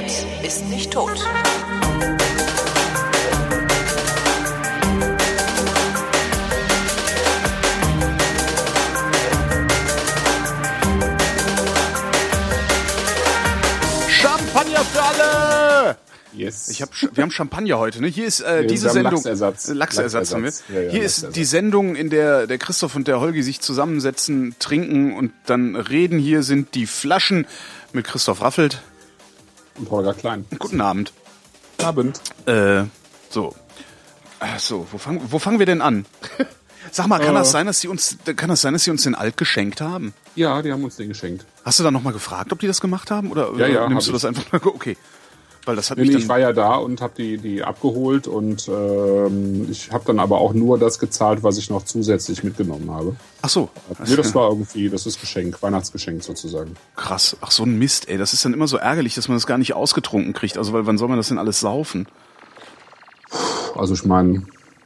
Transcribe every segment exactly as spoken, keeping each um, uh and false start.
Internet ist nicht tot. Champagner für alle! Yes. Ich hab, wir haben Champagner heute, ne? Hier ist äh, nee, diese Sendung. Lachsersatz. Lachsersatz haben wir. Ja, ja, Hier Lachsersatz. ist die Sendung, in der der Christoph und der Holgi sich zusammensetzen, trinken und dann reden. Hier sind die Flaschen mit Christoph Raffelt. Und Holger Klein. Guten Abend. Abend. Äh, so. Ach so, wo fangen, wo fangen wir denn an? Sag mal, kann äh. das sein, dass sie uns, kann das sein, dass sie uns den Alt geschenkt haben? Ja, die haben uns den geschenkt. Hast du da nochmal gefragt, ob die das gemacht haben? Oder, Ja, ja, oder nimmst du hab das einfach mal? Okay. Weil das hat Nee, mich nee, dann ich war ja da und habe die, die abgeholt und ähm, ich habe dann aber auch nur das gezahlt, was ich noch zusätzlich mitgenommen habe. Ach so. Nee, das war irgendwie, das ist Geschenk, Weihnachtsgeschenk sozusagen. Krass. Ach, so ein Mist, ey. Das ist dann immer so ärgerlich, dass man das gar nicht ausgetrunken kriegt. Also, weil wann soll man das denn alles saufen? Also ich meine,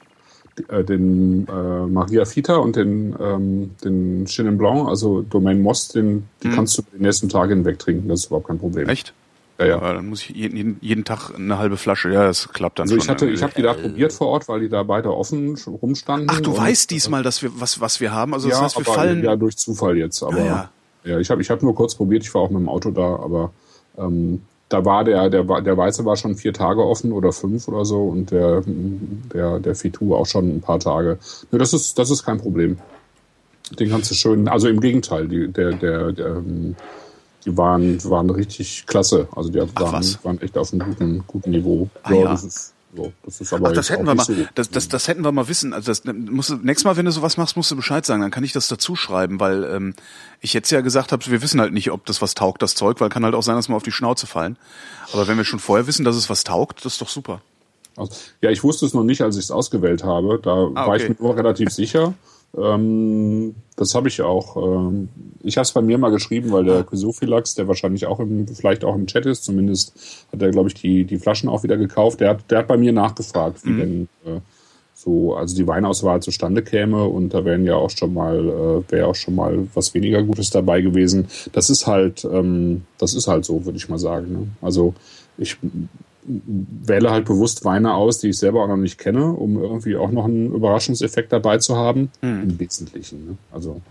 den äh, Maria Fita und den, ähm, den Chenin Blanc, also Domaine Most, den, die hm. kannst du die nächsten Tage hinweg trinken, das ist überhaupt kein Problem. Echt? Ja, ja. Ja, dann muss ich jeden, jeden, jeden Tag eine halbe Flasche. Ja, das klappt dann also schon. ich hatte, ich habe die da probiert vor Ort, weil die da beide offen rumstanden. Ach, du und, weißt diesmal, dass wir was, was wir haben. Also das ja, heißt, wir aber, fallen. ja, durch Zufall jetzt. Aber ah, ja. ja, ich habe, ich habe nur kurz probiert. Ich war auch mit dem Auto da, aber ähm, da war der, der, der Weiße war schon vier Tage offen oder fünf oder so und der, der, der Fitu auch schon ein paar Tage. Ne, das ist, das ist kein Problem. Den kannst du schön. Also im Gegenteil, die, der, der, der Die waren, waren richtig klasse. Also die waren, waren echt auf einem guten, guten Niveau. Ah, ja, ja. Das ist, so, das ist aber Ach, das hätten wir mal. so. Das, das, das hätten wir mal wissen. Also das musst du, nächstes Mal, wenn du sowas machst, musst du Bescheid sagen. Dann kann ich das dazu schreiben, weil ähm, ich jetzt ja gesagt habe, wir wissen halt nicht, ob das was taugt, das Zeug, weil kann halt auch sein, dass wir auf die Schnauze fallen. Aber wenn wir schon vorher wissen, dass es was taugt, das ist doch super. Also, ja, ich wusste es noch nicht, als ich es ausgewählt habe. Da ah, war okay. ich mir nur relativ sicher. Ähm, das habe ich auch. Ähm, ich habe es bei mir mal geschrieben, weil der Sophilax, der wahrscheinlich auch im, vielleicht auch im Chat ist, zumindest hat er, glaube ich, die, die Flaschen auch wieder gekauft. Der hat, der hat bei mir nachgefragt, wie mhm. denn äh, so, also die Weinauswahl zustande käme und da wären ja auch schon mal, äh, wäre auch schon mal was weniger Gutes dabei gewesen. Das ist halt, ähm, das ist halt so, würde ich mal sagen. Ne? Also ich wähle halt bewusst Weine aus, die ich selber auch noch nicht kenne, um irgendwie auch noch einen Überraschungseffekt dabei zu haben. Mhm. Im Wesentlichen. Ne? Also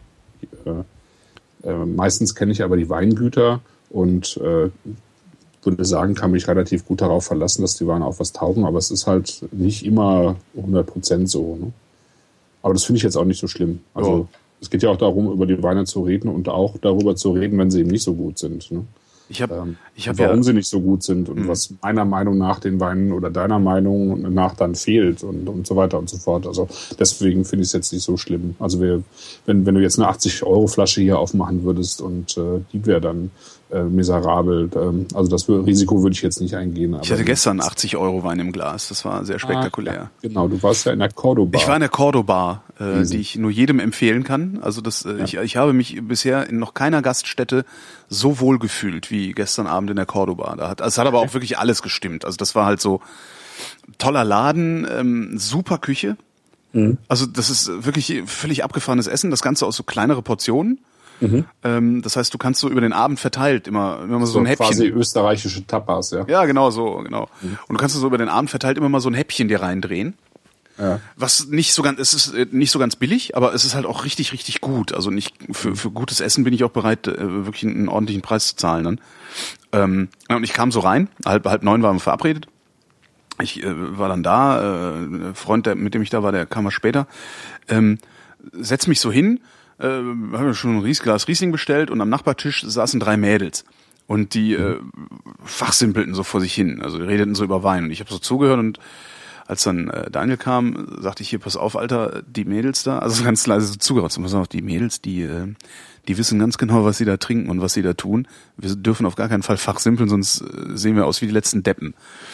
äh, äh, meistens kenne ich aber die Weingüter und äh, würde sagen, kann mich relativ gut darauf verlassen, dass die Weine auch was taugen, aber es ist halt nicht immer hundert Prozent so. Ne? Aber das finde ich jetzt auch nicht so schlimm. Also oh. es geht ja auch darum, über die Weine zu reden und auch darüber zu reden, wenn sie eben nicht so gut sind. Ne? Ich habe, ähm, ich hab warum ja, sie nicht so gut sind und mh. was meiner Meinung nach den Weinen oder deiner Meinung nach dann fehlt und, und so weiter und so fort. Also deswegen finde ich es jetzt nicht so schlimm. Also wir, wenn, wenn du jetzt eine achtzig Euro Flasche hier aufmachen würdest und äh, die wäre dann äh, miserabel, ähm, also das Risiko würde ich jetzt nicht eingehen. Aber ich hatte gestern achtzig Euro Wein im Glas. Das war sehr spektakulär. Ah, ja, genau, du warst ja in der Cordoba. Ich war in der Cordoba, äh, die ich nur jedem empfehlen kann. Also das, äh, ja. ich, ich habe mich bisher in noch keiner Gaststätte so wohl gefühlt wie gestern Abend in der Cordoba. Da hat, es hat aber auch wirklich alles gestimmt. Also das war halt so toller Laden, ähm, super Küche. Mhm. Also das ist wirklich völlig abgefahrenes Essen. Das Ganze aus so kleinere Portionen. Mhm. Ähm, das heißt, du kannst so über den Abend verteilt immer, immer mal so, so ein Häppchen. Quasi österreichische Tapas, ja. Ja, genau so, genau. Mhm. Und du kannst so über den Abend verteilt immer mal so ein Häppchen dir reindrehen. Ja. Was nicht so ganz, es ist nicht so ganz billig, aber es ist halt auch richtig, richtig gut. Also nicht für, für gutes Essen bin ich auch bereit, wirklich einen ordentlichen Preis zu zahlen dann. Ähm, und ich kam so rein, halb halb neun waren wir verabredet. Ich äh, war dann da, äh, Freund, der, mit dem ich da war, der kam mal später. Ähm, setz mich so hin, äh, haben schon ein Riesglas Riesling bestellt und am Nachbartisch saßen drei Mädels. Und die äh, fachsimpelten so vor sich hin, also die redeten so über Wein. Und ich habe so zugehört und als dann äh, Daniel kam, sagte ich hier, pass auf, Alter, die Mädels da, also ganz leise so zugehört, pass auf, die Mädels, die äh, die wissen ganz genau, was sie da trinken und was sie da tun. Wir dürfen auf gar keinen Fall fachsimpeln, sonst äh, sehen wir aus wie die letzten Deppen.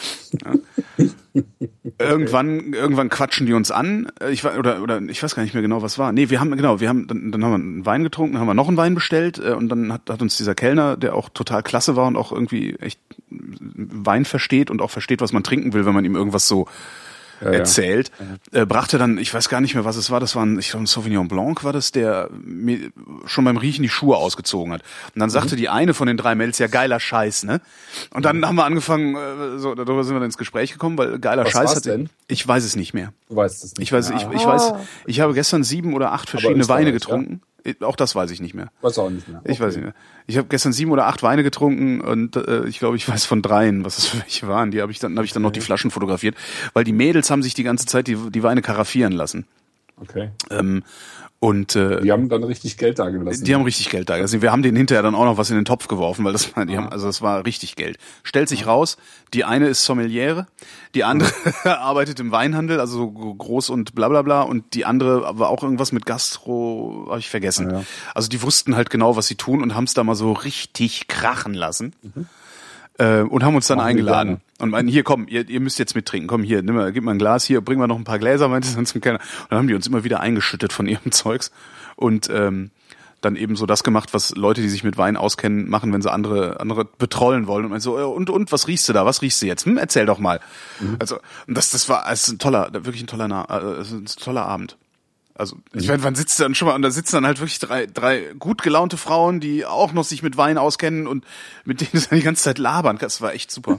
Ja. irgendwann irgendwann quatschen die uns an. Ich war oder oder ich weiß gar nicht mehr genau, was war. Nee, wir haben genau, wir haben dann, dann haben wir einen Wein getrunken, dann haben wir noch einen Wein bestellt äh, und dann hat, hat uns dieser Kellner, der auch total klasse war und auch irgendwie echt Wein versteht und auch versteht, was man trinken will, wenn man ihm irgendwas so ja, erzählt, ja. Äh, brachte dann, ich weiß gar nicht mehr, was es war, das war ein, ich glaube ein Sauvignon Blanc war das, der mir schon beim Riechen die Schuhe ausgezogen hat. Und dann sagte mhm. die eine von den drei Mädels, ja geiler Scheiß, ne? Und dann mhm. haben wir angefangen, äh, so darüber sind wir dann ins Gespräch gekommen, weil geiler was Scheiß war's hat. Denn? Ich weiß es nicht mehr. Du weißt es nicht. Ich weiß, mehr. ich, ich weiß, ich habe gestern sieben oder acht verschiedene Weine getrunken. Ja? Auch das weiß ich nicht mehr. Weiß auch nicht mehr. Okay. Ich weiß nicht mehr. Ich habe gestern sieben oder acht Weine getrunken und äh, ich glaube, ich weiß von dreien, was das für welche waren. Die habe ich dann, habe ich dann noch die Flaschen fotografiert, weil die Mädels haben sich die ganze Zeit die, die Weine karaffieren lassen. Okay. Ähm, und äh, die haben dann richtig Geld da gelassen. Die haben richtig Geld da gelassen. Wir haben denen hinterher dann auch noch was in den Topf geworfen, weil das war, die ah. haben, also das war richtig Geld. Stellt sich ah. raus, die eine ist Sommeliere, die andere ah. arbeitet im Weinhandel, also so groß und bla bla bla, und die andere war auch irgendwas mit Gastro, habe ich vergessen. Ah, ja. Also die wussten halt genau, was sie tun und haben es da mal so richtig krachen lassen. Mhm. Äh, und haben uns dann Machen eingeladen. Und meinen, hier, komm, ihr, ihr müsst jetzt mittrinken. Komm, hier, nimm mal, gib mal ein Glas, hier, bring mal noch ein paar Gläser, meinte sie dann zum Kellner. Und dann haben die uns immer wieder eingeschüttet von ihrem Zeugs. Und ähm, dann eben so das gemacht, was Leute, die sich mit Wein auskennen, machen, wenn sie andere andere betrollen wollen. Und man so, und, und, was riechst du da? Was riechst du jetzt? Hm, erzähl doch mal. Mhm. Also, und das, das war also ein toller, wirklich ein toller, äh, ein toller Abend. Also, ich meine, wann sitzt dann schon mal, und da sitzen dann halt wirklich drei, drei gut gelaunte Frauen, die auch noch sich mit Wein auskennen und mit denen du dann die ganze Zeit labern. Das war echt super.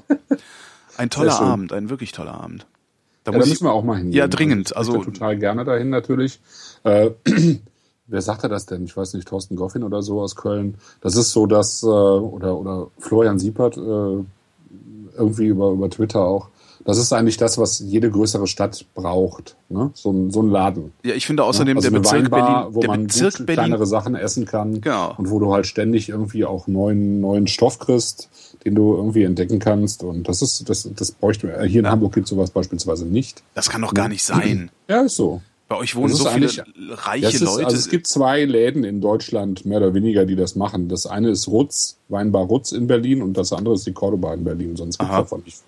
Ein toller Abend, ein wirklich toller Abend. Da, ja, muss da müssen ich, wir auch mal hingehen. Ja, dringend. Also, ich also total gerne dahin natürlich. Äh, wer sagte das denn? Ich weiß nicht, Thorsten Goffin oder so aus Köln. Das ist so, dass, äh, oder, oder Florian Siepert, äh, irgendwie über, über Twitter auch. Das ist eigentlich das, was jede größere Stadt braucht, ne? So ein, so ein Laden. Ja, ich finde außerdem also der Bezirk Weinbar, Berlin, wo der man Bezirk gut Berlin, kleinere Sachen essen kann. Genau. Und wo du halt ständig irgendwie auch neuen, neuen Stoff kriegst, den du irgendwie entdecken kannst. Und das ist, das, das bräuchte, hier in ja. Hamburg gibt es sowas beispielsweise nicht. Das kann doch gar nicht sein. Ja, ist so. Bei euch wohnen so viele reiche ist, Leute. Also es gibt zwei Läden in Deutschland, mehr oder weniger, die das machen. Das eine ist Rutz, Weinbar Rutz in Berlin, und das andere ist die Cordoba in Berlin. Sonst gibt es davon nicht.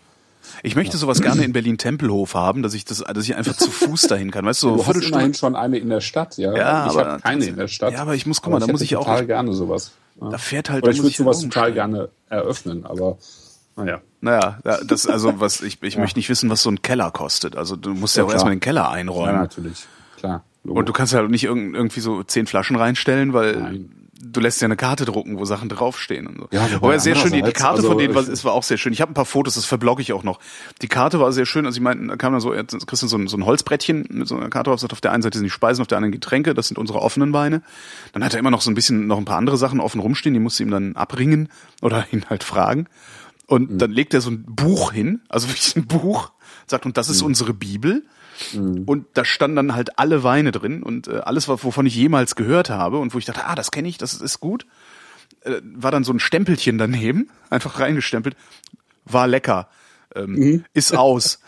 Ich möchte ja. sowas gerne in Berlin-Tempelhof haben, dass ich das, dass ich einfach zu Fuß dahin kann. Weißt du, so du hast immerhin schon eine in der Stadt, ja. ja ich habe keine in der Stadt. Ja, aber ich muss, guck mal, da muss ich auch. total gerne sowas. Ja. Da fährt halt. Oder ich würde sowas total gerne eröffnen, aber naja. Naja, das, also was, ich, ich ja. möchte nicht wissen, was so ein Keller kostet. Also du musst ja, ja auch erstmal den Keller einräumen. Ja, natürlich. Klar. Logo. Und du kannst halt nicht irgendwie so zehn Flaschen reinstellen, weil Nein. du lässt ja eine Karte drucken, wo Sachen draufstehen und so. Ja, aber sehr schön, die, die Karte also von denen war, es war auch sehr schön. Ich habe ein paar Fotos, das verblogge ich auch noch. Die Karte war sehr schön, also ich meine, da kam dann so, jetzt kriegst du so ein, so ein Holzbrettchen mit so einer Karte drauf, sagt, auf der einen Seite sind die Speisen, auf der anderen Getränke, das sind unsere offenen Weine. Dann hat er immer noch so ein bisschen, noch ein paar andere Sachen offen rumstehen, die musst du ihm dann abringen oder ihn halt fragen. Und mhm. dann legt er so ein Buch hin, also wirklich ein Buch, sagt, und das ist mhm. unsere Bibel. Mhm. Und da standen dann halt alle Weine drin und äh, alles, wovon ich jemals gehört habe und wo ich dachte, ah, das kenne ich, das ist gut, äh, war dann so ein Stempelchen daneben, einfach reingestempelt, war lecker, ähm, mhm. ist aus,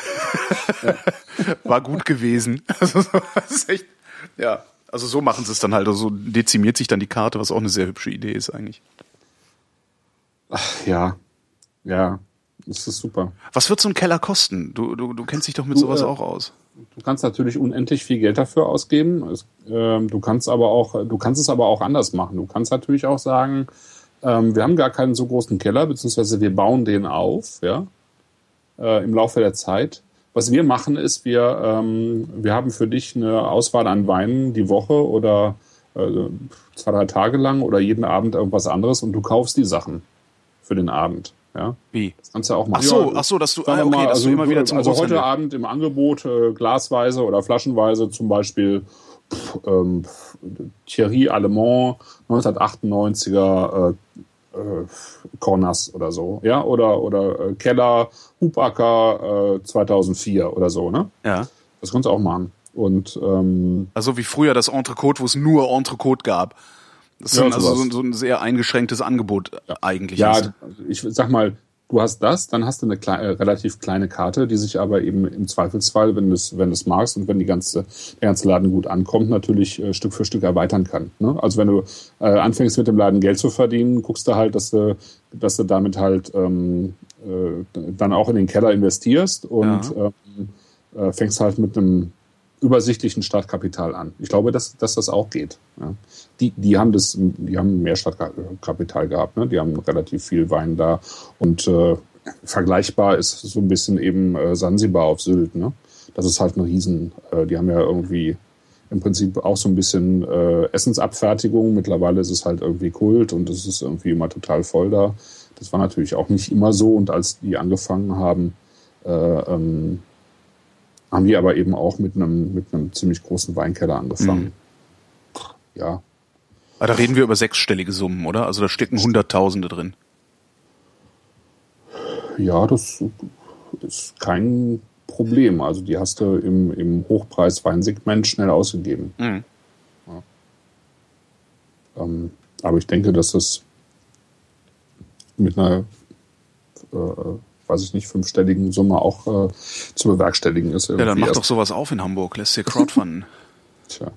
war gut gewesen. Also das ist echt, ja, also so machen sie es dann halt, also so dezimiert sich dann die Karte, was auch eine sehr hübsche Idee ist eigentlich. Ach, ja, ja. Das ist super. Was wird so ein Keller kosten? Du, du, du kennst dich doch mit du, sowas äh, auch aus. Du kannst natürlich unendlich viel Geld dafür ausgeben. Es, äh, du kannst aber auch, du kannst es aber auch anders machen. Du kannst natürlich auch sagen, ähm, wir haben gar keinen so großen Keller, beziehungsweise wir bauen den auf, ja, äh, im Laufe der Zeit. Was wir machen ist, wir, ähm, wir haben für dich eine Auswahl an Weinen die Woche oder äh, zwei, drei Tage lang oder jeden Abend irgendwas anderes, und du kaufst die Sachen für den Abend. Ja. Wie? Das kannst du auch machen. Ach so, ach so, dass du, ah, okay, mal, dass also, du immer wieder zum Also Großhandel. heute Abend im Angebot äh, glasweise oder flaschenweise zum Beispiel pff, ähm, Thierry Allemand neunzehnhundertachtundneunziger äh, äh, Cornas oder so, ja, oder oder äh, Keller Hubacker äh, zweitausendvier oder so, ne? Ja. Das kannst du auch machen. Und ähm, also wie früher das Entrecote, wo es nur Entrecote gab. Das ist ja, also so, so ein sehr eingeschränktes Angebot ja. eigentlich. Ja, ist. Ich sag mal, du hast das, dann hast du eine kleine, relativ kleine Karte, die sich aber eben im Zweifelsfall, wenn du es wenn du es magst und wenn die ganze, der ganze Laden gut ankommt, natürlich äh, Stück für Stück erweitern kann. Ne? Also wenn du äh, anfängst mit dem Laden Geld zu verdienen, guckst du halt, dass du, dass du damit halt ähm, äh, dann auch in den Keller investierst und ja. ähm, äh, fängst halt mit einem übersichtlichen Startkapital an. Ich glaube, dass, dass das auch geht. Ja. Die, die haben das, die haben mehr Startkapital gehabt, ne? Die haben relativ viel Wein da und äh, vergleichbar ist so ein bisschen eben äh, Sansibar auf Sylt, ne? Das ist halt ein Riesen, äh, die haben ja irgendwie im Prinzip auch so ein bisschen äh, Essensabfertigung. Mittlerweile ist es halt irgendwie Kult und es ist irgendwie immer total voll da. Das war natürlich auch nicht immer so und als die angefangen haben, äh, ähm, haben die aber eben auch mit einem mit einem ziemlich großen Weinkeller angefangen. Mhm. Ja. Aber da reden wir über sechsstellige Summen, oder? Also da stecken Hunderttausende drin. Ja, das ist kein Problem. Also die hast du im, im Hochpreis-Weinsegment schnell ausgegeben. Mhm. Ja. Ähm, aber ich denke, dass das mit einer, äh, weiß ich nicht, fünfstelligen Summe auch äh, zu bewerkstelligen ist. Ja, dann mach doch sowas auf in Hamburg. Lässt dir crowdfunden. Tja.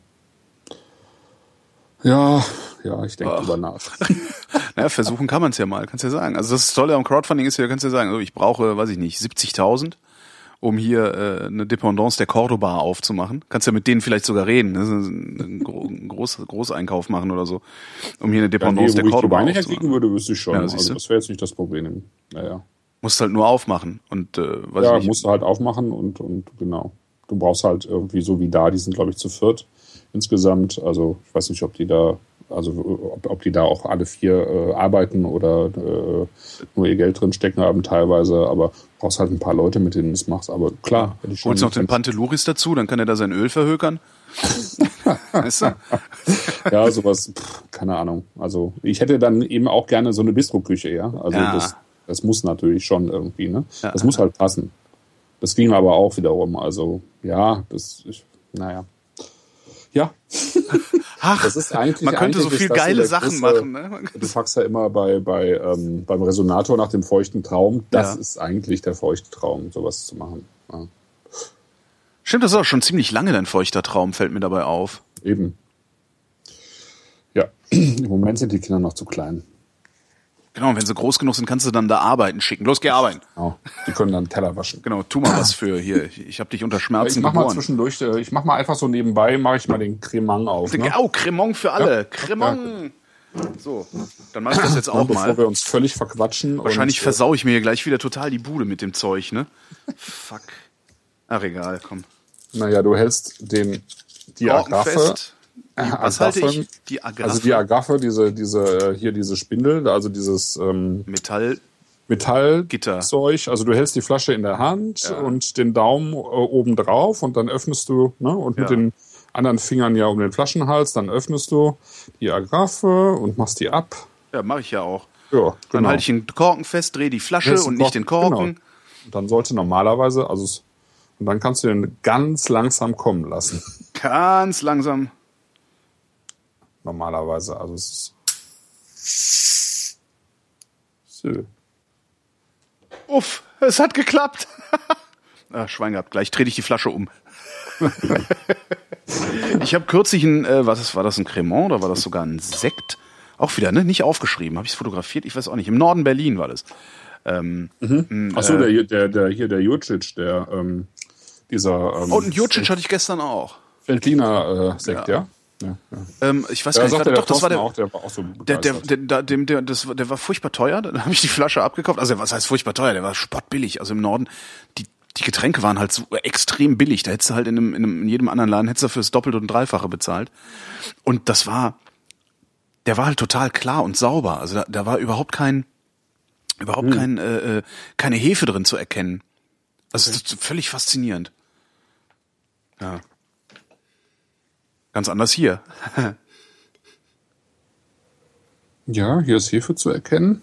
Ja, ja, ich denke drüber nach. Naja, versuchen kann man es ja mal, kannst ja sagen. Also das Tolle am Crowdfunding ist ja, kannst ja sagen, also ich brauche, weiß ich nicht, siebzigtausend, um hier äh, eine Dependance der Cordoba aufzumachen. Kannst ja mit denen vielleicht sogar reden, ne? einen Gro- Groß, Großeinkauf machen oder so, um hier eine Dependance ja, nee, der Cordoba aufzumachen. Wenn ich die Weine aufzumachen. herkriegen würde, wüsste ich schon. Ja, also das wäre jetzt nicht das Problem. Naja. Musst halt nur aufmachen und äh, weiß ja, ich nicht. musst du halt aufmachen und, und genau. Du brauchst halt irgendwie so wie da, die sind glaube ich zu viert insgesamt. Also ich weiß nicht, ob die da, also ob, ob die da auch alle vier äh, arbeiten oder äh, nur ihr Geld drin stecken haben teilweise, aber brauchst halt ein paar Leute, mit denen du es machst. Aber klar, ja. Holst noch den Panteluris dazu, dann kann er da sein Öl verhökern. Weißt du? Ja, sowas, pff, keine Ahnung. Also ich hätte dann eben auch gerne so eine Bistroküche, ja. Also ja. das, das muss natürlich schon irgendwie, ne? Ja. Das muss halt passen. Das ging aber auch wiederum. Also ja, das, ich, naja. Ja. Ach, das ist eigentlich, man könnte eigentlich so viel geile Sachen große, machen. Ne? Du fragst ja immer bei, bei ähm, beim Resonator nach dem feuchten Traum. Das ja. ist eigentlich der feuchte Traum, sowas zu machen. Ja. Stimmt, das ist auch schon ziemlich lange dein feuchter Traum, fällt mir dabei auf. Eben. Ja, im Moment sind die Kinder noch zu klein. Genau, und wenn sie groß genug sind, kannst du dann da arbeiten schicken. Los, geh arbeiten. Genau. Die können dann Teller waschen. Genau, tu mal was für hier. Ich habe dich unter Schmerzen ich mach geboren. Mal zwischendurch, ich mach mal einfach so nebenbei, mache ich mal den Cremant auf. Ne? Oh, Cremant für alle. Ja. Cremant. Ja. So, dann mach ich das jetzt auch bevor mal. Bevor wir uns völlig verquatschen. Wahrscheinlich und, versau ich mir hier gleich wieder total die Bude mit dem Zeug, ne? Fuck. Ach, egal, komm. Naja, du hältst den, die Agraffe. Was halte ich? Die Agraffe? Also die Agraffe, diese, diese, hier diese Spindel, also dieses ähm, Metall. Metallzeug. Also du hältst die Flasche in der Hand ja. und den Daumen äh, oben drauf und dann öffnest du, ne, und mit ja. den anderen Fingern ja um den Flaschenhals, dann öffnest du die Agraffe und machst die ab. Ja, mache ich ja auch. Ja, genau. Dann halte ich den Korken fest, drehe die Flasche und nicht den Korken. Genau. Und dann sollte normalerweise, also es, und dann kannst du den ganz langsam kommen lassen. Ganz langsam. Normalerweise, also es ist so. Uff, es hat geklappt. ah, Schwein gehabt, gleich dreh ich die Flasche um. Ich habe kürzlich ein, äh, was war das, ein Cremant oder war das sogar ein Sekt? Auch wieder, ne? Nicht aufgeschrieben, habe ich es fotografiert? Ich weiß auch nicht. Im Norden Berlin war das. Ähm, mhm. Achso, äh, der, der, der, hier der Jucic, der, ähm, dieser... Ähm, oh, und Jucic hatte ich gestern auch. Veltliner äh, Sekt, ja? ja? Ja, ja. Ähm, ich weiß gar nicht, doch, das war der, auch, der war auch so der, der, der, der, der, das, der war furchtbar teuer, dann habe ich die Flasche abgekauft, also was heißt furchtbar teuer, der war spottbillig, also im Norden, die, die Getränke waren halt so extrem billig, da hättest du halt in, einem, in, einem, in jedem anderen Laden, hättest du fürs Doppelte und Dreifache bezahlt und das war, der war halt total klar und sauber, also da, da war überhaupt kein, überhaupt hm. kein, äh, keine Hefe drin zu erkennen, also okay. Das ist völlig faszinierend. Ja. Ganz anders hier. Ja, hier ist Hefe zu erkennen.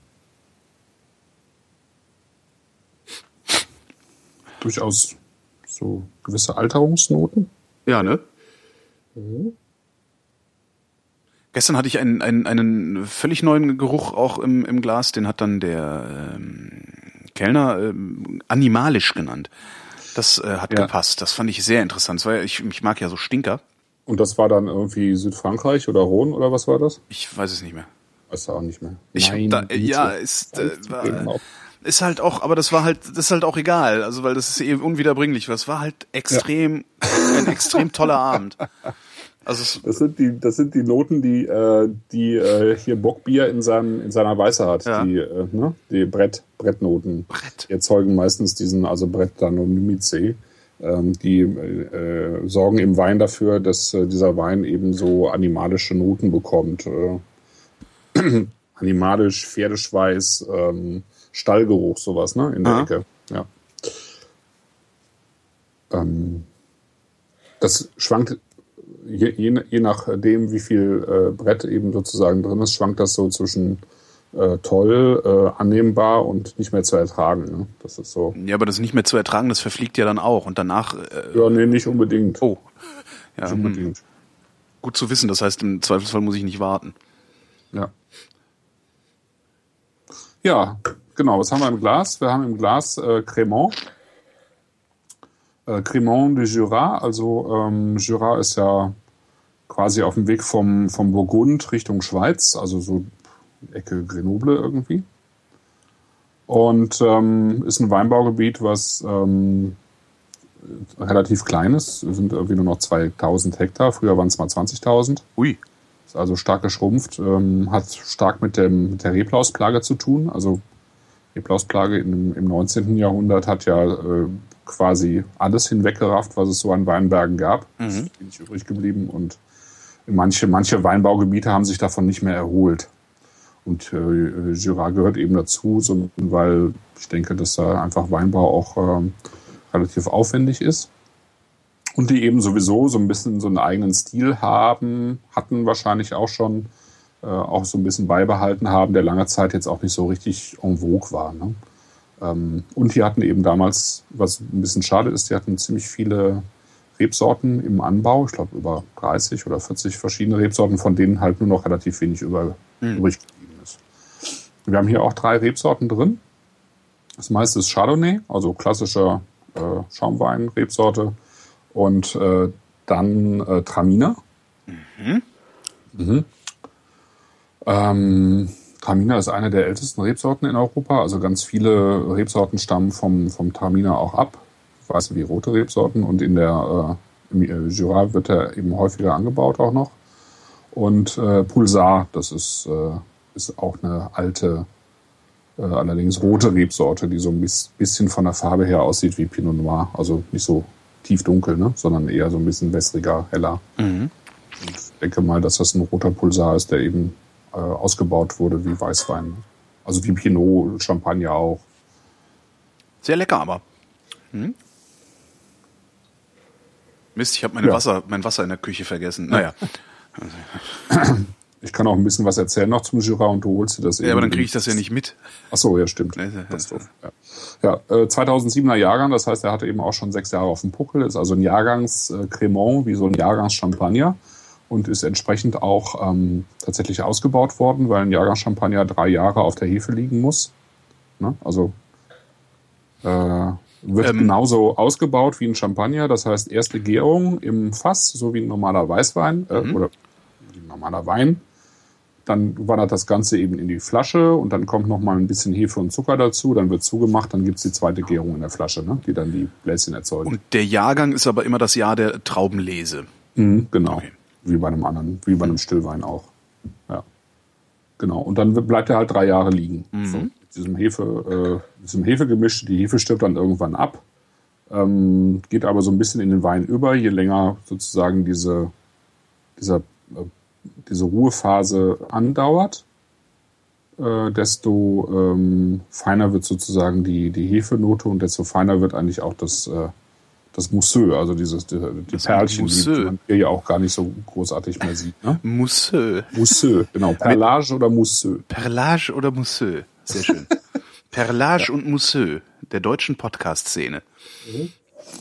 Durchaus so gewisse Alterungsnoten. Ja, ne? Mhm. Gestern hatte ich einen, einen, einen völlig neuen Geruch auch im, im Glas, den hat dann der ähm, Kellner ähm, animalisch genannt. Das äh, hat ja. gepasst. Das fand ich sehr interessant. Weil ich, ich mag ja so Stinker. Und das war dann irgendwie Südfrankreich oder Rhône oder was war das? Ich weiß es nicht mehr. Weiß auch nicht mehr. Ich Nein, da, ja, ist, äh, war, ist halt auch, aber das war halt, das ist halt auch egal, also weil das ist eben unwiederbringlich. Das war halt extrem, ja. ein extrem toller Abend. Also das sind die, das sind die Noten, die, äh, die äh, hier Bockbier in seinem in seiner Weiße hat. Ja. Die, äh, ne? Die Brett, Brettnoten. Brett. Die erzeugen meistens diesen, also Brettanomyce. Ähm, die äh, sorgen im Wein dafür, dass äh, dieser Wein eben so animalische Noten bekommt. Äh, animalisch, Pferdeschweiß, ähm, Stallgeruch, sowas, ne? In der Aha. Ecke. Ja. Ähm, das schwankt, je, je, je nachdem, wie viel äh, Brett eben sozusagen drin ist, schwankt das so zwischen äh, toll, äh, annehmbar und nicht mehr zu ertragen. Ne? Das ist so. Ja, aber das nicht mehr zu ertragen, das verfliegt ja dann auch. Und danach... Äh, Ja, nee, nicht unbedingt. Oh. Ja, nicht unbedingt. hm. Gut zu wissen, das heißt, im Zweifelsfall muss ich nicht warten. Ja. Ja, genau. Was haben wir im Glas? Wir haben im Glas äh, Crémant. Äh, Crémant de Jura. Also ähm, Jura ist ja quasi auf dem Weg vom, vom Burgund Richtung Schweiz. Also so Ecke Grenoble irgendwie. Und ähm, ist ein Weinbaugebiet, was ähm, relativ klein ist. Es sind irgendwie nur noch zweitausend Hektar. Früher waren es mal zwanzigtausend. Ui. Ist also stark geschrumpft. Ähm, hat stark mit, dem, mit der Reblausplage zu tun. Also Reblausplage in, im neunzehnten Jahrhundert hat ja äh, quasi alles hinweggerafft, was es so an Weinbergen gab. Mhm. Das ist wenig übrig geblieben. Und manche, manche Weinbaugebiete haben sich davon nicht mehr erholt. Und äh, Jura gehört eben dazu, so, weil ich denke, dass da einfach Weinbau auch äh, relativ aufwendig ist. Und die eben sowieso so ein bisschen so einen eigenen Stil haben, hatten wahrscheinlich auch schon, äh, auch so ein bisschen beibehalten haben, der lange Zeit jetzt auch nicht so richtig en vogue war. Ne? Ähm, und die hatten eben damals, was ein bisschen schade ist, die hatten ziemlich viele Rebsorten im Anbau. Ich glaube über dreißig oder vierzig verschiedene Rebsorten, von denen halt nur noch relativ wenig über, mhm. übrig geblieben ist. Wir haben hier auch drei Rebsorten drin. Das meiste ist Chardonnay, also klassischer äh, Schaumwein-Rebsorte. Und äh, dann äh, Traminer. Mhm. Mhm. Ähm, Traminer ist eine der ältesten Rebsorten in Europa. Also ganz viele Rebsorten stammen vom, vom Traminer auch ab. Weiße wie rote Rebsorten. Und in der äh, im Jura wird er eben häufiger angebaut auch noch. Und äh, Pulsar, das ist, äh, ist auch eine alte, äh, allerdings rote Rebsorte, die so ein bisschen von der Farbe her aussieht wie Pinot Noir. Also nicht so tiefdunkel, ne? Sondern eher so ein bisschen wässriger, heller. Mhm. Ich denke mal, dass das ein roter Pulsar ist, der eben äh, ausgebaut wurde wie Weißwein. Also wie Pinot, Champagner auch. Sehr lecker, aber. Hm? Mist, ich habe meine ja. Wasser, mein Wasser in der Küche vergessen. Naja. Ich kann auch ein bisschen was erzählen noch zum Jura und du holst dir das ja, eben. Ja, aber dann kriege ich das ja nicht mit. Ach so, ja, stimmt. Das ist doof. Ja, ja äh, zweitausendsiebener Jahrgang, das heißt, er hatte eben auch schon sechs Jahre auf dem Puckel, ist also ein Jahrgangs-Crémant, wie so ein Jahrgangs-Champagner und ist entsprechend auch ähm, tatsächlich ausgebaut worden, weil ein Jahrgangs-Champagner drei Jahre auf der Hefe liegen muss. Ne? Also äh, wird ähm, genauso ausgebaut wie ein Champagner, das heißt, erste Gärung im Fass, so wie ein normaler Weißwein äh, mhm. oder wie ein normaler Wein. Dann wandert das Ganze eben in die Flasche und dann kommt noch mal ein bisschen Hefe und Zucker dazu, dann wird zugemacht, dann gibt es die zweite Gärung in der Flasche, ne, die dann die Bläschen erzeugt. Und der Jahrgang ist aber immer das Jahr der Traubenlese. Mhm, genau, okay. Wie bei einem anderen, wie bei einem Stillwein auch. Ja, genau. Und dann bleibt er halt drei Jahre liegen. Mhm. So, mit diesem Hefe, äh, diesem Hefegemisch, die Hefe stirbt dann irgendwann ab, ähm, geht aber so ein bisschen in den Wein über, je länger sozusagen diese, dieser äh, diese Ruhephase andauert, äh, desto ähm, feiner wird sozusagen die, die Hefenote und desto feiner wird eigentlich auch das, äh, das Mousseux, also dieses, die, die Perlchen, die man hier ja auch gar nicht so großartig mehr sieht. Ne? Mousseux. Mousseux, genau. Perlage oder Mousseux. Perlage oder Mousseux, sehr schön. Perlage ja. und Mousseux, der deutschen Podcast-Szene. Mhm.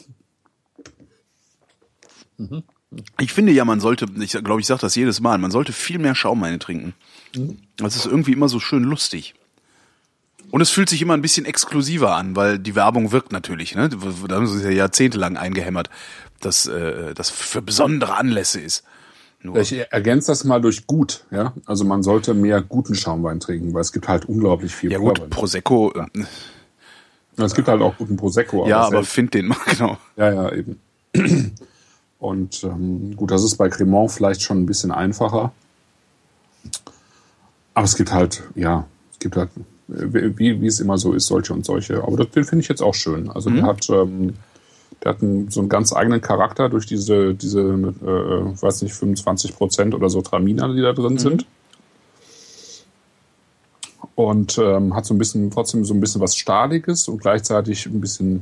Mhm. Ich finde ja, man sollte, ich glaube, ich sage das jedes Mal, man sollte viel mehr Schaumweine trinken. Mhm. Das ist irgendwie immer so schön lustig. Und es fühlt sich immer ein bisschen exklusiver an, weil die Werbung wirkt natürlich, ne? Da haben sie es ja jahrzehntelang eingehämmert, dass äh, das für besondere Anlässe ist. Nur ich ergänze das mal durch gut, ja. Also man sollte mehr guten Schaumwein trinken, weil es gibt halt unglaublich viel. Ja gut, Körper. Prosecco. Ja. Es gibt halt auch guten Prosecco. Ja, aber, aber find den mal, genau. Ja, ja, eben. Und ähm, gut, das ist bei Cremant vielleicht schon ein bisschen einfacher. Aber es gibt halt, ja, es gibt halt, wie, wie es immer so ist, solche und solche. Aber das, den finde ich jetzt auch schön. Also mhm. der hat, ähm, der hat einen, so einen ganz eigenen Charakter durch diese, diese, äh, weiß nicht, fünfundzwanzig Prozent oder so Traminer, die da drin mhm. sind. Und ähm, hat so ein bisschen, trotzdem so ein bisschen was Stahliges und gleichzeitig ein bisschen,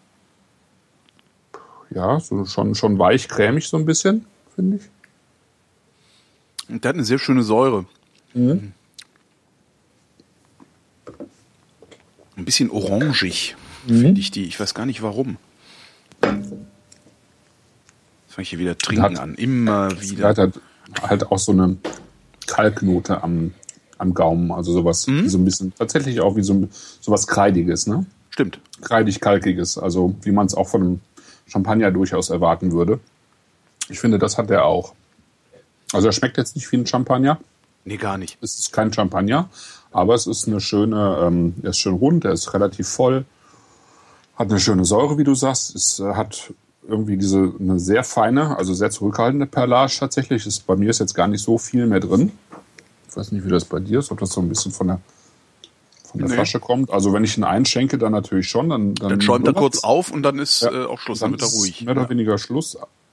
ja, so schon, schon weich, cremig so ein bisschen, finde ich. Und der hat eine sehr schöne Säure. Mhm. Ein bisschen orangig, mhm. finde ich die. Ich weiß gar nicht warum. Jetzt fange ich hier wieder trinken hat, an. Immer wieder. Hat halt, halt auch so eine Kalknote am, am Gaumen. Also sowas, mhm. so ein bisschen, tatsächlich auch wie so sowas Kreidiges, ne? Stimmt. Kreidig-kalkiges. Also wie man es auch von einem Champagner durchaus erwarten würde. Ich finde, das hat der auch. Also er schmeckt jetzt nicht wie ein Champagner. Nee, gar nicht. Es ist kein Champagner, aber es ist eine schöne, ähm, er ist schön rund, er ist relativ voll, hat eine schöne Säure, wie du sagst. Es äh, hat irgendwie diese eine sehr feine, also sehr zurückhaltende Perlage tatsächlich. Ist, bei mir ist jetzt gar nicht so viel mehr drin. Ich weiß nicht, wie das bei dir ist, ob das so ein bisschen von der von der nee. Flasche kommt. Also wenn ich ihn einschenke, dann natürlich schon. Dann, dann, dann schäumt er kurz auf und dann ist ja, äh, auch Schluss, dann, dann wird er ruhig. Mehr oder ja. weniger Schluss.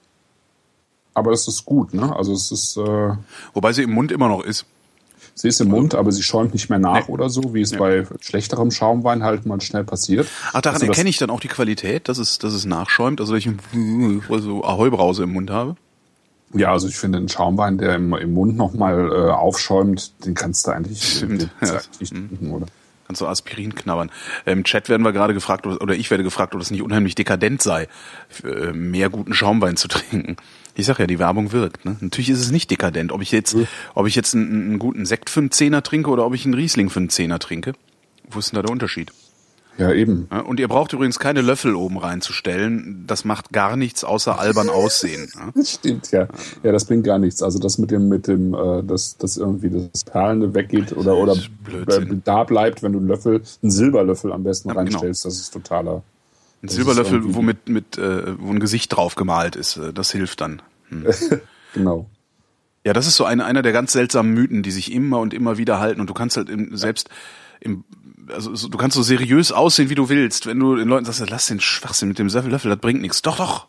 Aber das ist gut, ne? Also es ist. Äh, Wobei sie im Mund immer noch ist. Sie ist im Mund, aber sie schäumt nicht mehr nach nee. oder so, wie es nee. bei schlechterem Schaumwein halt mal schnell passiert. Ach, daran also erkenne ich dann auch die Qualität, dass es, dass es nachschäumt, also dass ich so Ahoi-Brause im Mund habe. Ja, also ich finde, einen Schaumwein, der im, im Mund nochmal äh, aufschäumt, den kannst du eigentlich Stimmt. Ja. nicht trinken, oder? Kannst du Aspirin knabbern. Im Chat werden wir gerade gefragt, oder ich werde gefragt, ob es nicht unheimlich dekadent sei, mehr guten Schaumwein zu trinken. Ich sag ja, die Werbung wirkt. Ne? Natürlich ist es nicht dekadent. Ob ich jetzt, mhm. ob ich jetzt einen, einen guten Sekt für einen Zehner trinke oder ob ich einen Riesling für einen Zehner trinke. Wo ist denn da der Unterschied? Ja, eben. Ja, und ihr braucht übrigens keine Löffel oben reinzustellen. Das macht gar nichts außer albern aussehen. Ja? Das stimmt, ja. Ja, das bringt gar nichts. Also das mit dem, mit dem, äh, dass, dass irgendwie das Perlende weggeht oder, oder da bleibt, wenn du einen Löffel, einen Silberlöffel am besten ja, reinstellst, genau. Das ist totaler. Ein Silberlöffel, wo mit, mit, äh, wo ein Gesicht drauf gemalt ist, das hilft dann. Hm. Genau. Ja, das ist so eine, einer der ganz seltsamen Mythen, die sich immer und immer wieder halten. Und du kannst halt im, selbst im, also so, du kannst so seriös aussehen, wie du willst. Wenn du den Leuten sagst, lass den Schwachsinn mit dem Löffel, das bringt nichts. Doch, doch.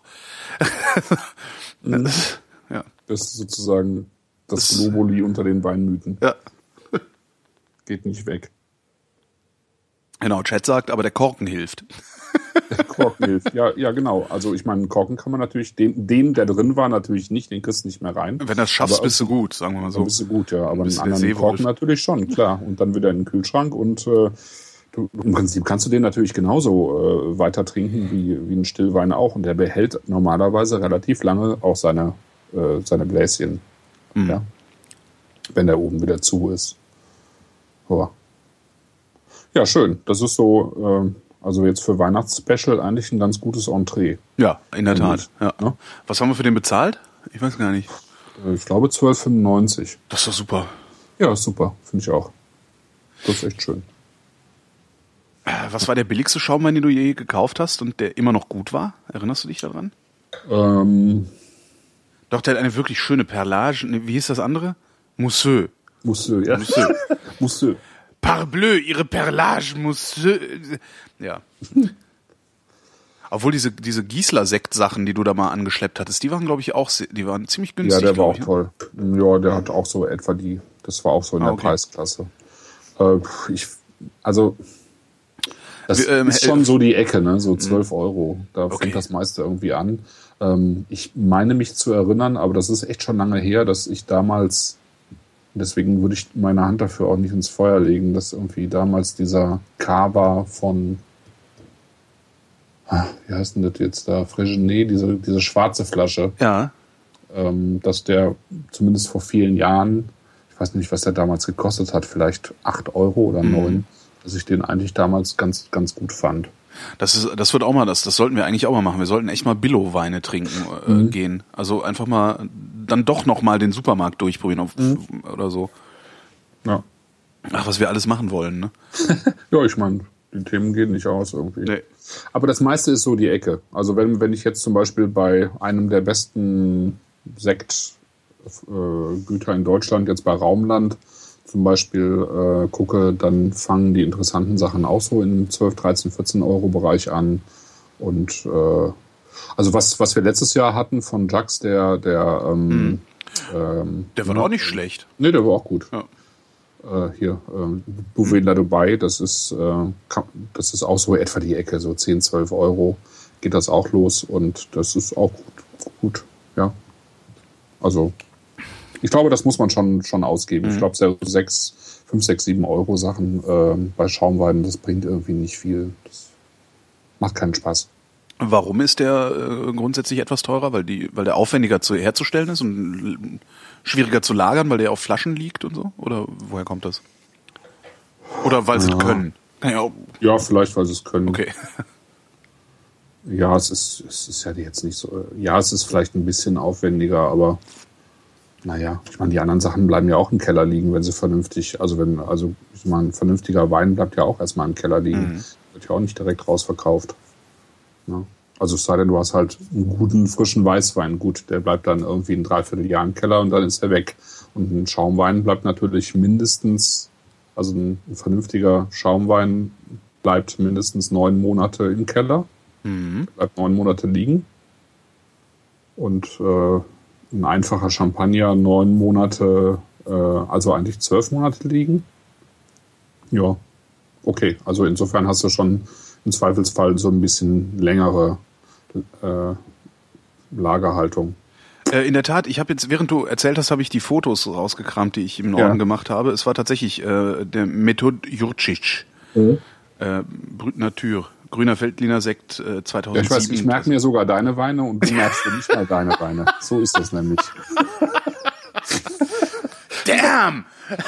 das, ja. Das ist sozusagen das, das Globuli unter den Weinmythen. Ja. Geht nicht weg. Genau, Chat sagt, aber der Korken hilft. Der Korken hilft, ja, ja genau. Also ich meine, Korken kann man natürlich, den, den, der drin war, natürlich nicht, den kriegst du nicht mehr rein. Wenn du das schaffst, aber bist du gut, sagen wir mal so. Dann bist du gut, ja. Aber einen anderen Korken natürlich schon, klar. Und dann wieder in den Kühlschrank und äh, du, im Prinzip kannst du den natürlich genauso äh, weiter trinken wie, wie ein Stillwein auch. Und der behält normalerweise relativ lange auch seine, äh, seine Bläschen. Mhm. Ja. Wenn der oben wieder zu ist. Oh. Ja, schön. Das ist so, äh, also jetzt für Weihnachtsspecial eigentlich ein ganz gutes Entree. Ja, in der Tat. Ja. Ja. Was haben wir für den bezahlt? Ich weiß gar nicht. Ich glaube zwölf fünfundneunzig. Das ist doch super. Ja, ist super. Finde ich auch. Das ist echt schön. Was war der billigste Schaumwein, den du je gekauft hast und der immer noch gut war? Erinnerst du dich daran? Ähm. Doch, der hat eine wirklich schöne Perlage. Wie hieß das andere? Mousseux. Mousseux, ja. Mousseux. Mousseux. Parbleu, ihre Perlage Mousseux. Ja. Obwohl diese, diese Giesler-Sekt-Sachen, die du da mal angeschleppt hattest, die waren, glaube ich, auch, die waren ziemlich günstig. Ja, der war auch ich, toll. Ja, der hat auch so etwa die, das war auch so in der ah, okay. Preisklasse. Äh, ich, also, das Wir, ähm, ist schon so die Ecke, ne, so zwölf Euro. Da okay. fängt das meiste irgendwie an. Ähm, ich meine mich zu erinnern, aber das ist echt schon lange her, dass ich damals, deswegen würde ich meine Hand dafür auch nicht ins Feuer legen, dass irgendwie damals dieser Cava von, wie heißt denn das jetzt da, Frégenet, diese, diese schwarze Flasche, ja. ähm, dass der zumindest vor vielen Jahren, ich weiß nicht, was der damals gekostet hat, vielleicht acht Euro oder neun, mhm. dass ich den eigentlich damals ganz, ganz gut fand. Das ist, das wird auch mal, das, das sollten wir eigentlich auch mal machen. Wir sollten echt mal Billo-Weine trinken äh, mhm. gehen. Also einfach mal, dann doch noch mal den Supermarkt durchprobieren auf, mhm. oder so. Ja. Ach, was wir alles machen wollen, ne? Ja, ich meine, die Themen gehen nicht aus irgendwie. Nee. Aber das meiste ist so die Ecke. Also wenn, wenn ich jetzt zum Beispiel bei einem der besten Sektgüter in Deutschland, jetzt bei Raumland zum Beispiel äh, gucke, dann fangen die interessanten Sachen auch so im zwölf, dreizehn, vierzehn Euro Bereich an. Und äh, also was, was wir letztes Jahr hatten von Jax, der, der ähm, mhm. ähm, der war ja, auch nicht schlecht. Nee, der war auch gut. Ja. Äh, hier, äh, Buvela Dubai, das ist, äh, kann, das ist auch so etwa die Ecke, so zehn, zwölf Euro geht das auch los und das ist auch gut, gut, ja. Also, ich glaube, das muss man schon, schon ausgeben. Mhm. Ich glaube, so sechs, fünf, sechs, sieben Euro Sachen äh, bei Schaumwein, das bringt irgendwie nicht viel. Das macht keinen Spaß. Warum ist der äh, grundsätzlich etwas teurer? Weil die, weil der aufwendiger zu herzustellen ist und schwieriger zu lagern, weil der auf Flaschen liegt und so? Oder woher kommt das? Oder weil sie es ja. können? Ja. ja, vielleicht, weil sie es können. Okay. Ja, es ist, es ist ja jetzt nicht so. Ja, es ist vielleicht ein bisschen aufwendiger, aber naja, ich meine, die anderen Sachen bleiben ja auch im Keller liegen, wenn sie vernünftig, also wenn, also ich meine, ein vernünftiger Wein bleibt ja auch erstmal im Keller liegen. Mhm. Wird ja auch nicht direkt rausverkauft. Ja. Also es sei denn, du hast halt einen guten, frischen Weißwein. Gut, der bleibt dann irgendwie ein Dreivierteljahr im Keller und dann ist er weg. Und ein Schaumwein bleibt natürlich mindestens, also ein vernünftiger Schaumwein bleibt mindestens neun Monate im Keller. Mhm. Bleibt neun Monate liegen. Und äh, ein einfacher Champagner neun Monate, äh, also eigentlich zwölf Monate liegen. Ja, okay. Also insofern hast du schon im Zweifelsfall so ein bisschen längere äh, Lagerhaltung. Äh, in der Tat, ich habe jetzt, während du erzählt hast, habe ich die Fotos rausgekramt, die ich im Norden ja. gemacht habe. Es war tatsächlich äh, der Metod Jurčić, mhm. äh, Brut Nature, grüner Veltliner Sekt äh, zweitausendsieben. Ja, ich weiß, ich merke mir sogar deine Weine und du merkst dir nicht mal deine Weine. So ist das nämlich. Damn!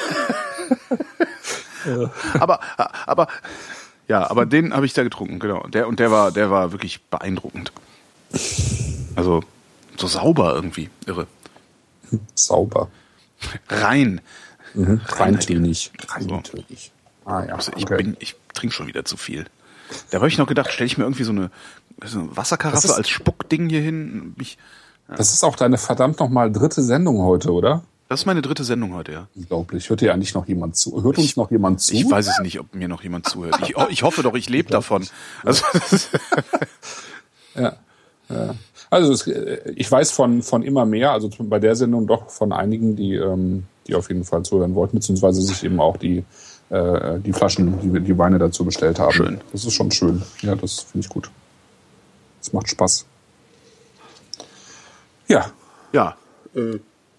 aber, aber, ja, aber den habe ich da getrunken, genau. Der, und der war, der war wirklich beeindruckend. Also, so sauber irgendwie, irre. Sauber. Rein. Mhm. Reintönig. Reintönig. Ah ja. Also ich okay. bin, ich trinke schon wieder zu viel. Da habe ich noch gedacht, stelle ich mir irgendwie so eine, so eine Wasserkaraffe ist, als Spuckding hier hin. Ich, ja. Das ist auch deine verdammt nochmal dritte Sendung heute, oder? Das ist meine dritte Sendung heute, ja. Unglaublich. Hört dir eigentlich noch jemand zu? Hört uns ich, noch jemand zu? Ich weiß es nicht, ob mir noch jemand zuhört. Ich, ich hoffe doch, ich lebe davon. Also, ja. ja. Also es, ich weiß von, von immer mehr, also bei der Sendung doch von einigen, die, ähm, die auf jeden Fall zuhören wollten, beziehungsweise sich eben auch die, äh, die Flaschen, die, die Weine dazu bestellt haben. Schön. Das ist schon schön. Ja, das finde ich gut. Das macht Spaß. Ja. Ja. Äh.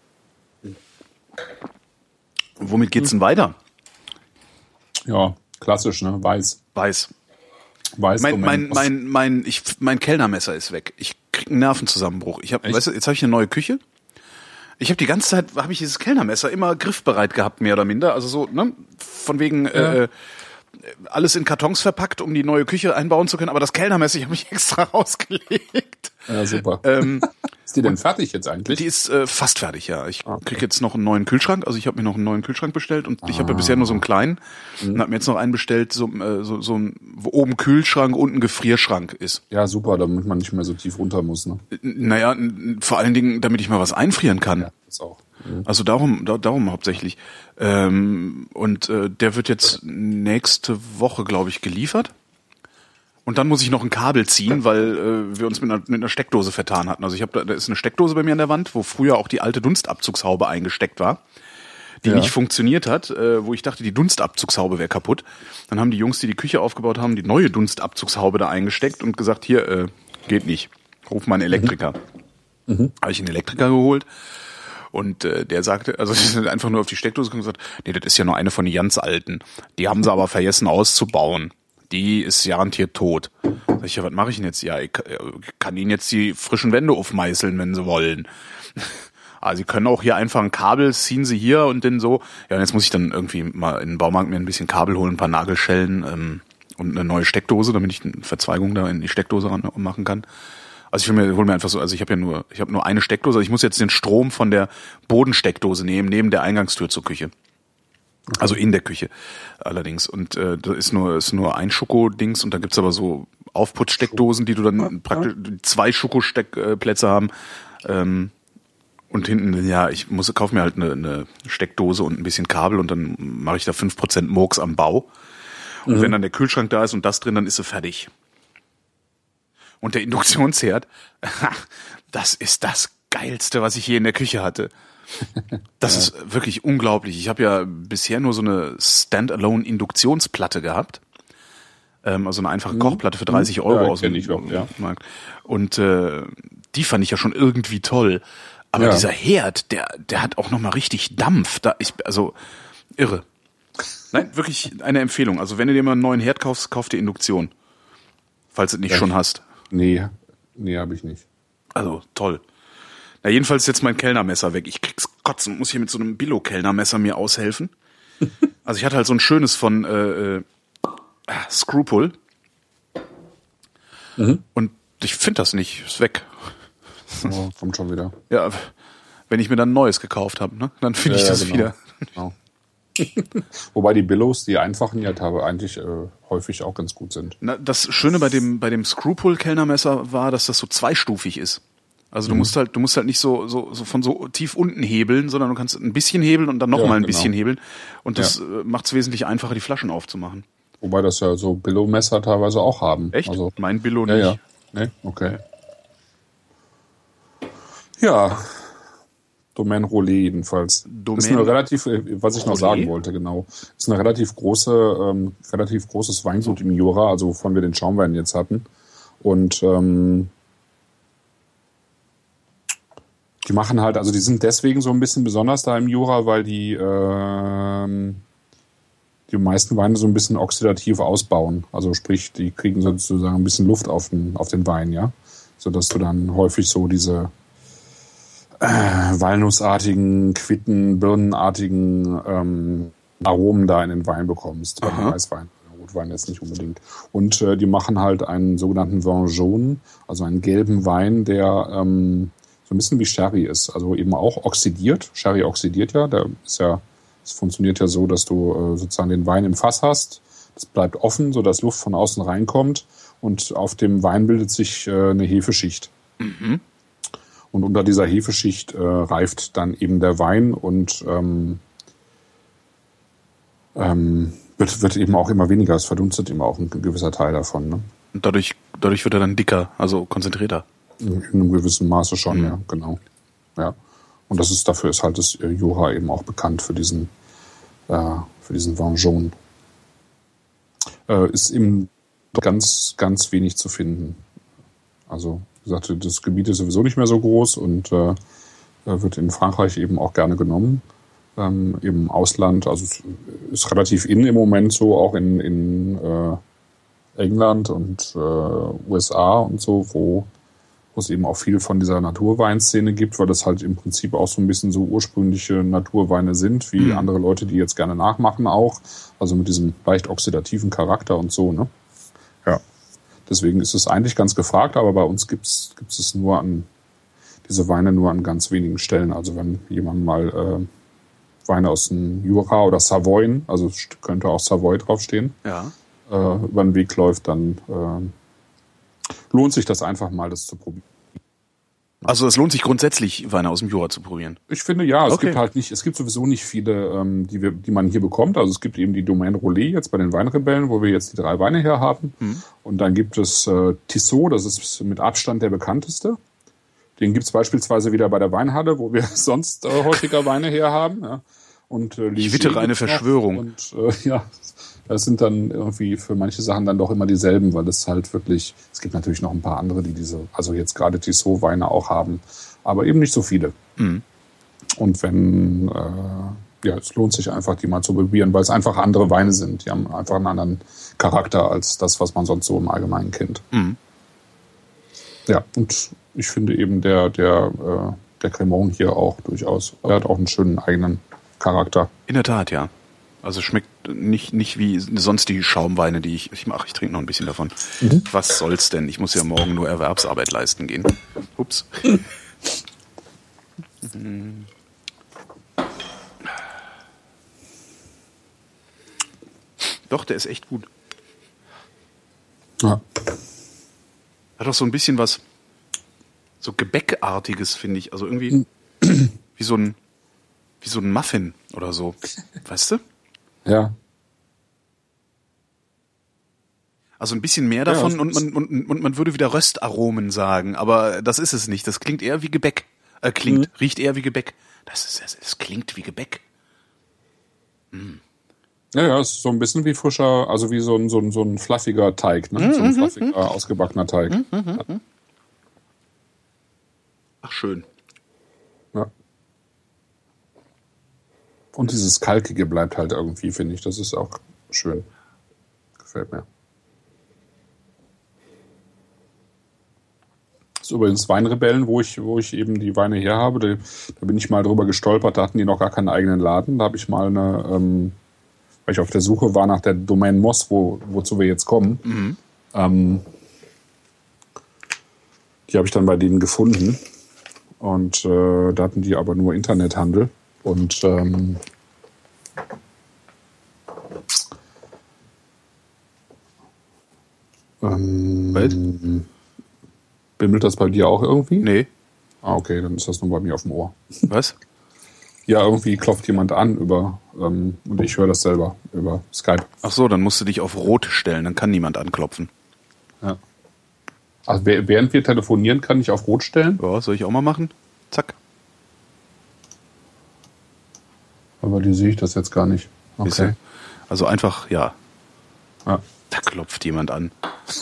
Womit geht's denn weiter? Ja, klassisch, ne? Weiß. Weiß. Weiß. Mein, mein, mein, mein, ich, mein Kellnermesser ist weg. Ich krieg einen Nervenzusammenbruch. Ich hab, weißt du, jetzt habe ich eine neue Küche. Ich habe die ganze Zeit, habe ich dieses Kellnermesser immer griffbereit gehabt, mehr oder minder. Also so, ne? Von wegen, ja. äh, alles in Kartons verpackt, um die neue Küche einbauen zu können. Aber das Kellnermesser, ich habe mich extra rausgelegt. Ja, super. Ähm, ist die denn fertig jetzt eigentlich? Die ist äh, fast fertig, ja. Ich okay. krieg jetzt noch einen neuen Kühlschrank. Also ich habe mir noch einen neuen Kühlschrank bestellt und ah. ich habe ja bisher nur so einen kleinen. Mhm. Und habe mir jetzt noch einen bestellt, so, äh, so, so ein, wo oben Kühlschrank, unten Gefrierschrank ist. Ja, super, damit man nicht mehr so tief runter muss, ne? Naja, vor allen Dingen, damit ich mal was einfrieren kann. Ja, das auch. Mhm. Also darum, da, darum hauptsächlich. Ähm, und äh, der wird jetzt nächste Woche, glaube ich, geliefert. Und dann muss ich noch ein Kabel ziehen, weil äh, wir uns mit einer, mit einer Steckdose vertan hatten. Also ich habe da, da ist eine Steckdose bei mir an der Wand, wo früher auch die alte Dunstabzugshaube eingesteckt war, die ja. nicht funktioniert hat, äh, wo ich dachte, die Dunstabzugshaube wäre kaputt. Dann haben die Jungs, die die Küche aufgebaut haben, die neue Dunstabzugshaube da eingesteckt und gesagt, hier, äh, geht nicht. Ruf mal einen Elektriker. Mhm. Mhm. Habe ich einen Elektriker geholt. Und äh, der sagte, also die sind einfach nur auf die Steckdose gekommen und gesagt, nee, das ist ja nur eine von den ganz alten. Die haben sie aber vergessen auszubauen. Die ist garantiert tot. Sag ich, ja, was mache ich denn jetzt? Ja, ich kann Ihnen jetzt die frischen Wände aufmeißeln, wenn Sie wollen. Also Sie können auch hier einfach ein Kabel, ziehen Sie hier und dann so. Ja, und jetzt muss ich dann irgendwie mal in den Baumarkt mir ein bisschen Kabel holen, ein paar Nagelschellen ähm, und eine neue Steckdose, damit ich eine Verzweigung da in die Steckdose ran machen kann. Also ich will mir, hol mir einfach so, also ich habe ja nur, ich habe nur eine Steckdose. Also ich muss jetzt den Strom von der Bodensteckdose nehmen, neben der Eingangstür zur Küche. Also in der Küche allerdings. Und äh, da ist nur ist nur ein Schoko-Dings und da gibt's aber so Aufputzsteckdosen, die du dann praktisch zwei Schokosteckplätze haben. Ähm, und hinten, ja, ich muss kaufe mir halt eine, eine Steckdose und ein bisschen Kabel und dann mache ich da fünf Prozent Murks am Bau. Und mhm. wenn dann der Kühlschrank da ist und das drin, dann ist sie fertig. Und der Induktionsherd, das ist das Geilste, was ich je in der Küche hatte. Das ja. ist wirklich unglaublich. Ich habe ja bisher nur so eine Standalone-Induktionsplatte gehabt. Ähm, also eine einfache mhm. Kochplatte für dreißig Euro ja, aus dem ich auch, ja. Markt. Und äh, die fand ich ja schon irgendwie toll. Aber ja. dieser Herd, der der hat auch noch mal richtig Dampf. Da ich, also irre. Nein, wirklich eine Empfehlung. Also wenn du dir mal einen neuen Herd kaufst, kauf dir Induktion. Falls du es nicht ja. schon hast. Nee, nee, habe ich nicht. Also toll. Na, jedenfalls ist jetzt mein Kellnermesser weg. Ich krieg's kotzen, muss hier mit so einem Billo-Kellnermesser mir aushelfen. Also ich hatte halt so ein schönes von äh, äh, Scrupul. Mhm. Und ich finde das nicht. Ist weg. Oh, kommt schon wieder. Ja, wenn ich mir dann ein neues gekauft habe, ne, dann finde ja, ich das ja, genau. wieder. Genau. Wobei die Billos, die einfachen ja eigentlich äh, häufig auch ganz gut sind. Na, das Schöne bei dem bei dem Scrupul-Kellnermesser war, dass das so zweistufig ist. Also du mhm. musst halt du musst halt nicht so, so so von so tief unten hebeln, sondern du kannst ein bisschen hebeln und dann noch ja, mal ein genau. bisschen hebeln. Und das ja. macht es wesentlich einfacher, die Flaschen aufzumachen. Wobei das ja so Billo-Messer teilweise auch haben. Echt? Also, mein Billo ja, nicht. Ja. Nee? Okay. Ja, Domaine Rollet jedenfalls. Domaine ist eine relativ, was ich noch Rollet? sagen wollte, genau, ist eine relativ große, ähm, relativ großes Weingut im Jura, also wovon wir den Schaumwein jetzt hatten. Und ähm, die machen halt, also die sind deswegen so ein bisschen besonders da im Jura, weil die ähm, die meisten Weine so ein bisschen oxidativ ausbauen. Also sprich, die kriegen sozusagen ein bisschen Luft auf den, auf den Wein, ja, sodass du dann häufig so diese Äh, walnussartigen, Quitten, birnenartigen ähm, Aromen da in den Wein bekommst. Bei dem Weißwein, Rotwein jetzt nicht unbedingt. Und äh, die machen halt einen sogenannten Vin jaune, also einen gelben Wein, der ähm, so ein bisschen wie Sherry ist. Also eben auch oxidiert. Sherry oxidiert ja. Der ist ja, es funktioniert ja so, dass du äh, sozusagen den Wein im Fass hast. Das bleibt offen, sodass Luft von außen reinkommt. Und auf dem Wein bildet sich äh, eine Hefeschicht. Mhm. Und unter dieser Hefeschicht äh, reift dann eben der Wein und ähm, ähm, wird, wird eben auch immer weniger. Es verdunstet eben auch ein gewisser Teil davon. Ne? Und dadurch, dadurch wird er dann dicker, also konzentrierter. In einem gewissen Maße schon, mhm. ja, genau. Ja. Und das ist, dafür ist halt das äh, Jura eben auch bekannt für diesen, äh, für diesen Vin jaune. Äh, ist eben ganz, ganz wenig zu finden. Also, wie gesagt, das Gebiet ist sowieso nicht mehr so groß und äh, wird in Frankreich eben auch gerne genommen. Ähm, im Ausland, also es ist relativ in im Moment so, auch in, in äh, England und äh, U S A und so, wo, wo es eben auch viel von dieser Naturweinszene gibt, weil das halt im Prinzip auch so ein bisschen so ursprüngliche Naturweine sind, wie mhm. andere Leute, die jetzt gerne nachmachen auch. Also mit diesem leicht oxidativen Charakter und so, ne? Ja. Deswegen ist es eigentlich ganz gefragt, aber bei uns gibt's gibt's es nur an diese Weine nur an ganz wenigen Stellen. Also wenn jemand mal äh, Weine aus dem Jura oder Savoyen, also könnte auch Savoy draufstehen, ja. äh, über den Weg läuft, dann äh, lohnt sich das einfach mal, das zu probieren. Also es lohnt sich grundsätzlich, Weine aus dem Jura zu probieren? Ich finde ja, es okay. gibt halt nicht, es gibt sowieso nicht viele, ähm, die wir, die man hier bekommt. Also es gibt eben die Domaine Rollet jetzt bei den Weinrebellen, wo wir jetzt die drei Weine her haben. Mhm. Und dann gibt es äh, Tissot, das ist mit Abstand der bekannteste. Den gibt's beispielsweise wieder bei der Weinhalle, wo wir sonst äh, häufiger Weine her haben. Ja. Und äh, ich wittere eine Verschwörung. Und äh, ja, das sind dann irgendwie für manche Sachen dann doch immer dieselben, weil es halt wirklich, es gibt natürlich noch ein paar andere, die diese, also jetzt gerade Tissot-Weine auch haben, aber eben nicht so viele. Mhm. Und wenn, äh, ja, es lohnt sich einfach, die mal zu probieren, weil es einfach andere Weine sind. Die haben einfach einen anderen Charakter als das, was man sonst so im Allgemeinen kennt. Mhm. Ja, und ich finde eben der, der, äh, der Cremon hier auch durchaus, er hat auch einen schönen eigenen Charakter. In der Tat, ja. Also schmeckt nicht, nicht wie sonst die Schaumweine, die ich, ich mache. Ich trinke noch ein bisschen davon. Mhm. Was soll's denn? Ich muss ja morgen nur Erwerbsarbeit leisten gehen. Ups. Mhm. Doch, der ist echt gut. Ja. Hat auch so ein bisschen was, so Gebäckartiges, finde ich. Also irgendwie wie so ein, wie so ein Muffin oder so. Weißt du? Ja. Also ein bisschen mehr davon ja, und man, und, und man würde wieder Röstaromen sagen, aber das ist es nicht. Das klingt eher wie Gebäck. Äh, klingt, mhm. riecht eher wie Gebäck. Das ist, das, das klingt wie Gebäck. Mm. Ja, ja, es ist so ein bisschen wie frischer, also wie so ein, so ein, so ein fluffiger Teig, ne? Mhm, so ein fluffiger, mhm. ausgebackener Teig. Mhm, mhm, ja. Ach, schön. Ja. Und dieses Kalkige bleibt halt irgendwie, finde ich. Das ist auch schön. Gefällt mir. Das ist übrigens Weinrebellen, wo ich, wo ich eben die Weine her habe. Da, da bin ich mal drüber gestolpert, da hatten die noch gar keinen eigenen Laden. Da habe ich mal eine, ähm, weil ich auf der Suche war nach der Domain Moss, wo, wozu wir jetzt kommen. Mhm. Ähm, die habe ich dann bei denen gefunden. Und äh, da hatten die aber nur Internethandel. Und ähm, ähm, bimmelt das bei dir auch irgendwie? Nee. Ah, okay, dann ist das nur bei mir auf dem Ohr. Was? Ja, irgendwie klopft jemand an über ähm, und ich höre das selber über Skype. Ach so, dann musst du dich auf Rot stellen, dann kann niemand anklopfen. Ja. Also während wir telefonieren, kann ich auf Rot stellen? Ja, soll ich auch mal machen? Zack. Aber die sehe ich das jetzt gar nicht. Okay. Also einfach, ja. ja. Da klopft jemand an.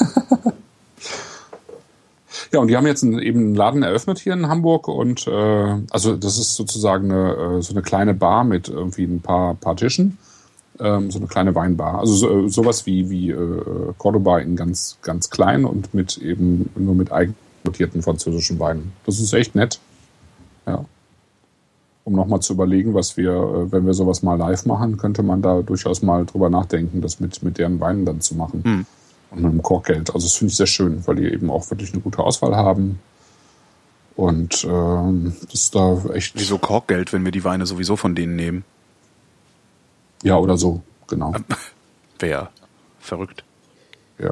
Ja, und die haben jetzt einen, eben einen Laden eröffnet hier in Hamburg und äh, also das ist sozusagen eine, so eine kleine Bar mit irgendwie ein paar, paar Tischen, ähm, so eine kleine Weinbar. Also so, sowas wie, wie äh, Cordoba in ganz, ganz klein und mit eben nur mit eigenimportierten französischen Weinen. Das ist echt nett. Ja. Um nochmal zu überlegen, was wir, wenn wir sowas mal live machen, könnte man da durchaus mal drüber nachdenken, das mit, mit deren Weinen dann zu machen. Hm. Und mit dem Korkgeld. Also das finde ich sehr schön, weil die eben auch wirklich eine gute Auswahl haben. Und ähm, das ist da echt... Wieso Korkgeld, wenn wir die Weine sowieso von denen nehmen? Ja, oder so, genau. Wäre verrückt. Ja.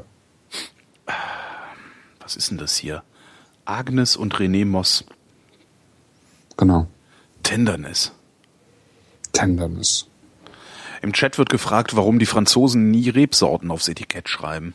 Was ist denn das hier? Agnes und René Moss. Genau. Tenderness. Tenderness. Im Chat wird gefragt, warum die Franzosen nie Rebsorten aufs Etikett schreiben.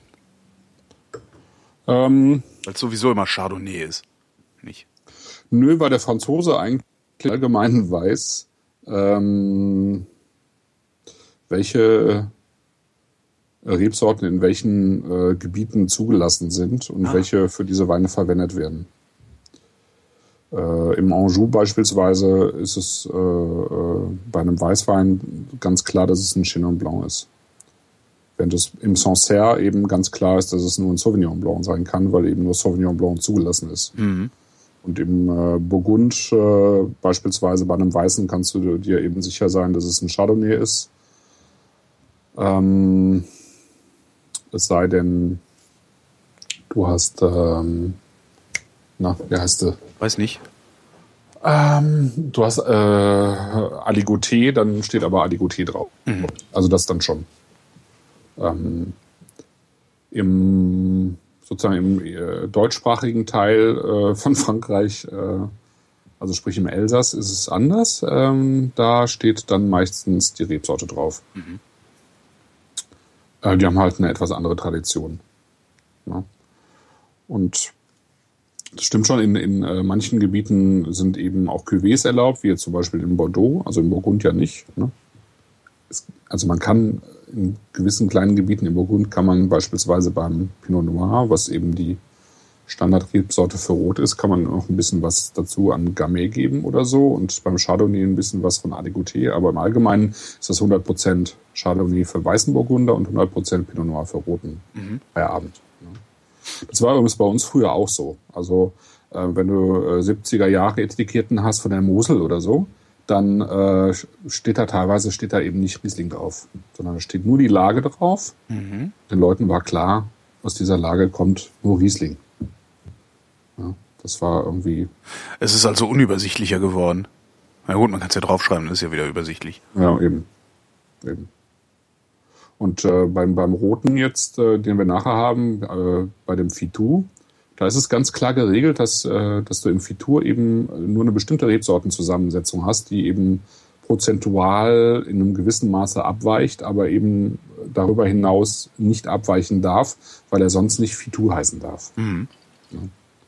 Ähm, Weil es sowieso immer Chardonnay ist. Nicht? Nö, weil der Franzose eigentlich allgemein weiß, ähm, welche Rebsorten in welchen äh, Gebieten zugelassen sind und ah. welche für diese Weine verwendet werden. Äh, Im Anjou beispielsweise ist es äh, äh, bei einem Weißwein ganz klar, dass es ein Chenin Blanc ist. Während es im Sancerre eben ganz klar ist, dass es nur ein Sauvignon Blanc sein kann, weil eben nur Sauvignon Blanc zugelassen ist. Mhm. Und im äh, Burgund äh, beispielsweise bei einem Weißen kannst du dir eben sicher sein, dass es ein Chardonnay ist. Ähm, es sei denn, du hast, ähm, na, wie heißt du? Weiß nicht. Ähm, du hast äh, Aligoté, dann steht aber Aligoté drauf. Mhm. Also das dann schon. Ähm, Im sozusagen im äh, deutschsprachigen Teil äh, von Frankreich, äh, also sprich im Elsass, ist es anders. Ähm, da steht dann meistens die Rebsorte drauf. Mhm. Äh, die haben halt eine etwas andere Tradition. Ja. Und das stimmt schon, in, in äh, manchen Gebieten sind eben auch Cuvées erlaubt, wie jetzt zum Beispiel in Bordeaux, also in Burgund ja nicht. Ne? Es, also man kann in gewissen kleinen Gebieten in Burgund kann man beispielsweise beim Pinot Noir, was eben die Standardrebsorte für Rot ist, kann man noch ein bisschen was dazu an Gamay geben oder so und beim Chardonnay ein bisschen was von Aligoté, aber im Allgemeinen ist das hundert Prozent Chardonnay für weißen Burgunder und hundert Prozent Pinot Noir für roten mhm. Feierabend. Ne? Das war übrigens bei uns früher auch so. Also äh, wenn du äh, siebziger Jahre Etiketten hast von der Mosel oder so, dann äh, steht da teilweise steht da eben nicht Riesling drauf, sondern da steht nur die Lage drauf. Mhm. Den Leuten war klar, aus dieser Lage kommt nur Riesling. Ja, das war irgendwie... Es ist also unübersichtlicher geworden. Na gut, man kann es ja draufschreiben, das ist ja wieder übersichtlich. Ja, eben. eben. Und äh, beim, beim Roten jetzt, äh, den wir nachher haben, äh, bei dem Fitou, Da ist es ganz klar geregelt, dass, äh, dass du im Fitur eben nur eine bestimmte Rebsortenzusammensetzung hast, die eben prozentual in einem gewissen Maße abweicht, aber eben darüber hinaus nicht abweichen darf, weil er sonst nicht Fitur heißen darf. Mhm. Ja.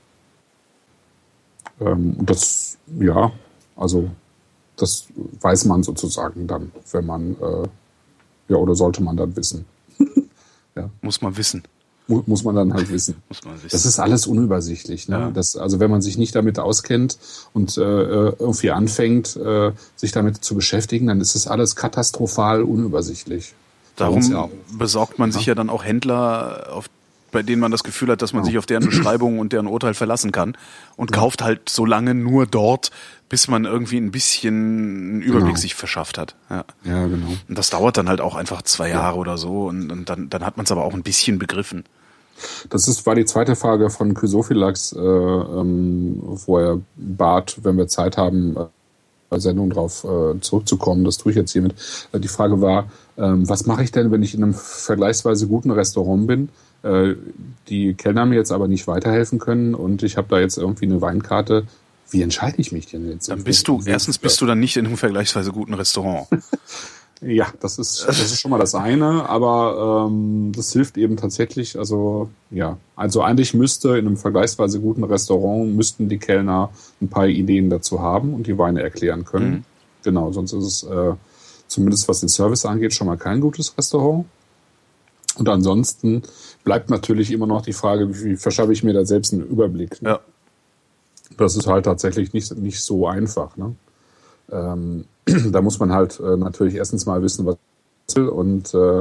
Ähm, und das, ja, also das weiß man sozusagen dann, wenn man, äh, ja, oder sollte man dann wissen. Ja. Muss man wissen. Mu- muss man dann halt wissen. Muss man wissen. Das ist alles unübersichtlich. Ne? Ja. Das, also wenn man sich nicht damit auskennt und äh, irgendwie anfängt, äh, sich damit zu beschäftigen, dann ist es alles katastrophal unübersichtlich. Darum Ja auch. besorgt man sich ja dann auch Händler, auf, bei denen man das Gefühl hat, dass man Ja. sich auf deren Beschreibung und deren Urteil verlassen kann und kauft halt so lange nur dort, bis man irgendwie ein bisschen einen Überblick Genau. sich verschafft hat. Ja. Ja, genau. Und das dauert dann halt auch einfach zwei Jahre oder so und, und dann, dann hat man es aber auch ein bisschen begriffen. Das ist, war die zweite Frage von Chrysophilax, äh, ähm, wo er bat, wenn wir Zeit haben, äh, bei Sendung drauf äh, zurückzukommen. Das tue ich jetzt hiermit. Äh, die Frage war, ähm, was mache ich denn, wenn ich in einem vergleichsweise guten Restaurant bin, äh, die Kellner mir jetzt aber nicht weiterhelfen können und ich habe da jetzt irgendwie eine Weinkarte. Wie entscheide ich mich denn jetzt? Dann bist du, erstens bist du dann nicht in einem vergleichsweise guten Restaurant. Ja, das ist, das ist schon mal das eine, aber ähm, das hilft eben tatsächlich, also ja, also eigentlich müsste in einem vergleichsweise guten Restaurant, müssten die Kellner ein paar Ideen dazu haben und die Weine erklären können. Mhm. Genau, sonst ist es äh, zumindest was den Service angeht schon mal kein gutes Restaurant. Und ansonsten bleibt natürlich immer noch die Frage, wie verschaffe ich mir da selbst einen Überblick. Ne? Ja. Das ist halt tatsächlich nicht, nicht so einfach, ne? Ähm, da muss man halt äh, natürlich erstens mal wissen, was man will und äh,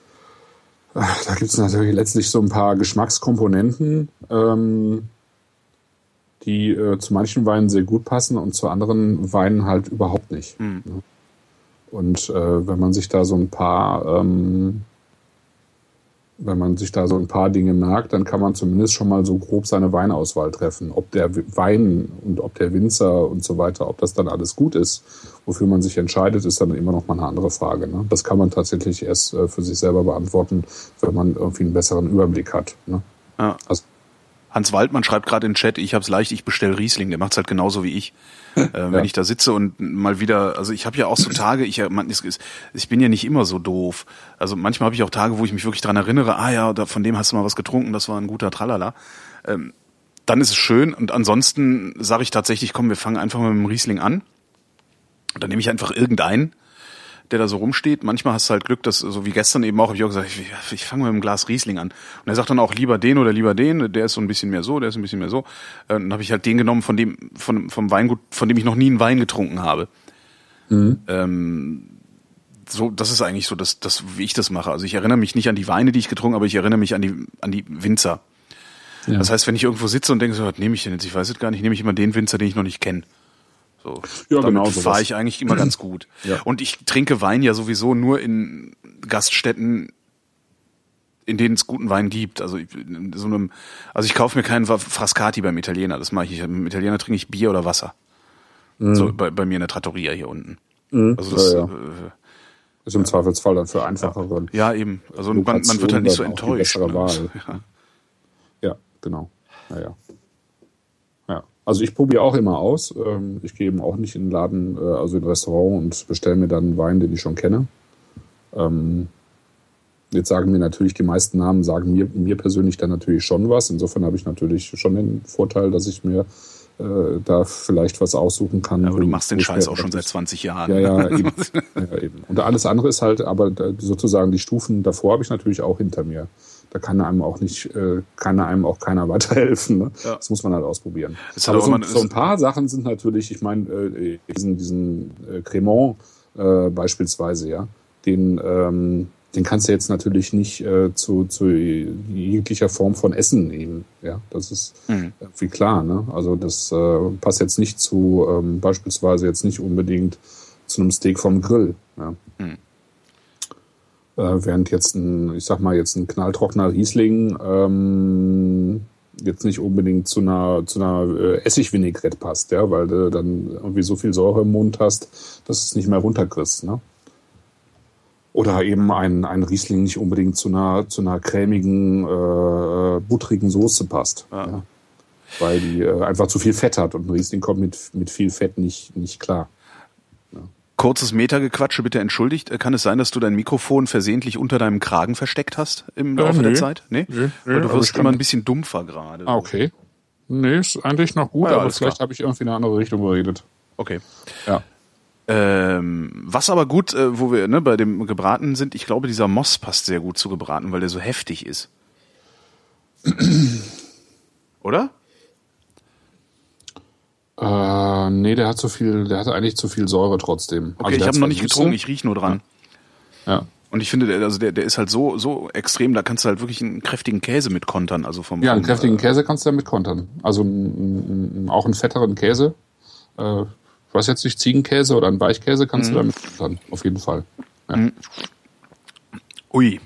da gibt es natürlich letztlich so ein paar Geschmackskomponenten, ähm, die äh, zu manchen Weinen sehr gut passen und zu anderen Weinen halt überhaupt nicht. Mhm. Ne? Und äh, wenn man sich da so ein paar ähm, wenn man sich da so ein paar Dinge merkt, dann kann man zumindest schon mal so grob seine Weinauswahl treffen. Ob der Wein und ob der Winzer und so weiter, ob das dann alles gut ist, wofür man sich entscheidet, ist dann immer noch mal eine andere Frage. Ne? Das kann man tatsächlich erst äh, für sich selber beantworten, wenn man irgendwie einen besseren Überblick hat. Ne? Ja. Also, Hans Waldmann schreibt gerade in den Chat, ich hab's leicht, ich bestell Riesling. Der macht's halt genauso wie ich. Äh, wenn Ja. ich da sitze und mal wieder, also ich habe ja auch so Tage, ich, man, es ist- ich bin ja nicht immer so doof. Also manchmal habe ich auch Tage, wo ich mich wirklich dran erinnere, ah ja, da, von dem hast du mal was getrunken, das war ein guter Tralala. Ähm, dann ist es schön und ansonsten sage ich tatsächlich, komm, wir fangen einfach mal mit dem Riesling an. Und dann nehme ich einfach irgendeinen, der da so rumsteht. Manchmal hast du halt Glück, dass, so wie gestern eben auch, habe ich auch gesagt, ich, ich fange mit einem Glas Riesling an. Und er sagt dann auch lieber den oder lieber den, der ist so ein bisschen mehr so, der ist ein bisschen mehr so. Äh, Dann habe ich halt den genommen, von dem, von, vom Weingut, von dem ich noch nie einen Wein getrunken habe. Mhm. Ähm, so, das ist eigentlich so, das, das, wie ich das mache. Also ich erinnere mich nicht an die Weine, die ich getrunken habe, aber ich erinnere mich an die, an die Winzer. ja. Das heißt, wenn ich irgendwo sitze und denke, so, was nehme ich denn jetzt? Ich weiß es gar nicht, nehme ich immer den Winzer, den ich noch nicht kenne. So, Ja, damit genau sowas. fahre ich eigentlich immer ganz gut. Ja. Und ich trinke Wein ja sowieso nur in Gaststätten, in denen es guten Wein gibt. Also ich, in so einem, also ich kaufe mir keinen Frascati beim Italiener. Das mache ich. Beim Italiener trinke ich Bier oder Wasser. Mhm. So bei, bei mir in der Trattoria hier unten. Mhm. Also das, ja, ja. Äh, Ist im Zweifelsfall dann für einfachere. ja eben. Also man, man wird halt nicht so enttäuscht. Bessere Ne? Wahl. Ja. Ja, genau. Ja, ja. Ja. Also ich probiere auch immer aus. Ähm, Ich gehe eben auch nicht in den Laden, äh, also in ein Restaurant und bestelle mir dann einen Wein, den ich schon kenne. Ähm, Jetzt sagen mir natürlich die meisten Namen, sagen mir, mir persönlich dann natürlich schon was. Insofern habe ich natürlich schon den Vorteil, dass ich mir äh, da vielleicht was aussuchen kann. Aber du wo- machst den wo ich Scheiß mir auch schon seit etwas- zwanzig Jahren. Ja, ja, eben. ja, eben. Und alles andere ist halt, aber da- sozusagen die Stufen davor habe ich natürlich auch hinter mir. Da kann einem auch nicht, äh, kann einem auch keiner weiterhelfen. Ne? Ja. Das muss man halt ausprobieren. Es hat Aber auch so, immer- so ein paar Sachen sind natürlich, ich meine, äh, diesen, diesen äh, Cremant äh, beispielsweise, ja, den, ähm, den kannst du jetzt natürlich nicht äh, zu, zu jeglicher Form von Essen nehmen. Ja, das ist Mhm. irgendwie klar. Ne? Also das äh, passt jetzt nicht zu, ähm, beispielsweise jetzt nicht unbedingt zu einem Steak vom Grill. Ja. Mhm. Äh, während jetzt ein, ich sag mal, jetzt ein knalltrockener Riesling ähm, jetzt nicht unbedingt zu einer, zu einer äh, Essigvinaigrette passt, ja, weil du dann irgendwie so viel Säure im Mund hast, dass du es nicht mehr runterkriegst. Ne? Oder eben ein, ein Riesling nicht unbedingt zu einer, zu einer cremigen, äh, buttrigen Soße passt. Ja. Ja. Weil die äh, einfach zu viel Fett hat und ein Riesling kommt mit, mit viel Fett nicht, nicht klar. Ja. Kurzes Metagequatsche, bitte entschuldigt. Kann es sein, dass du dein Mikrofon versehentlich unter deinem Kragen versteckt hast im Laufe äh, nee. der Zeit? Nee? nee, nee Weil du wirst immer ein bisschen dumpfer gerade. Ah, okay. Nee, ist eigentlich noch gut, ja, aber vielleicht habe ich irgendwie in eine andere Richtung geredet. Okay. Ja. Ähm, was aber gut, äh, wo wir ne, bei dem Gebraten sind, ich glaube, dieser Moss passt sehr gut zu gebraten, weil der so heftig ist. Oder? Äh, nee, der hat zu viel, der hat eigentlich zu viel Säure trotzdem. Okay, also ich habe noch nicht getrunken, ich rieche nur dran. Ja. ja. Und ich finde, der, also der, der ist halt so, so extrem, da kannst du halt wirklich einen kräftigen Käse mit kontern. Also vom, ja, einen vom, kräftigen äh, Käse kannst du damit kontern. Also m, m, auch einen fetteren Käse. Äh, ich weiß jetzt nicht, Ziegenkäse oder einen Weichkäse kannst mhm. du damit kontern. Auf jeden Fall. Ja. Mhm. Ui.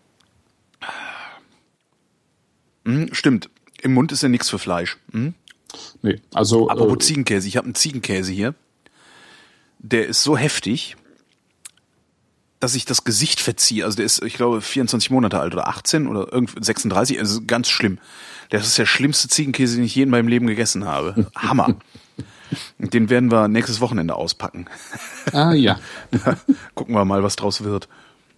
Mhm, stimmt. Im Mund ist ja nichts für Fleisch. Mhm. Nee, also. Apropos äh, Ziegenkäse, ich habe einen Ziegenkäse hier. Der ist so heftig, dass ich das Gesicht verziehe. Also der ist, ich glaube, vierundzwanzig Monate alt oder achtzehn oder irgendwie sechsunddreißig. Also ganz schlimm. Das ist der schlimmste Ziegenkäse, den ich je in meinem Leben gegessen habe. Hammer. Den werden wir nächstes Wochenende auspacken. Ah ja. Gucken wir mal, was draus wird.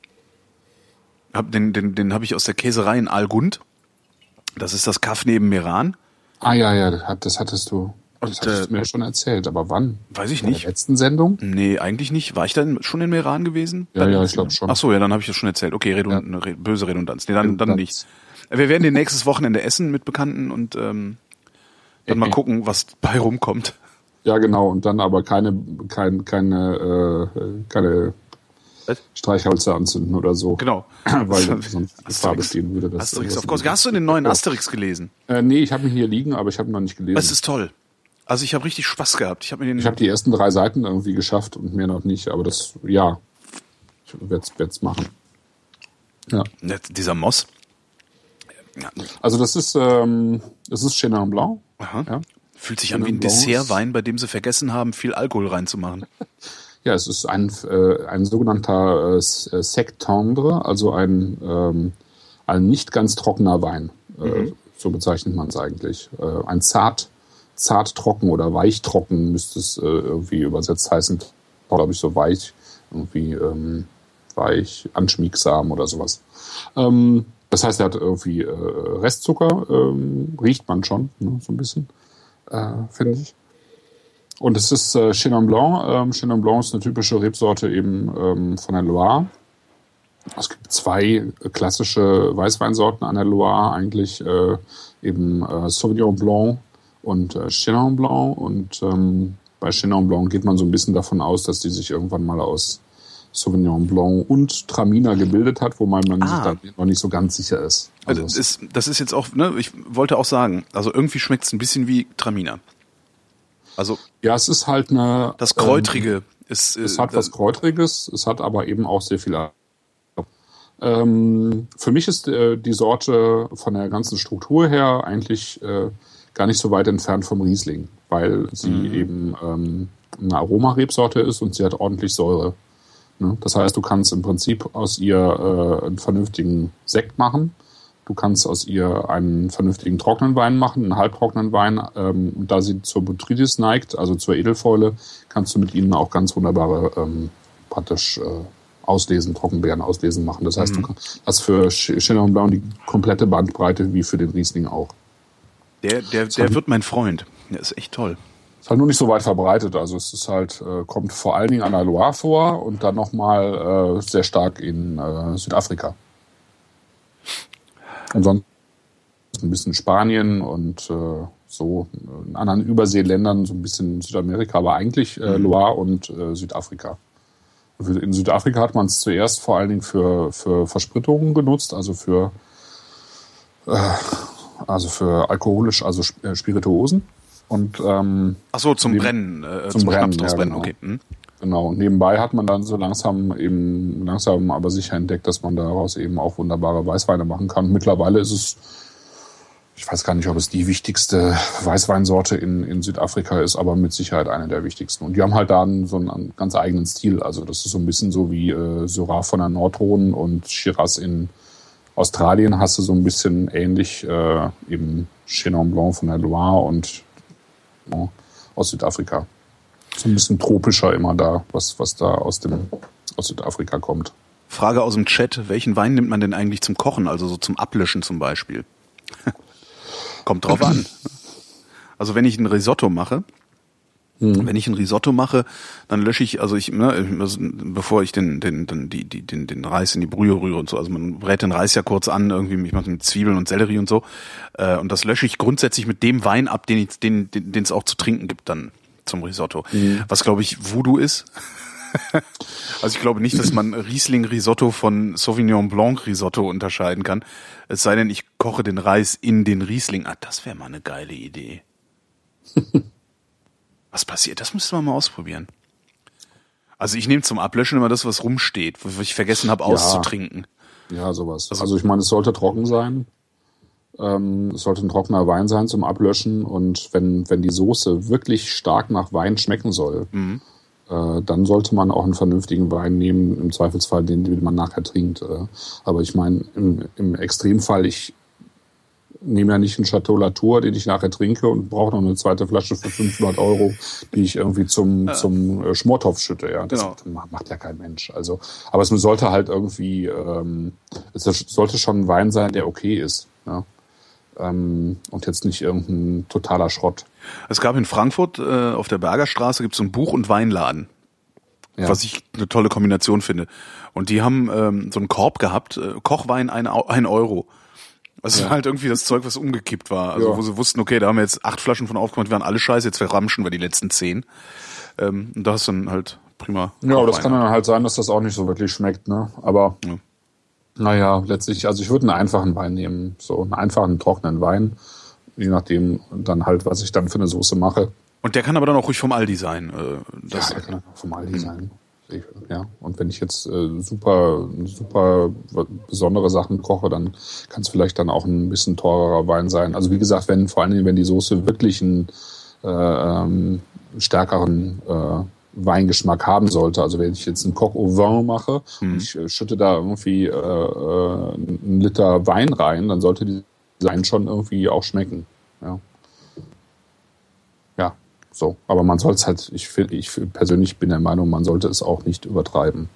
Hab den den, den habe ich aus der Käserei in Algund. Das ist das Kaff neben Meran. Ah ja, ja, das hattest du. Das Und, hattest äh, du mir schon erzählt, aber wann? Weiß ich Bei nicht. der letzten Sendung? Nee, eigentlich nicht. War ich dann schon in Meran gewesen? Ja, ja, ich glaube schon. Ach so, ja, dann habe ich das schon erzählt. Okay, Redund- Ja. re- böse Redundanz. Nee, dann, dann Redundanz. nicht. Wir werden den nächstes Wochenende essen mit Bekannten und ähm, dann mal gucken, was bei rumkommt. Ja, genau. Und dann aber keine, kein, keine, äh, keine Was? Streichhölzer anzünden oder so. Genau. Weil dann sonst Gefahr bestehen würde. Dass Asterix auf Korsika. Hast du den neuen Asterix gelesen? Äh, nee, ich habe ihn hier liegen, aber ich habe ihn noch nicht gelesen. Das ist toll. Also ich habe richtig Spaß gehabt. Ich habe mir den. Ich habe die ersten drei Seiten irgendwie geschafft und mehr noch nicht, aber das, ja, ich werde es machen. Ja. Dieser Moss. Ja. Also das ist, ähm, das ist Chenin Blanc. Aha. Ja. Fühlt sich an wie ein Dessertwein, bei dem sie vergessen haben, viel Alkohol reinzumachen. Ja, es ist ein, äh, ein sogenannter äh, Sec Tendre, also ein, ähm, ein nicht ganz trockener Wein. Äh, mhm. So bezeichnet man es eigentlich. Äh, ein zart, zart trocken oder weich trocken müsste es äh, irgendwie übersetzt heißen. Glaube ich, so weich, irgendwie ähm, weich, anschmiegsam oder sowas. Ähm, das heißt, er hat irgendwie äh, Restzucker, ähm, riecht man schon, ne, so ein bisschen, äh, finde ich. Und es ist äh, Chenin Blanc. Ähm, Chenin Blanc ist eine typische Rebsorte eben ähm, von der Loire. Es gibt zwei klassische Weißweinsorten an der Loire, eigentlich äh, eben äh, Sauvignon Blanc und äh, Chenin Blanc. Und ähm, bei Chenin Blanc geht man so ein bisschen davon aus, dass die sich irgendwann mal aus Sauvignon Blanc und Traminer gebildet hat, wo man, man ah. sich da noch nicht so ganz sicher ist. Also das, ist, das ist jetzt auch, ne, ich wollte auch sagen, also irgendwie schmeckt es ein bisschen wie Traminer. Also ja, es ist halt eine... Das Kräutrige ähm, ist... Es hat was Kräutriges, es hat aber eben auch sehr viel... Ähm, für mich ist äh, die Sorte von der ganzen Struktur her eigentlich äh, gar nicht so weit entfernt vom Riesling, weil sie mhm. eben ähm, eine Aromarebsorte ist und sie hat ordentlich Säure. Ne? Das heißt, du kannst im Prinzip aus ihr äh, einen vernünftigen Sekt machen. Du kannst aus ihr einen vernünftigen trockenen Wein machen, einen halbtrockenen Wein. Ähm, und da sie zur Botrytis neigt, also zur Edelfäule, kannst du mit ihnen auch ganz wunderbare ähm, praktisch äh, Auslesen, Trockenbeeren auslesen machen. Das heißt, mhm. du hast für Chenin Blanc die komplette Bandbreite wie für den Riesling auch. Der, der, der wird mein Freund. Der ist echt toll. Ist halt nur nicht so weit verbreitet. Also es ist halt, äh, kommt vor allen Dingen an der Loire vor und dann nochmal äh, sehr stark in äh, Südafrika. Ansonsten ein bisschen Spanien und äh, so in anderen Überseeländern, so ein bisschen Südamerika, aber eigentlich äh, Loire und äh, Südafrika. In Südafrika hat man es zuerst vor allen Dingen für, für Versprittungen genutzt, also für, äh, also für alkoholisch, also Spirituosen. Und, ähm, Ach so, zum neben, Brennen, äh, zum, zum Brennen, ja, brennen. Genau. Okay. Hm. Genau. Und nebenbei hat man dann so langsam eben, langsam aber sicher entdeckt, dass man daraus eben auch wunderbare Weißweine machen kann. Mittlerweile ist es, Ich weiß gar nicht, ob es die wichtigste Weißweinsorte in, in Südafrika ist, aber mit Sicherheit eine der wichtigsten. Und die haben halt da einen, so einen ganz eigenen Stil. Also das ist so ein bisschen so wie äh, Syrah von der Nordrhone und Shiraz in Australien hast du so ein bisschen ähnlich, äh, eben Chenin Blanc von der Loire und ja, aus Südafrika. So ein bisschen tropischer immer da, was, was da aus dem aus Südafrika kommt. Frage aus dem Chat, welchen Wein nimmt man denn eigentlich zum Kochen, also so zum Ablöschen zum Beispiel? Kommt drauf an. Also wenn ich ein Risotto mache, hm. wenn ich ein Risotto mache, dann lösche ich, also ich, ne, bevor ich den, den, den, die, die, den, den Reis in die Brühe rühre und so, also man brät den Reis ja kurz an, irgendwie, ich mache mit Zwiebeln und Sellerie und so, äh, und das lösche ich grundsätzlich mit dem Wein ab, den ich, den, den, den es auch zu trinken gibt dann zum Risotto. Hm. Was, glaube ich, Voodoo ist. Also ich glaube nicht, dass man Riesling Risotto von Sauvignon Blanc Risotto unterscheiden kann. Es sei denn, ich koche den Reis in den Riesling. Ah, das wäre mal eine geile Idee. Was passiert? Das müsste man mal ausprobieren. Also ich nehme zum Ablöschen immer das, was rumsteht, was ich vergessen habe auszutrinken. Ja, sowas. Also, also ich meine, es sollte trocken sein. Ähm, es sollte ein trockener Wein sein zum Ablöschen. Und wenn, wenn die Soße wirklich stark nach Wein schmecken soll, mhm. dann sollte man auch einen vernünftigen Wein nehmen, im Zweifelsfall den, den man nachher trinkt. Aber ich meine, im, im Extremfall, ich nehme ja nicht einen Chateau Latour, den ich nachher trinke und brauche noch eine zweite Flasche für fünfhundert Euro, die ich irgendwie zum, ja. zum Schmortopf schütte. Ja, das genau. macht ja kein Mensch. Also, aber es sollte halt irgendwie, ähm, es sollte schon ein Wein sein, der okay ist. Ja. Und jetzt nicht irgendein totaler Schrott. Es gab in Frankfurt äh, auf der Bergerstraße gibt's so einen Buch- und Weinladen, ja. was ich eine tolle Kombination finde. Und die haben ähm, so einen Korb gehabt, äh, Kochwein ein, ein Euro. Also ja. halt irgendwie das Zeug, was umgekippt war. Also ja. wo sie wussten, okay, da haben wir jetzt acht Flaschen von aufgemacht, die waren alle scheiße, jetzt verramschen wir die letzten zehn. Ähm, und da ist dann halt prima. Ja, aber das kann dann halt sein, dass das auch nicht so wirklich schmeckt, ne? Aber ja. Naja, letztlich, also ich würde einen einfachen Wein nehmen, so einen einfachen, trockenen Wein, je nachdem dann halt, was ich dann für eine Soße mache. Und der kann aber dann auch ruhig vom Aldi sein. Äh, das ja, der kann auch vom Aldi mhm. sein. Ja, und wenn ich jetzt äh, super, super besondere Sachen koche, dann kann es vielleicht dann auch ein bisschen teurerer Wein sein. Also wie gesagt, wenn vor allen Dingen, wenn die Soße wirklich einen äh, ähm, stärkeren äh, Weingeschmack haben sollte. Also wenn ich jetzt einen Coq au vin mache hm. und ich äh, schütte da irgendwie äh, äh, einen Liter Wein rein, dann sollte die Wein schon irgendwie auch schmecken. Ja, ja, so. Aber man soll es halt, ich, ich persönlich bin der Meinung, man sollte es auch nicht übertreiben.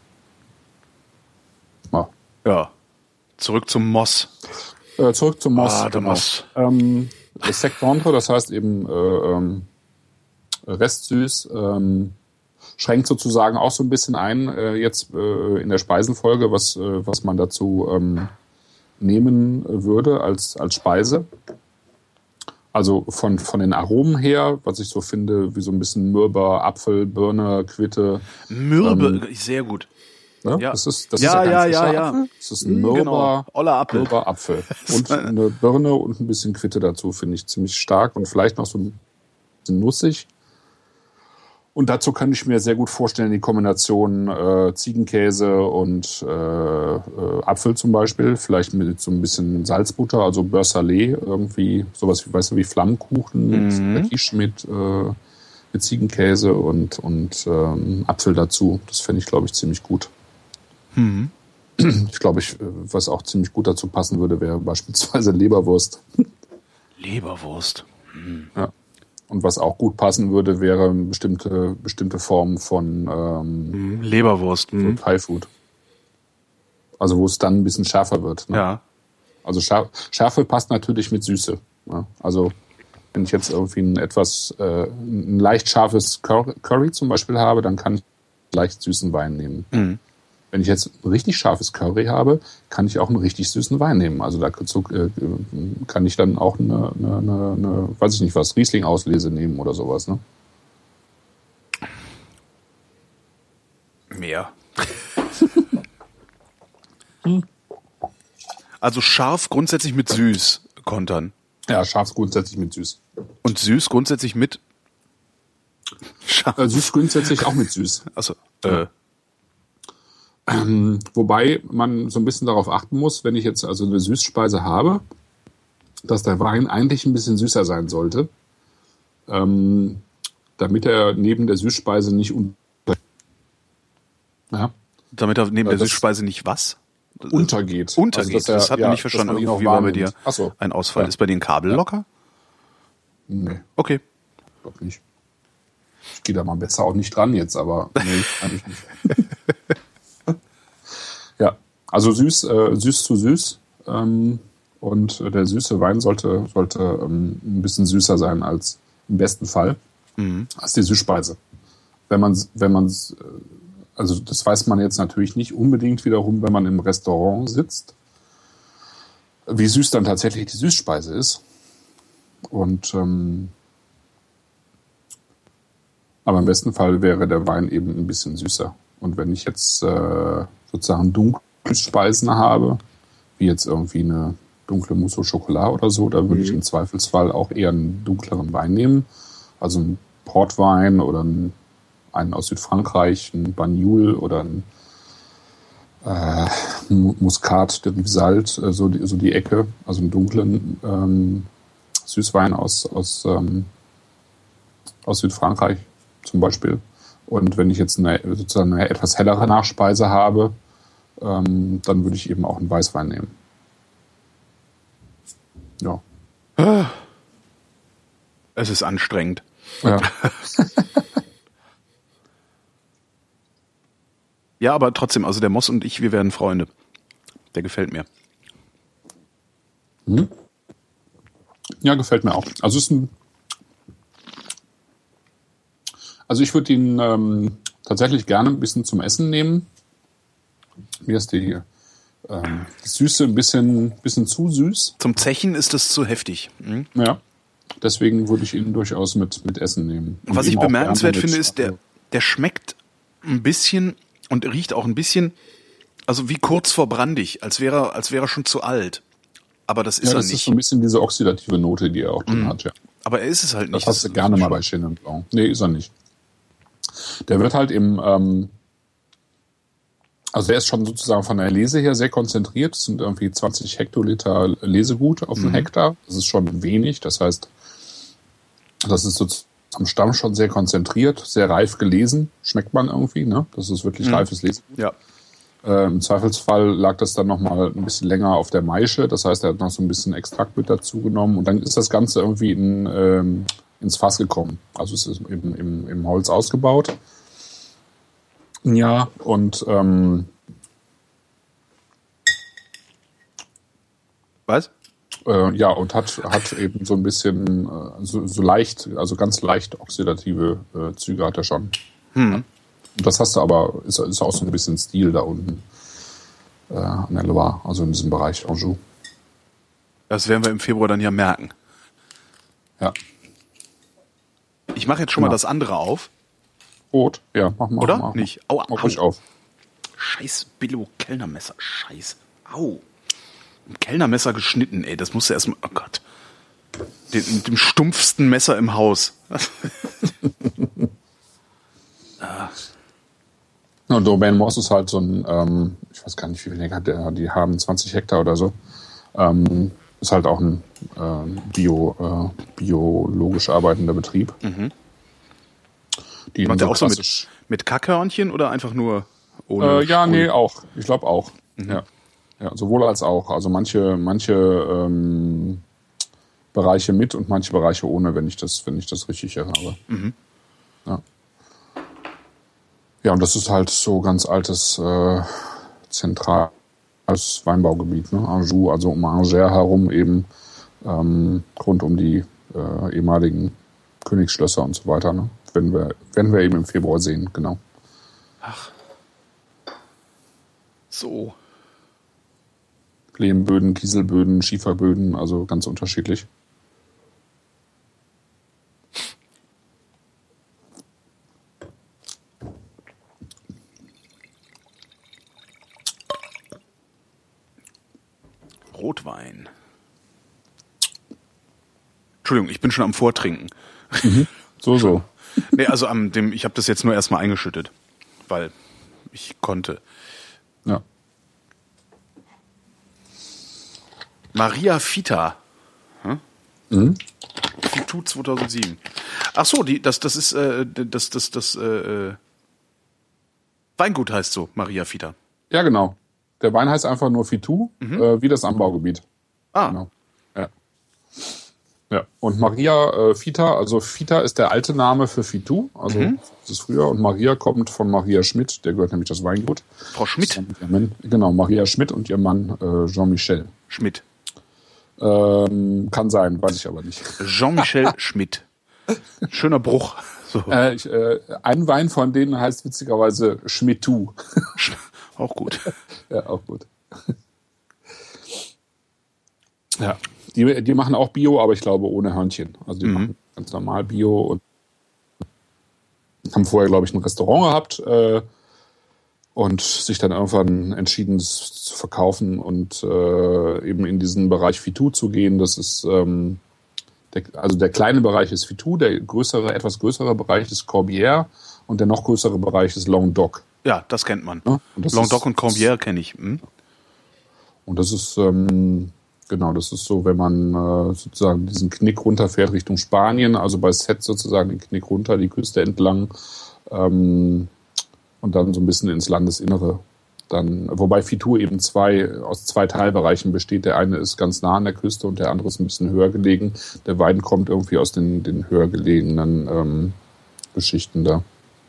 Ja. ja. Zurück zum Moss. Äh, zurück zum Moss. Ah, der genau. Moss. Ähm, das Sec Tendre, das heißt eben äh, ähm, restsüß, ähm, schränkt sozusagen auch so ein bisschen ein, äh, jetzt äh, in der Speisenfolge, was, äh, was man dazu ähm, nehmen würde als, als Speise. Also von, von den Aromen her, was ich so finde, wie so ein bisschen Mürber, Apfel, Birne, Quitte. Mürbe, ähm, sehr gut. Ne? Ja, das ist, das ja, ist ja, ja, ja. Apfel. Das ist ein Mürber, genau. Oller Apfel. Mürber, Apfel. Und eine Birne und ein bisschen Quitte dazu, finde ich ziemlich stark und vielleicht noch so ein bisschen nussig. Und dazu kann ich mir sehr gut vorstellen, die Kombination äh, Ziegenkäse und äh, äh, Apfel zum Beispiel, vielleicht mit so ein bisschen Salzbutter, also Beurre salé, irgendwie sowas wie, weißt du, wie Flammkuchen mhm. mit Quiche mit, äh, mit Ziegenkäse und, und ähm, Apfel dazu. Das fände ich, glaube ich, ziemlich gut. Mhm. Ich glaube, ich, was auch ziemlich gut dazu passen würde, wäre beispielsweise Leberwurst. Leberwurst. Mhm. Ja. Und was auch gut passen würde, wäre eine bestimmte, bestimmte Form von ähm, Leberwurst. Von Thai Food. Also wo es dann ein bisschen schärfer wird. Ne? Ja. Also Schär, Schärfe passt natürlich mit Süße. Ne? Also wenn ich jetzt irgendwie ein etwas, äh, ein leicht scharfes Curry zum Beispiel habe, dann kann ich leicht süßen Wein nehmen. Mhm. Wenn ich jetzt ein richtig scharfes Curry habe, kann ich auch einen richtig süßen Wein nehmen. Also da kann ich dann auch eine, eine, eine, eine weiß ich nicht was, Riesling-Auslese nehmen oder sowas. Ne? Mehr. Also scharf grundsätzlich mit süß kontern. Ja, scharf grundsätzlich mit süß. Und süß grundsätzlich mit scharf. Äh, süß grundsätzlich auch mit süß. Achso, äh. Ähm, wobei man so ein bisschen darauf achten muss, wenn ich jetzt also eine Süßspeise habe, dass der Wein eigentlich ein bisschen süßer sein sollte, ähm, damit er neben der Süßspeise nicht un ja. Damit er neben Ja, der Süßspeise nicht was? Untergeht. Untergeht. Also, er, das hat man ja, nicht verstanden. man Irgendwie war bei dir Ach so. ein Ausfall. Ja. Ist bei dir ein Kabel Ja. locker? Nee, Okay. glaub nicht. Ich gehe da mal besser auch nicht dran jetzt, aber nee, eigentlich nicht. Ja, also süß, äh, süß zu süß. Ähm, und der süße Wein sollte, sollte ähm, ein bisschen süßer sein als im besten Fall Mhm. als die Süßspeise. Wenn man, wenn man, also das weiß man jetzt natürlich nicht unbedingt wiederum, wenn man im Restaurant sitzt, wie süß dann tatsächlich die Süßspeise ist. Und ähm, aber im besten Fall wäre der Wein eben ein bisschen süßer. Und wenn ich jetzt äh, sozusagen dunkle Speisen habe, wie jetzt irgendwie eine dunkle Mousse au Chocolat oder so, da würde Mhm. ich im Zweifelsfall auch eher einen dunkleren Wein nehmen. Also einen Portwein oder einen, einen aus Südfrankreich, einen Banyul oder einen äh, Muscat de Rivesaltes, äh, so, die, so die Ecke. Also einen dunklen ähm, Süßwein aus, aus, ähm, aus Südfrankreich zum Beispiel. Und wenn ich jetzt eine, sozusagen eine etwas hellere Nachspeise habe, ähm, dann würde ich eben auch einen Weißwein nehmen. Ja. Es ist anstrengend. Ja. Ja, aber trotzdem, also der Moss und ich, wir werden Freunde. Der gefällt mir. Hm? Ja, gefällt mir auch. Also ist ein Also ich würde ihn ähm, tatsächlich gerne ein bisschen zum Essen nehmen. Mir ist die, ähm, die Süße ein bisschen, bisschen zu süß. Zum Zechen ist das zu heftig. Hm? Ja. Deswegen würde ich ihn durchaus mit, mit Essen nehmen. Und Was ich eben auch bemerkenswert gerne mit- finde, ist, der, der schmeckt ein bisschen und riecht auch ein bisschen, also wie kurz vor brandig, als wäre er, als wäre er schon zu alt. Aber das ist Ja, er das nicht. ist so ein bisschen diese oxidative Note, die er auch drin Mhm. hat, ja. Aber er ist es halt Das nicht. hast du ist gerne mal schon- bei Chenin Blanc. Nee, ist er nicht. Der wird halt im, ähm, also der ist schon sozusagen von der Lese her sehr konzentriert. Es sind irgendwie zwanzig Hektoliter Lesegut auf einen Mhm. Hektar. Das ist schon wenig. Das heißt, das ist so am Stamm schon sehr konzentriert, sehr reif gelesen. Schmeckt man irgendwie, ne? Das ist wirklich Mhm. reifes Lesegut. Ja. Äh, Im Zweifelsfall lag das dann nochmal ein bisschen länger auf der Maische. Das heißt, er hat noch so ein bisschen Extrakt mit dazu genommen. Und dann ist das Ganze irgendwie in, ähm, ins Fass gekommen. Also es ist eben im, im Holz ausgebaut. Ja, und ähm, Was? äh, ja, und hat, hat eben so ein bisschen, äh, so, so leicht, also ganz leicht oxidative äh, Züge hat er schon. Hm. Und das hast du aber, ist, ist auch so ein bisschen Stil da unten äh, an der Loire, also in diesem Bereich Anjou. Das werden wir im Februar dann ja merken. Ja. Ich mache jetzt schon mal Genau. das andere auf. Rot, ja, mach mal. Oder? Mach, Nicht. Aua, Mach au. ruhig auf. Scheiß Billo-Kellnermesser. Scheiß. Au. Ein Kellnermesser geschnitten, ey. Das musst du erstmal. Oh Gott. Den, mit dem stumpfsten Messer im Haus. Ja, und Domaine Moss ist halt so ein, ähm, ich weiß gar nicht, wie viel Hektar der, die haben, zwanzig Hektar oder so. Ähm, ist halt auch ein ähm, Bio, äh, biologisch arbeitender Betrieb. Mhm. Die Macht so der auch so mit, klassisch- mit Kackhörnchen oder einfach nur ohne? Äh, ja, Sprüh? nee, auch. Ich glaube auch. Mhm. Ja. Ja, sowohl als auch. Also manche, manche ähm, Bereiche mit und manche Bereiche ohne, wenn ich das, wenn ich das richtig habe. Mhm. Ja. Ja, und das ist halt so ganz altes äh, zentrales Weinbaugebiet, ne? Anjou, also um Angers herum eben ähm, rund um die äh, ehemaligen Königsschlösser und so weiter. Ne? Werden wir, werden wir eben im Februar sehen, genau. Ach. So. Lehmböden, Kieselböden, Schieferböden, also ganz unterschiedlich. Rotwein. Entschuldigung, ich bin schon am Vortrinken. So, so. Nee, also am dem, ich habe das jetzt nur erstmal eingeschüttet, weil ich konnte. Ja. Maria Fita Mhm. Fitu zweitausendsieben. Ach so, die, das, das ist, äh, das, das, das, äh, Weingut heißt so, Maria Fita. Ja, genau. Der Wein heißt einfach nur Fitu, mhm. äh, wie das Anbaugebiet. Ah. Genau. Ja. Ja. Und Maria äh, Fita, also Fita ist der alte Name für Fitu, also mhm. das ist früher. Und Maria kommt von Maria Schmidt, der gehört nämlich das Weingut. Frau Schmidt? Genau, Maria Schmidt und ihr Mann äh, Jean-Michel. Schmidt. Ähm, kann sein, weiß ich aber nicht. Jean-Michel Schmidt. Schöner Bruch. So. Äh, ich, äh, ein Wein von denen heißt witzigerweise Schmittu. Auch gut. Ja, auch gut. Ja, die, die machen auch Bio, aber ich glaube ohne Hörnchen. Also die mhm. machen ganz normal Bio und haben vorher, glaube ich, ein Restaurant gehabt äh, und sich dann irgendwann entschieden, es zu verkaufen und äh, eben in diesen Bereich Fitu zu gehen. Das ist ähm, der, also der kleine Bereich ist Fitu, der größere, etwas größere Bereich ist Corbière und der noch größere Bereich ist Languedoc. Ja, das kennt man. Ja, und das Languedoc ist, und Corbière kenne ich. Hm? Und das ist ähm, genau, das ist so, wenn man äh, sozusagen diesen Knick runterfährt Richtung Spanien, also bei Sète sozusagen den Knick runter, die Küste entlang ähm, und dann so ein bisschen ins Landesinnere. Dann, wobei Fitu eben zwei aus zwei Teilbereichen besteht. Der eine ist ganz nah an der Küste und der andere ist ein bisschen höher gelegen. Der Wein kommt irgendwie aus den, den höher gelegenen ähm, Geschichten da.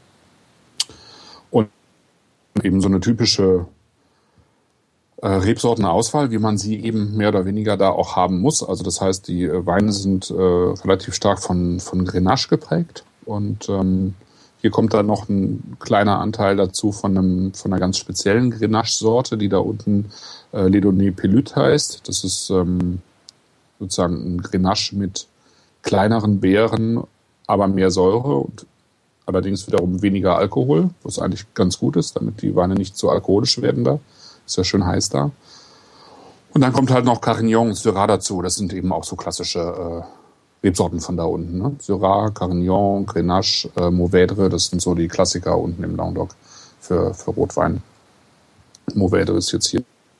Und eben so eine typische äh, Rebsortenauswahl, wie man sie eben mehr oder weniger da auch haben muss. Also das heißt, die äh, Weine sind äh, relativ stark von, von Grenache geprägt und ähm, hier kommt dann noch ein kleiner Anteil dazu von, einem, von einer ganz speziellen Grenache-Sorte, die da unten äh, Ledonnée Pellut heißt. Das ist ähm, sozusagen ein Grenache mit kleineren Beeren, aber mehr Säure und allerdings wiederum weniger Alkohol, was eigentlich ganz gut ist, damit die Weine nicht so alkoholisch werden da. Ist ja schön heiß da. Und dann kommt halt noch Carignan und Syrah dazu. Das sind eben auch so klassische äh, Rebsorten von da unten. Ne? Syrah, Carignan, Grenache, äh, Mourvèdre, das sind so die Klassiker unten im Languedoc für, für Rotwein. Mourvèdre ist jetzt hier.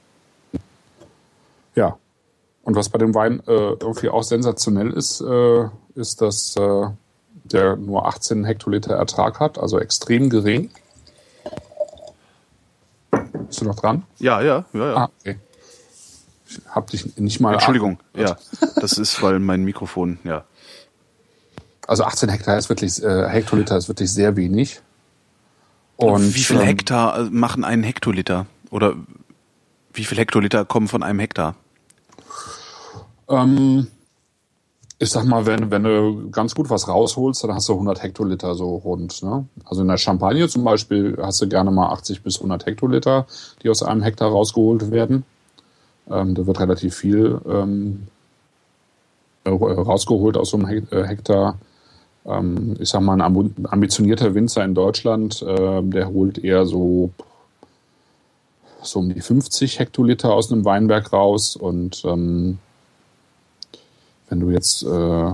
Ja. Und was bei dem Wein äh, irgendwie auch sensationell ist, äh, ist, dass äh, der nur achtzehn Hektoliter Ertrag hat, also extrem gering. Bist du noch dran? Ja, ja, ja, ja. Ah, okay. Ich hab dich nicht mal... Entschuldigung, ja. Das ist, weil mein Mikrofon, ja. Also achtzehn Hektar ist wirklich, äh, Hektoliter ist wirklich sehr wenig. Und wie viel ähm, Hektar machen einen Hektoliter? Oder wie viel Hektoliter kommen von einem Hektar? Ähm, ich sag mal, wenn, wenn du ganz gut was rausholst, dann hast du hundert Hektoliter so rund. Ne? Also in der Champagne zum Beispiel hast du gerne mal achtzig bis hundert Hektoliter, die aus einem Hektar rausgeholt werden. Ähm, da wird relativ viel ähm, rausgeholt aus so einem Hektar. Ähm, ich sag mal, ein ambitionierter Winzer in Deutschland, äh, der holt eher so, so um die fünfzig Hektoliter aus einem Weinberg raus. Und ähm, wenn du jetzt äh,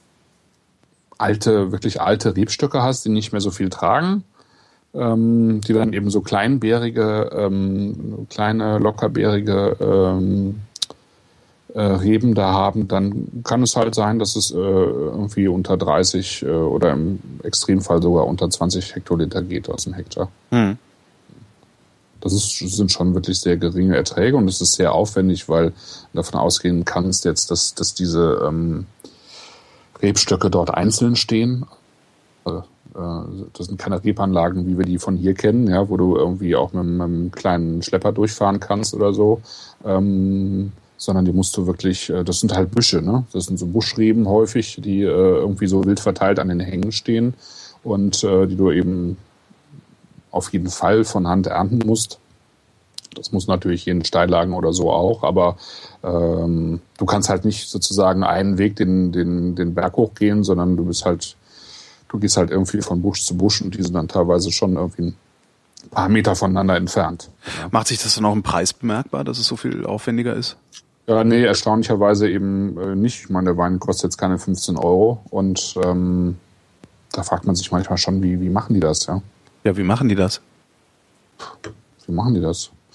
alte, wirklich alte Rebstöcke hast, die nicht mehr so viel tragen, ähm, die dann eben so kleinbeerige, ähm, kleine, lockerbeerige ähm, äh, Reben da haben, dann kann es halt sein, dass es äh, irgendwie unter dreißig äh, oder im Extremfall sogar unter zwanzig Hektoliter geht aus dem Hektar. Hm. Das ist, sind schon wirklich sehr geringe Erträge und es ist sehr aufwendig, weil du davon ausgehen kannst jetzt, dass, dass diese ähm, Rebstöcke dort einzeln stehen. Also, äh, das sind keine Rebanlagen, wie wir die von hier kennen, ja, wo du irgendwie auch mit, mit einem kleinen Schlepper durchfahren kannst oder so. Ähm, sondern die musst du wirklich, äh, das sind halt Büsche, ne? Das sind so Buschreben häufig, die äh, irgendwie so wild verteilt an den Hängen stehen und äh, die du eben auf jeden Fall von Hand ernten musst. Das muss natürlich hier in Steillagen oder so auch, aber ähm, du kannst halt nicht sozusagen einen Weg den, den, den Berg hochgehen, sondern du bist halt, du gehst halt irgendwie von Busch zu Busch und die sind dann teilweise schon irgendwie ein paar Meter voneinander entfernt. Ja. Macht sich das dann auch im Preis bemerkbar, dass es so viel aufwendiger ist? Ja, nee, erstaunlicherweise eben äh, nicht. Ich meine, der Wein kostet jetzt keine fünfzehn Euro und ähm, da fragt man sich manchmal schon, wie, wie machen die das, ja? Ja, wie machen die das? Wie machen die das?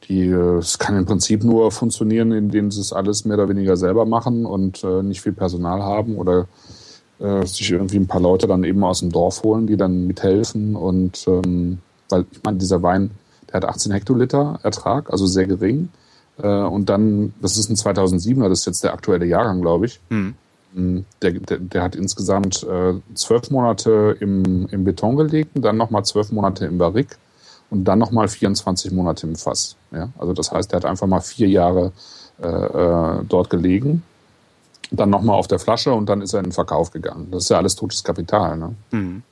Die, es kann im Prinzip nur funktionieren, indem sie es alles mehr oder weniger selber machen und äh, nicht viel Personal haben oder äh, sich irgendwie ein paar Leute dann eben aus dem Dorf holen, die dann mithelfen. Und ähm, weil ich meine, dieser Wein, der hat achtzehn Hektoliter Ertrag, also sehr gering. Äh, und dann, das ist ein zweitausendsiebener, das ist jetzt der aktuelle Jahrgang, glaube ich. Mhm. Der, der, der hat insgesamt äh, zwölf Monate im, im Beton gelegt, dann nochmal zwölf Monate im Barrique. Und dann nochmal vierundzwanzig Monate im Fass. Ja? Also das heißt, er hat einfach mal vier Jahre äh, äh, dort gelegen, dann nochmal auf der Flasche und dann ist er in den Verkauf gegangen. Das ist ja alles totes Kapital. Ne? Mhm.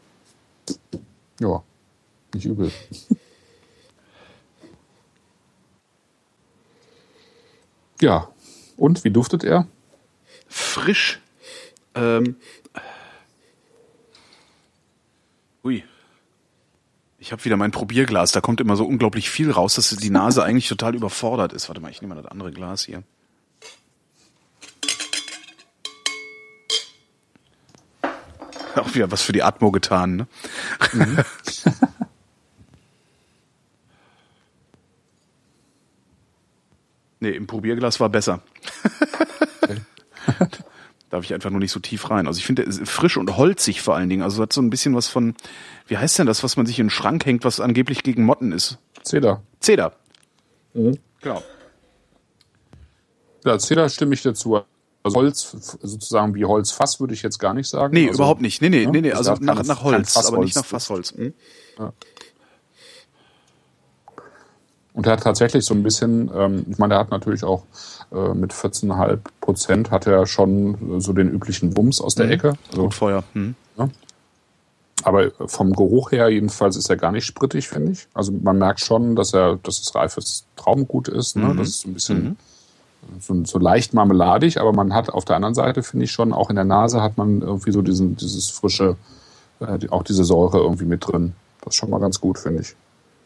Ja, nicht übel. Ja, und wie duftet er? Frisch. Ähm. Ui. Ich habe wieder mein Probierglas, da kommt immer so unglaublich viel raus, dass die Nase eigentlich total überfordert ist. Warte mal, ich nehme mal das andere Glas hier. Auch wieder was für die Atmo getan, ne? Mhm. Nee, im Probierglas war besser. Okay. Darf ich einfach nur nicht so tief rein. Also ich finde, frisch und holzig vor allen Dingen. Also hat so ein bisschen was von, wie heißt denn das, was man sich in den Schrank hängt, was angeblich gegen Motten ist? Zeder. Zeder. Mhm. Genau. Ja, Zeder stimme ich dazu. Also Holz, sozusagen wie Holzfass würde ich jetzt gar nicht sagen. Nee, also, überhaupt nicht. Nee, nee, ja, nee, nee. Also nach, keine, nach Holz, aber nicht nach Fassholz. Mhm. Ja. Und er hat tatsächlich so ein bisschen, ähm, ich meine, er hat natürlich auch äh, mit vierzehn Komma fünf Prozent hat er schon so den üblichen Wumms aus der mhm. Ecke. Also, Gut Feuer. Mhm. Ja. Aber vom Geruch her jedenfalls ist er gar nicht sprittig, finde ich. Also man merkt schon, dass er, dass es reifes Traubengut ist. Ne? Mhm. Das ist so ein bisschen mhm. so, so leicht marmeladig, aber man hat auf der anderen Seite, finde ich schon, auch in der Nase hat man irgendwie so diesen, dieses frische, äh, die, auch diese Säure irgendwie mit drin. Das ist schon mal ganz gut, finde ich.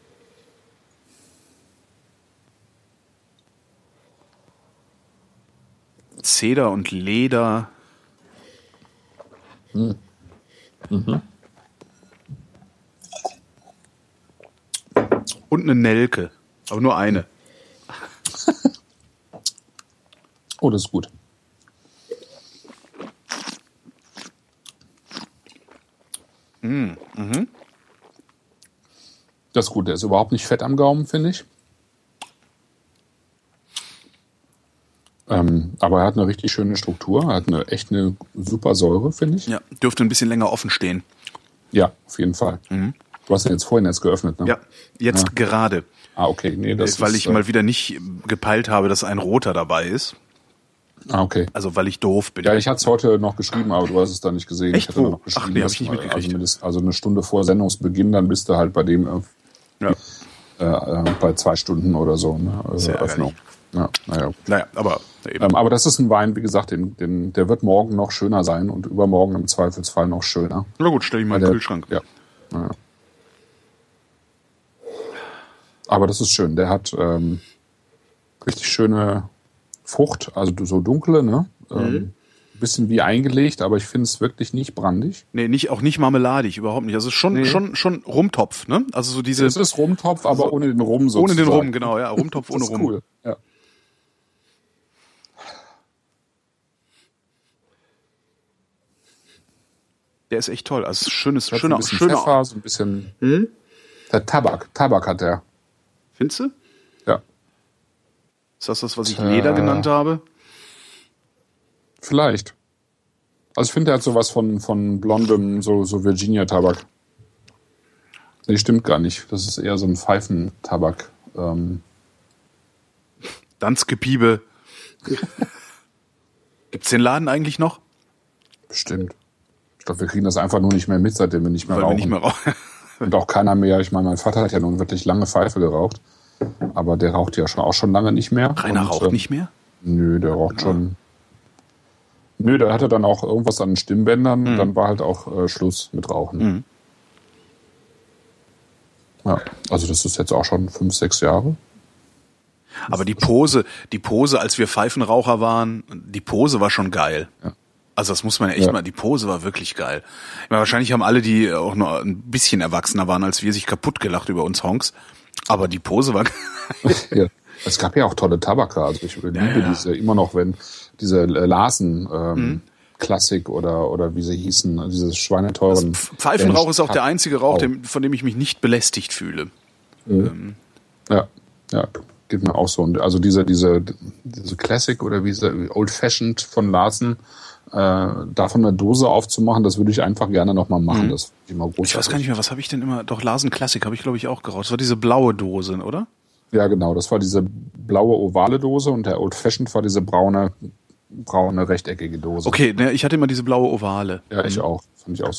Zeder und Leder. Mhm. Mhm. Und eine Nelke. Aber nur eine. Oh, das ist gut. Mhm. Mhm. Das ist gut. Der ist überhaupt nicht fett am Gaumen, finde ich. Ähm, aber er hat eine richtig schöne Struktur. Er hat eine echt eine super Säure, finde ich. Ja, dürfte ein bisschen länger offen stehen. Ja, auf jeden Fall. Mhm. Du hast ihn jetzt vorhin erst geöffnet, ne? Ja, jetzt ja. gerade. Ah, okay. Nee, das weil ist, ich äh, mal wieder nicht gepeilt habe, dass ein roter dabei ist. Ah, okay. Also weil ich doof bin. Ja, ich hatte es heute noch geschrieben, aber du hast es da nicht gesehen. Echt? Ich hatte Wo? noch geschrieben, Ach nee, hab ich nicht mitgekriegt. Also, also eine Stunde vor Sendungsbeginn, dann bist du halt bei dem äh, ja. äh, bei zwei Stunden oder so, ne? Also Öffnung. Ja, naja. Naja, aber eben. Ähm, aber das ist ein Wein, wie gesagt, den, den, der wird morgen noch schöner sein und übermorgen im Zweifelsfall noch schöner. Na gut, stell ich mal in den Kühlschrank. Ja. ja. Aber das ist schön. Der hat ähm, richtig schöne Frucht, also so dunkle, ne? Mhm. Ähm, bisschen wie eingelegt, aber ich finde es wirklich nicht brandig. Nee, nicht, auch nicht marmeladig, überhaupt nicht. Also schon, nee. schon, schon Rumtopf, ne? Also so diese. Es ist Rumtopf, aber so, ohne den Rum sozusagen. Ohne den Rum, genau, ja. Rumtopf ohne Rum. Cool, ja. Der ist echt toll. Also schönes, schöner, schöner, ein bisschen schöner. Pfeffer, so ein bisschen. Hm? Der Tabak, Tabak hat der. Findest du? Ja. Ist das das, was ich Leder äh, genannt habe? Vielleicht. Also ich finde, der hat sowas von, von blondem, so, so Virginia-Tabak. Nee, stimmt gar nicht. Das ist eher so ein Pfeifentabak. Ähm. Danske-Piebe. Gibt's den Laden eigentlich noch? Bestimmt. Ich glaube, wir kriegen das einfach nur nicht mehr mit, seitdem wir nicht mehr Weil rauchen. Wir nicht mehr rauchen. Und auch keiner mehr. Ich meine, mein Vater hat ja nun wirklich lange Pfeife geraucht. Aber der raucht ja schon auch schon lange nicht mehr. Rainer und, raucht äh, nicht mehr? Nö, der raucht ja. schon. Nö, der hatte dann auch irgendwas an den Stimmbändern. Mhm. Dann war halt auch äh, Schluss mit Rauchen. Mhm. Ja, also das ist jetzt auch schon fünf, sechs Jahre. Aber die Pose, die Pose, als wir Pfeifenraucher waren, die Pose war schon geil. Ja. Also das muss man ja echt ja. mal, die Pose war wirklich geil. Ich meine, wahrscheinlich haben alle, die auch noch ein bisschen erwachsener waren als wir, sich kaputt gelacht über uns Honks. Aber die Pose war ja. Es gab ja auch tolle Tabake. Also ich liebe ja, ja. diese immer noch, wenn diese Larsen ähm, mhm. Klassik oder oder wie sie hießen, diese schweineteuren. Das Pfeifenrauch ist auch der einzige Rauch, dem, von dem ich mich nicht belästigt fühle. Mhm. Ähm. Ja, ja, geht mir auch so. Und also diese diese diese Classic oder wie diese Old Fashioned von Larsen, äh, davon eine Dose aufzumachen, das würde ich einfach gerne nochmal machen. Mhm. Das ich immer großartig. Ich weiß gar nicht mehr, was habe ich denn immer? Doch Larsen Classic habe ich glaube ich auch geraucht. Das war diese blaue Dose, oder? Ja, genau. Das war diese blaue ovale Dose und der Old Fashioned war diese braune braune rechteckige Dose. Okay, ne, ich hatte immer diese blaue ovale. Ja, ich auch. Fand ich auch.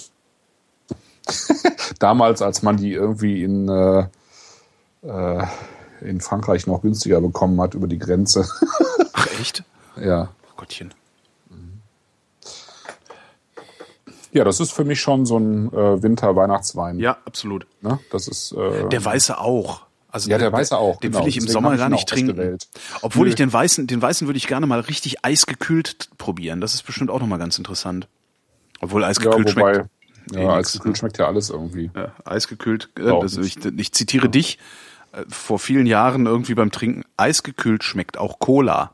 Damals, als man die irgendwie in äh, äh, in Frankreich noch günstiger bekommen hat über die Grenze. Ach echt? Ja. Oh Gottchen. Ja, das ist für mich schon so ein äh, Winter-Weihnachtswein. Ja, absolut. Ne? Das ist äh, der Weiße auch. Also ja, der Weiße auch. Den genau. will ich im Deswegen Sommer ich gar nicht trinken. Ausgewählt. Obwohl Nö. ich den Weißen, den Weißen würde ich gerne mal richtig eisgekühlt probieren. Das ist bestimmt auch nochmal ganz interessant. Obwohl eisgekühlt ja, wobei, schmeckt. Ja, eh eisgekühlt nix, schmeckt ja alles irgendwie. Ja, eisgekühlt. Äh, das, ich, ich zitiere ja. dich äh, vor vielen Jahren irgendwie beim Trinken. Eisgekühlt schmeckt auch Cola.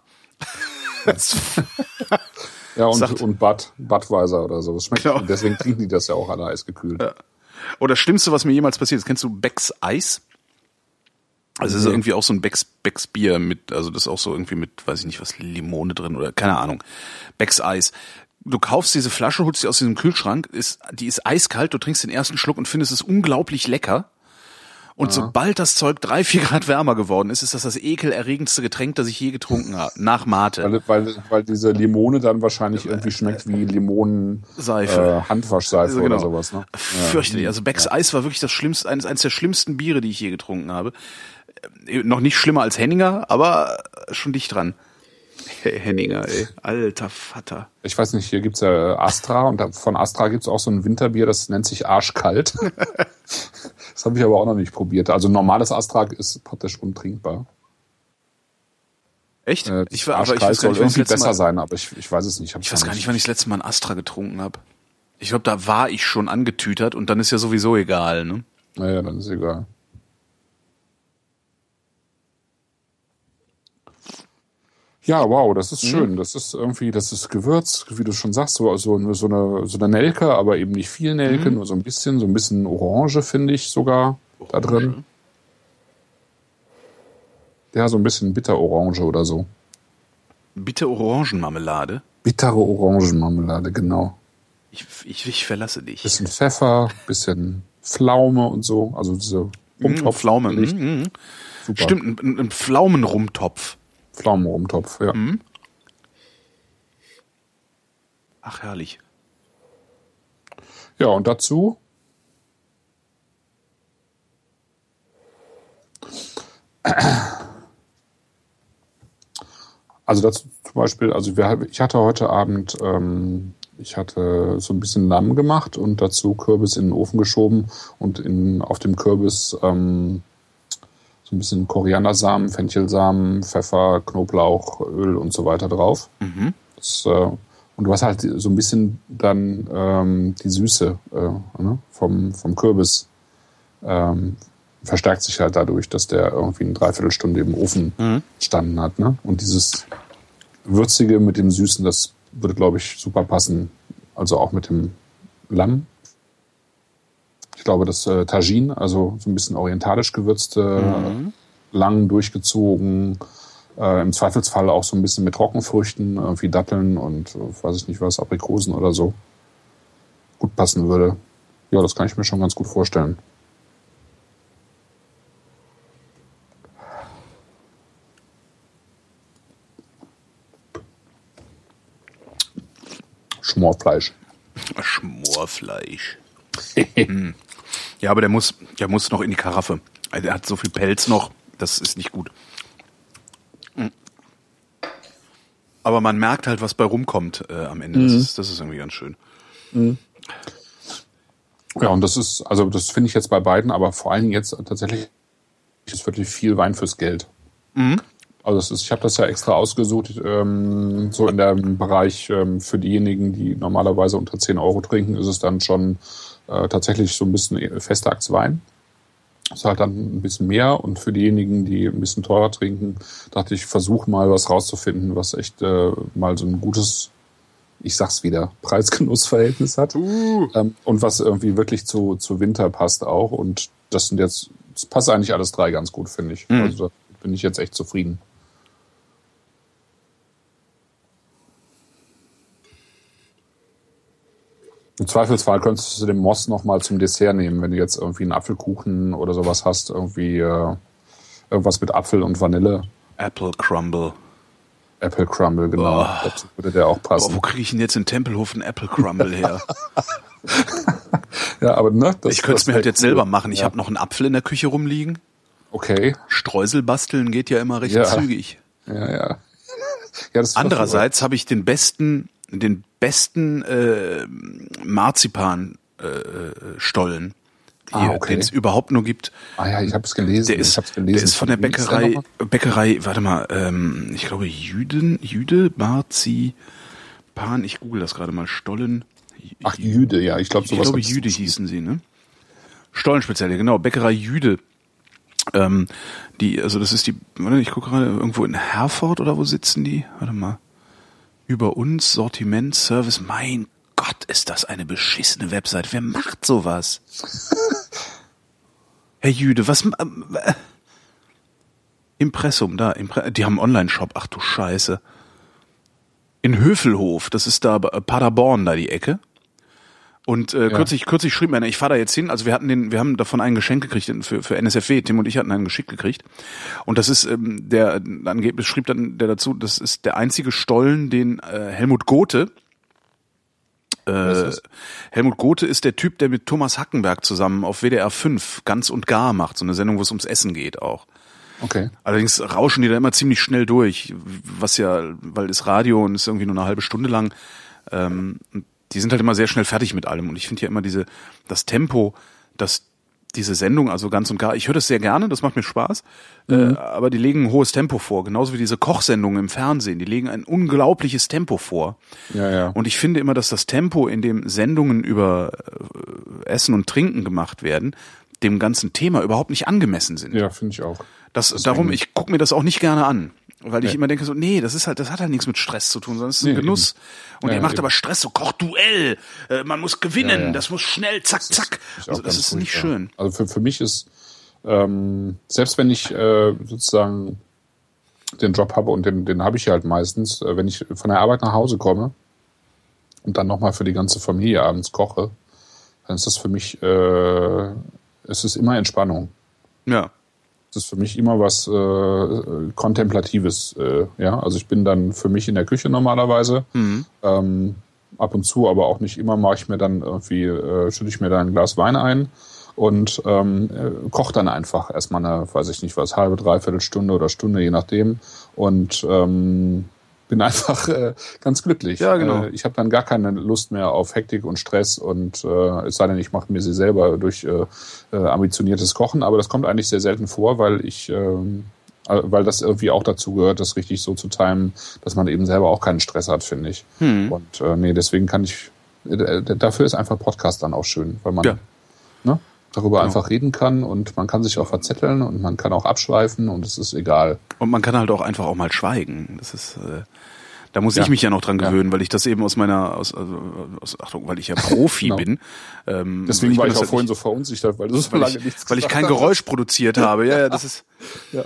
Ja, und, und Bud, Budweiser oder so. Das schmeckt, genau. Deswegen trinken die das ja auch alle eisgekühlt. Ja. Oder das Schlimmste, was mir jemals passiert ist, kennst du Becks Eis? Also es ist irgendwie auch so ein Becks, Becks Bier mit, also das ist auch so irgendwie mit, weiß ich nicht was, Limone drin oder keine Ahnung. Becks Eis. Du kaufst diese Flasche, holst sie aus diesem Kühlschrank, ist, die ist eiskalt, du trinkst den ersten Schluck und findest es unglaublich lecker. Und ja. sobald das Zeug drei, vier Grad wärmer geworden ist, ist das das ekelerregendste Getränk, das ich je getrunken habe. Nach Mate. Weil, weil, weil diese Limone dann wahrscheinlich irgendwie schmeckt wie Limonen Seife. Äh, Handwaschseife also genau. oder sowas. Ne? Fürchterlich. Also Becks ja. Eis war wirklich das schlimmste, eines, eines der schlimmsten Biere, die ich je getrunken habe. Noch nicht schlimmer als Henninger, aber schon dicht dran. Hey, Henninger, ey. Alter Vater. Ich weiß nicht, hier gibt's ja Astra und von Astra gibt's auch so ein Winterbier, das nennt sich Arschkalt. Das habe ich aber auch noch nicht probiert. Also normales Astra ist praktisch untrinkbar. Echt? Äh, ich war, aber ich weiß soll gar nicht, irgendwie besser Mal, sein, aber ich, ich weiß es nicht. Hab ich weiß gar nicht, wann ich das letzte Mal ein Astra getrunken habe. Ich glaube, da war ich schon angetütert und dann ist ja sowieso egal, ne? Naja, dann ist egal. Ja, wow, das ist schön. Mhm. Das ist irgendwie, das ist Gewürz, wie du schon sagst, so, so, so eine, so eine Nelke, aber eben nicht viel Nelke, mhm. nur so ein bisschen, so ein bisschen Orange finde ich sogar Orange. Da drin. Ja, so ein bisschen Bitterorange oder so. Bitter-Orangenmarmelade? Bittere Orangenmarmelade, genau. Ich, ich, ich verlasse dich. Bisschen Pfeffer, bisschen Pflaume und so, also diese Rumtopf. Pflaume, mhm. Super. Stimmt, ein, ein Pflaumenrumtopf. Pflaumenrumtopf, ja. Mhm. Ach, herrlich. Ja, und dazu also dazu zum Beispiel, also wir, ich hatte heute Abend, ähm, ich hatte so ein bisschen Lamm gemacht und dazu Kürbis in den Ofen geschoben und in, auf dem Kürbis ähm, ein bisschen Koriandersamen, Fenchelsamen, Pfeffer, Knoblauch, Öl und so weiter drauf. Mhm. Das, äh, und du hast halt so ein bisschen dann ähm, die Süße äh, ne? vom, vom Kürbis ähm, verstärkt sich halt dadurch, dass der irgendwie eine Dreiviertelstunde im Ofen mhm. standen hat. Ne? Und dieses Würzige mit dem Süßen, das würde, glaube ich, super passen. Also auch mit dem Lamm. Ich glaube, das äh, Tagine, also so ein bisschen orientalisch gewürzte, mhm. lang durchgezogen, äh, im Zweifelsfall auch so ein bisschen mit Trockenfrüchten, irgendwie Datteln und äh, weiß ich nicht was, Aprikosen oder so, gut passen würde. Ja, das kann ich mir schon ganz gut vorstellen. Schmorfleisch. Schmorfleisch. hm. Ja, aber der muss, der muss noch in die Karaffe. Der hat so viel Pelz noch, das ist nicht gut. Hm. Aber man merkt halt, was bei rumkommt äh, am Ende. Mhm. Das ist, das ist irgendwie ganz schön. Mhm. Ja, und das ist, also das finde ich jetzt bei beiden, aber vor allen Dingen jetzt tatsächlich ist wirklich viel Wein fürs Geld. Mhm. Also das ist, ich habe das ja extra ausgesucht, ähm, so in dem Bereich ähm, für diejenigen, die normalerweise unter zehn Euro trinken, ist es dann schon äh, tatsächlich so ein bisschen Festachtswein. ist halt dann ein bisschen mehr und für diejenigen, die ein bisschen teurer trinken, dachte ich, versuche mal was rauszufinden, was echt äh, mal so ein gutes, ich sag's wieder, Preis-Genuss-Verhältnis hat Uh. ähm, und was irgendwie wirklich zu, zu Winter passt auch und das sind jetzt, das passt eigentlich alles drei ganz gut, finde ich. Mhm. Also da bin ich jetzt echt zufrieden. Im Zweifelsfall könntest du den Moss noch mal zum Dessert nehmen, wenn du jetzt irgendwie einen Apfelkuchen oder sowas hast, irgendwie äh, irgendwas mit Apfel und Vanille. Apple Crumble. Apple Crumble, genau. Oh. Dazu würde der auch passen. Oh, wo kriege ich denn jetzt in Tempelhof einen Apple Crumble her? Ja, aber ne, das, ich könnte es mir halt jetzt cool. selber machen. Ich Ja. habe noch einen Apfel in der Küche rumliegen. Okay. Streusel basteln geht ja immer recht Ja. zügig. Ja, ja. ja das Andererseits habe ich den besten, den besten äh, Marzipan äh, Stollen, Ah, okay. den es überhaupt nur gibt. Ah ja, ich habe es gelesen. Der ist, ich hab's gelesen. der ist von der Wie ist der Bäckerei, nochmal? Bäckerei, warte mal, ähm, ich glaube Jüden, Jüde, Marzipan, ich google das gerade mal, Stollen. Ach, Jüde, ja, ich glaube Ich sowas. glaube hat's- Jüde hießen sie, ne? Stollenspezielle, genau, Bäckerei Jüde. Ähm, die, also das ist die, warte, ich gucke gerade, irgendwo in Herford oder wo sitzen die? Warte mal. Über uns, Sortiment, Service, mein Gott, ist das eine beschissene Website. Wer macht sowas? Herr Jüde, was... Ähm, äh, Impressum, da, Impre die haben einen Online-Shop, ach du Scheiße. In Hövelhof, das ist da äh, Paderborn, da die Ecke. Und äh, Ja. kürzlich, kürzlich schrieb mir einer, ich fahre da jetzt hin, also wir hatten den, wir haben davon ein Geschenk gekriegt für, für N S F W, Tim und ich hatten ein Geschenk gekriegt. Und das ist, ähm, der, angeblich schrieb dann der dazu, das ist der einzige Stollen, den äh, Helmut Gothe, äh, ist das? Helmut Gothe ist der Typ, der mit Thomas Hackenberg zusammen auf W D R fünf Ganz und Gar macht, so eine Sendung, wo es ums Essen geht auch. Okay. Allerdings rauschen die da immer ziemlich schnell durch, was ja, weil das Radio und ist irgendwie nur eine halbe Stunde lang, ähm, die sind halt immer sehr schnell fertig mit allem. Und ich finde ja immer diese, das Tempo, das diese Sendung, also Ganz und Gar, ich höre das sehr gerne, das macht mir Spaß, Mhm. äh, aber die legen ein hohes Tempo vor, genauso wie diese Kochsendungen im Fernsehen, die legen ein unglaubliches Tempo vor. Ja, ja. Und ich finde immer, dass das Tempo, in dem Sendungen über äh, Essen und Trinken gemacht werden, dem ganzen Thema überhaupt nicht angemessen sind. Ja, finde ich auch. Das, Deswegen- darum, ich gucke mir das auch nicht gerne an. Weil ich Nee. immer denke so, nee, das ist halt, das hat halt nichts mit Stress zu tun, sondern es ist ein Nee, Genuss. Und Ja, er macht eben. aber Stress, so Kochduell, äh, man muss gewinnen, Ja, ja. das muss schnell, zack, zack. Ist auch Also das ganz ist nicht furchtbar. schön. Also für, für mich ist, ähm, selbst wenn ich äh, sozusagen den Job habe und den, den habe ich ja halt meistens, äh, wenn ich von der Arbeit nach Hause komme und dann nochmal für die ganze Familie abends koche, dann ist das für mich, äh, es ist immer Entspannung. Ja. Das ist für mich immer was äh, Kontemplatives. Äh, ja, also ich bin dann für mich in der Küche normalerweise. Mhm. Ähm, ab und zu, aber auch nicht immer, mache ich mir dann irgendwie, äh, schütte ich mir dann ein Glas Wein ein und ähm, äh, koche dann einfach erstmal eine, weiß ich nicht was, halbe, dreiviertel Stunde oder Stunde, je nachdem. Und ähm, bin einfach äh, ganz glücklich. Ja, genau. Äh, ich habe dann gar keine Lust mehr auf Hektik und Stress und äh, es sei denn, ich mache mir sie selber durch äh, äh, ambitioniertes Kochen, aber das kommt eigentlich sehr selten vor, weil ich ähm, weil das irgendwie auch dazu gehört, das richtig so zu timen, dass man eben selber auch keinen Stress hat, finde ich. Hm. Und äh, nee, deswegen kann ich, äh, dafür ist einfach Podcast dann auch schön, weil man Ja. ne, darüber Genau. einfach reden kann und man kann sich auch verzetteln und man kann auch abschweifen und es ist egal. Und man kann halt auch einfach auch mal schweigen. Das ist, äh, da muss Ja. ich mich ja noch dran Ja. gewöhnen, weil ich das eben aus meiner, aus, also, aus Achtung, weil ich ja Profi Genau. bin. Ähm, Deswegen war bin ich das auch halt vorhin nicht, so verunsichert, weil du so weil lange ich, nichts weil ich gesagt kein Geräusch produziert habe. Ja, ja, das ist. hast.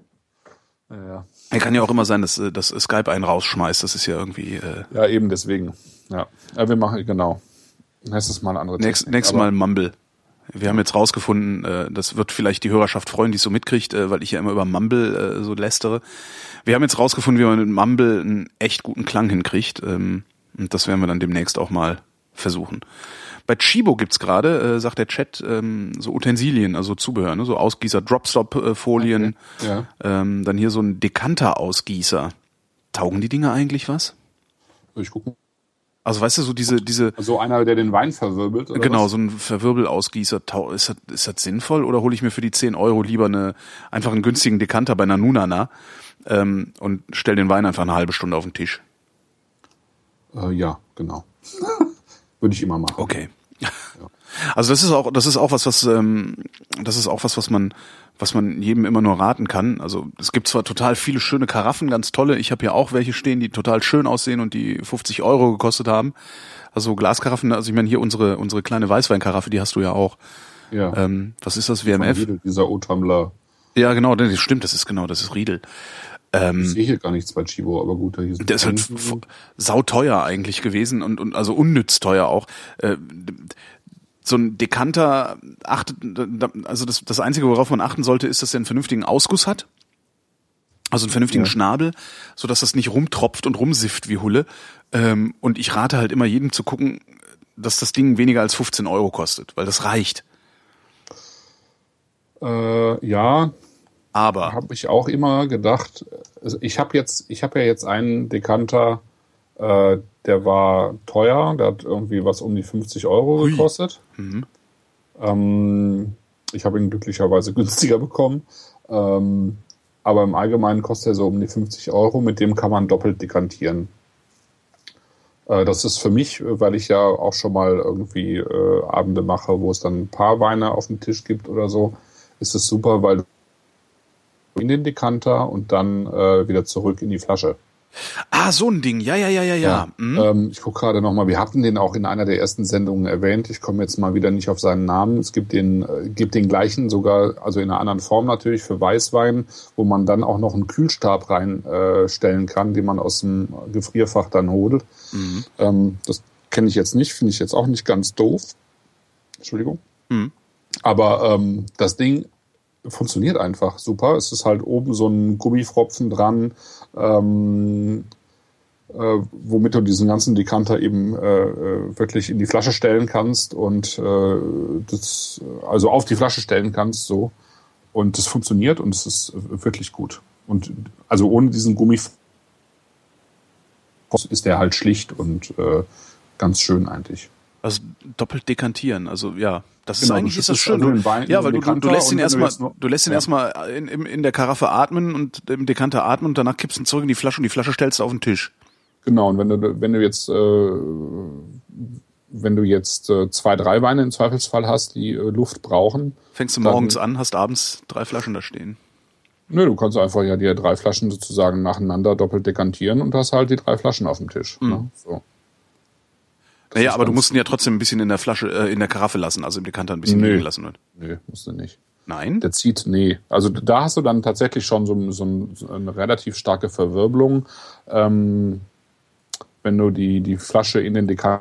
Ja. Ja, Ja, kann ja auch immer sein, dass, äh, dass Skype einen rausschmeißt. Das ist ja irgendwie. Äh, ja, eben deswegen. Ja, ja wir machen, genau. Nächstes Mal eine andere nächst, Technik, nächstes aber- Mal Mumble. Wir haben jetzt rausgefunden, äh, das wird vielleicht die Hörerschaft freuen, die es so mitkriegt, äh, weil ich ja immer über Mumble äh, so lästere. Wir haben jetzt rausgefunden, wie man mit Mumble einen echt guten Klang hinkriegt. Ähm, und das werden wir dann demnächst auch mal versuchen. Bei Chibo gibt's gerade, äh, sagt der Chat, ähm, so Utensilien, also Zubehör, ne? So Ausgießer, Dropstop-Folien, Okay. Ja. ähm, dann hier so ein Dekanter-Ausgießer. Taugen die Dinge eigentlich was? Soll ich gucken? Also weißt du, so diese, diese, So einer, der den Wein verwirbelt, oder genau, was? so ein Verwirbelausgießer, tau- ist das, ist das sinnvoll oder hole ich mir für die zehn Euro lieber eine, einfach einen günstigen Dekanter bei Nanunana ähm, und stell den Wein einfach eine halbe Stunde auf den Tisch? Äh, ja, genau. Würde ich immer machen. Okay. Also das ist auch, das ist auch was, was, ähm, das ist auch was, was man, was man jedem immer nur raten kann. Also es gibt zwar total viele schöne Karaffen, ganz tolle. Ich habe hier auch welche stehen, die total schön aussehen und die fünfzig Euro gekostet haben. Also Glaskaraffen, also ich meine hier unsere unsere kleine Weißweinkaraffe, die hast du ja auch. Ja. Ähm, was ist das, W M F? Riedel, dieser O-Tumbler. Ja, genau, das stimmt, das ist genau, das ist Riedel. Ähm, ich sehe hier gar nichts bei Chibo, aber gut, da hier sind der ist halt f- sauteuer eigentlich gewesen und, und also unnütz teuer auch. Äh, so ein Dekanter achtet, also das, das Einzige, worauf man achten sollte, ist, dass er einen vernünftigen Ausguss hat. Also einen vernünftigen Ja. Schnabel, so dass das nicht rumtropft und rumsifft wie Hulle. Ähm, und ich rate halt immer jedem zu gucken, dass das Ding weniger als fünfzehn Euro kostet, weil das reicht. Äh, ja, Aber habe ich auch immer gedacht. Also ich habe jetzt, ich habe ja jetzt einen Dekanter, äh, der war teuer, der hat irgendwie was um die fünfzig Euro Hui. gekostet. Mhm. Ähm, ich habe ihn glücklicherweise günstiger bekommen. Ähm, aber im Allgemeinen kostet er so um die fünfzig Euro. Mit dem kann man doppelt dekantieren. Äh, das ist für mich, weil ich ja auch schon mal irgendwie äh, Abende mache, wo es dann ein paar Weine auf dem Tisch gibt oder so, ist es super, weil du in den Dekanter und dann äh, wieder zurück in die Flasche. Ah, so ein Ding. Ja, ja, ja, ja, ja. Mhm. Ähm, ich gucke gerade nochmal, wir hatten den auch in einer der ersten Sendungen erwähnt. Ich komme jetzt mal wieder nicht auf seinen Namen. Es gibt den, äh, gibt den gleichen sogar, also in einer anderen Form natürlich für Weißwein, wo man dann auch noch einen Kühlstab reinstellen äh, kann, den man aus dem Gefrierfach dann holt. Mhm. Ähm, das kenne ich jetzt nicht, finde ich jetzt auch nicht ganz doof. Entschuldigung. Mhm. Aber ähm, das Ding funktioniert einfach super. Es ist halt oben so ein Gummifropfen dran, ähm, äh, womit du diesen ganzen Dekanter eben äh, wirklich in die Flasche stellen kannst und äh, das also auf die Flasche stellen kannst, so. Und das funktioniert und es ist wirklich gut. Und also ohne diesen Gummifropfen ist der halt schlicht und äh, ganz schön eigentlich. Also doppelt dekantieren, also ja, das Genau, ist eigentlich du ist das schüttest schön. also den Wein in Ja, den weil du, du, du Dekanter lässt ihn und wenn du erstmal, jetzt nur- du lässt ihn Ja. erstmal in, in, in der Karaffe atmen und im Dekanter atmen und danach kippst du ihn zurück in die Flasche und die Flasche stellst du auf den Tisch. Genau, und wenn du, wenn du jetzt, äh, wenn du jetzt äh, zwei, drei Weine im Zweifelsfall hast, die äh, Luft brauchen. Fängst du dann- morgens an, hast abends drei Flaschen da stehen. Nö, du kannst einfach ja die drei Flaschen sozusagen nacheinander doppelt dekantieren und hast halt die drei Flaschen auf dem Tisch. Mhm. Ne? So. Das Naja, ist aber du ganz- musst ihn ja trotzdem ein bisschen in der Flasche, äh, in der Karaffe lassen, also im Dekanter ein bisschen Nö. liegen lassen. Wird. Nee, musst du nicht. Nein? Der zieht, nee. Also da hast du dann tatsächlich schon so, so, so eine relativ starke Verwirbelung. Ähm, wenn du die, die Flasche in den Dekanter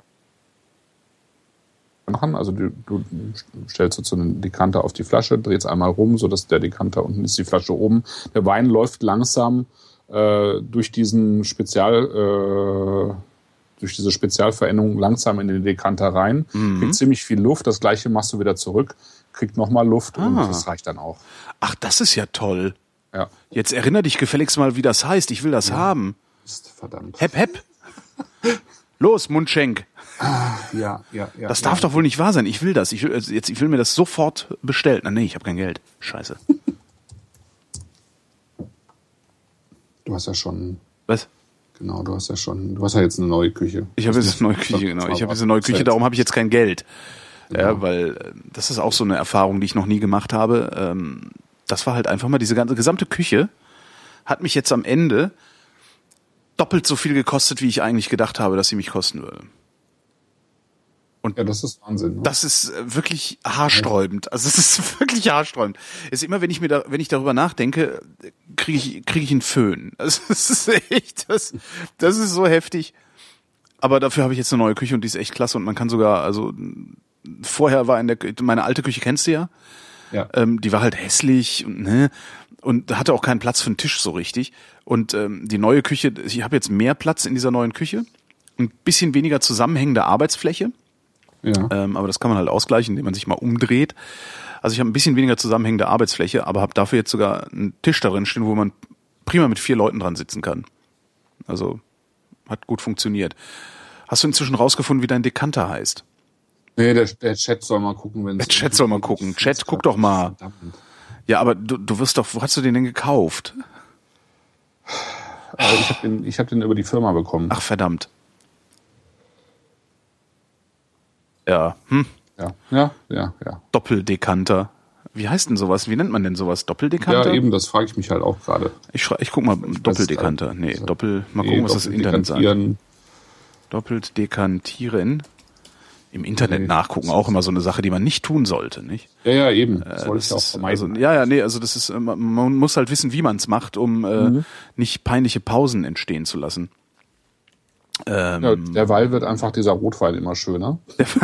machen, also du, du stellst jetzt so einen Dekanter auf die Flasche, drehst einmal rum, sodass der Dekanter unten ist, die Flasche oben. Der Wein läuft langsam äh, durch diesen Spezial, äh, durch diese Spezialveränderung langsam in den Dekanter rein, Mhm. kriegt ziemlich viel Luft, das gleiche machst du wieder zurück, kriegt nochmal Luft und Ah. das reicht dann auch. Ach, das ist ja toll. Ja. Jetzt erinnere dich gefälligst mal, wie das heißt. Ich will das haben. Ist verdammt. Hepp, hepp. Los, Mundschenk. Ja, ja, ja. Das ja. darf doch wohl nicht wahr sein. Ich will das. Ich will, also jetzt, ich will mir das sofort bestellen. Na, nee, ich habe kein Geld. Scheiße. Du hast ja schon, Was? genau, du hast ja schon, du hast ja jetzt eine neue Küche. Ich habe jetzt eine neue Küche, genau. Ich habe jetzt eine neue Küche, darum habe ich jetzt kein Geld. Ja, weil äh, das ist auch so eine Erfahrung, die ich noch nie gemacht habe. Ähm, das war halt einfach mal diese ganze gesamte Küche hat mich jetzt am Ende doppelt so viel gekostet, wie ich eigentlich gedacht habe, dass sie mich kosten würde. Ja, das ist Wahnsinn. Ne? Das ist äh, wirklich haarsträubend. Also es ist wirklich haarsträubend. Es ist immer, wenn ich mir da, wenn ich darüber nachdenke, kriege ich kriege ich einen Föhn. Also es ist echt, das, das ist so heftig. Aber dafür habe ich jetzt eine neue Küche und die ist echt klasse und man kann sogar, also vorher war in der meine alte Küche kennst du ja, Ja. ähm, die war halt hässlich und ne und hatte auch keinen Platz für einen Tisch so richtig. Und ähm, die neue Küche, ich habe jetzt mehr Platz in dieser neuen Küche, ein bisschen weniger zusammenhängende Arbeitsfläche. Ja. Ähm, aber das kann man halt ausgleichen, indem man sich mal umdreht. Also ich habe ein bisschen weniger zusammenhängende Arbeitsfläche, aber habe dafür jetzt sogar einen Tisch da drin stehen, wo man prima mit vier Leuten dran sitzen kann. Also hat gut funktioniert. Hast du inzwischen rausgefunden, wie dein Dekanter heißt? Nee, der, der Chat soll mal gucken, wenn Der Chat soll mal gucken. Chat, guck doch mal. Verdammt. Ja, aber du, du wirst doch, wo hast du den denn gekauft? Also ich habe den, ich hab den über die Firma bekommen. Ach, verdammt. Ja, hm. Ja, ja, ja, ja. Doppeldekanter. Wie heißt denn sowas? Wie nennt man denn sowas? Doppeldekanter? Ja, eben, das frage ich mich halt auch gerade. Ich, schrei- ich guck mal, Doppeldekanter. Nee, Doppel, mal gucken, Nee, was das Internet sagt. Doppeldekantieren. Doppelt dekantieren. Im Internet Nee. nachgucken, auch immer so eine Sache, die man nicht tun sollte, nicht? Ja, ja, eben. Das Äh, wollte das ich auch ist, vermeiden. also, ja, ja, nee, also das ist, äh, man man muss halt wissen, wie man es macht, um äh, Mhm. nicht peinliche Pausen entstehen zu lassen. Ähm, ja, derweil wird einfach dieser Rotwein immer schöner.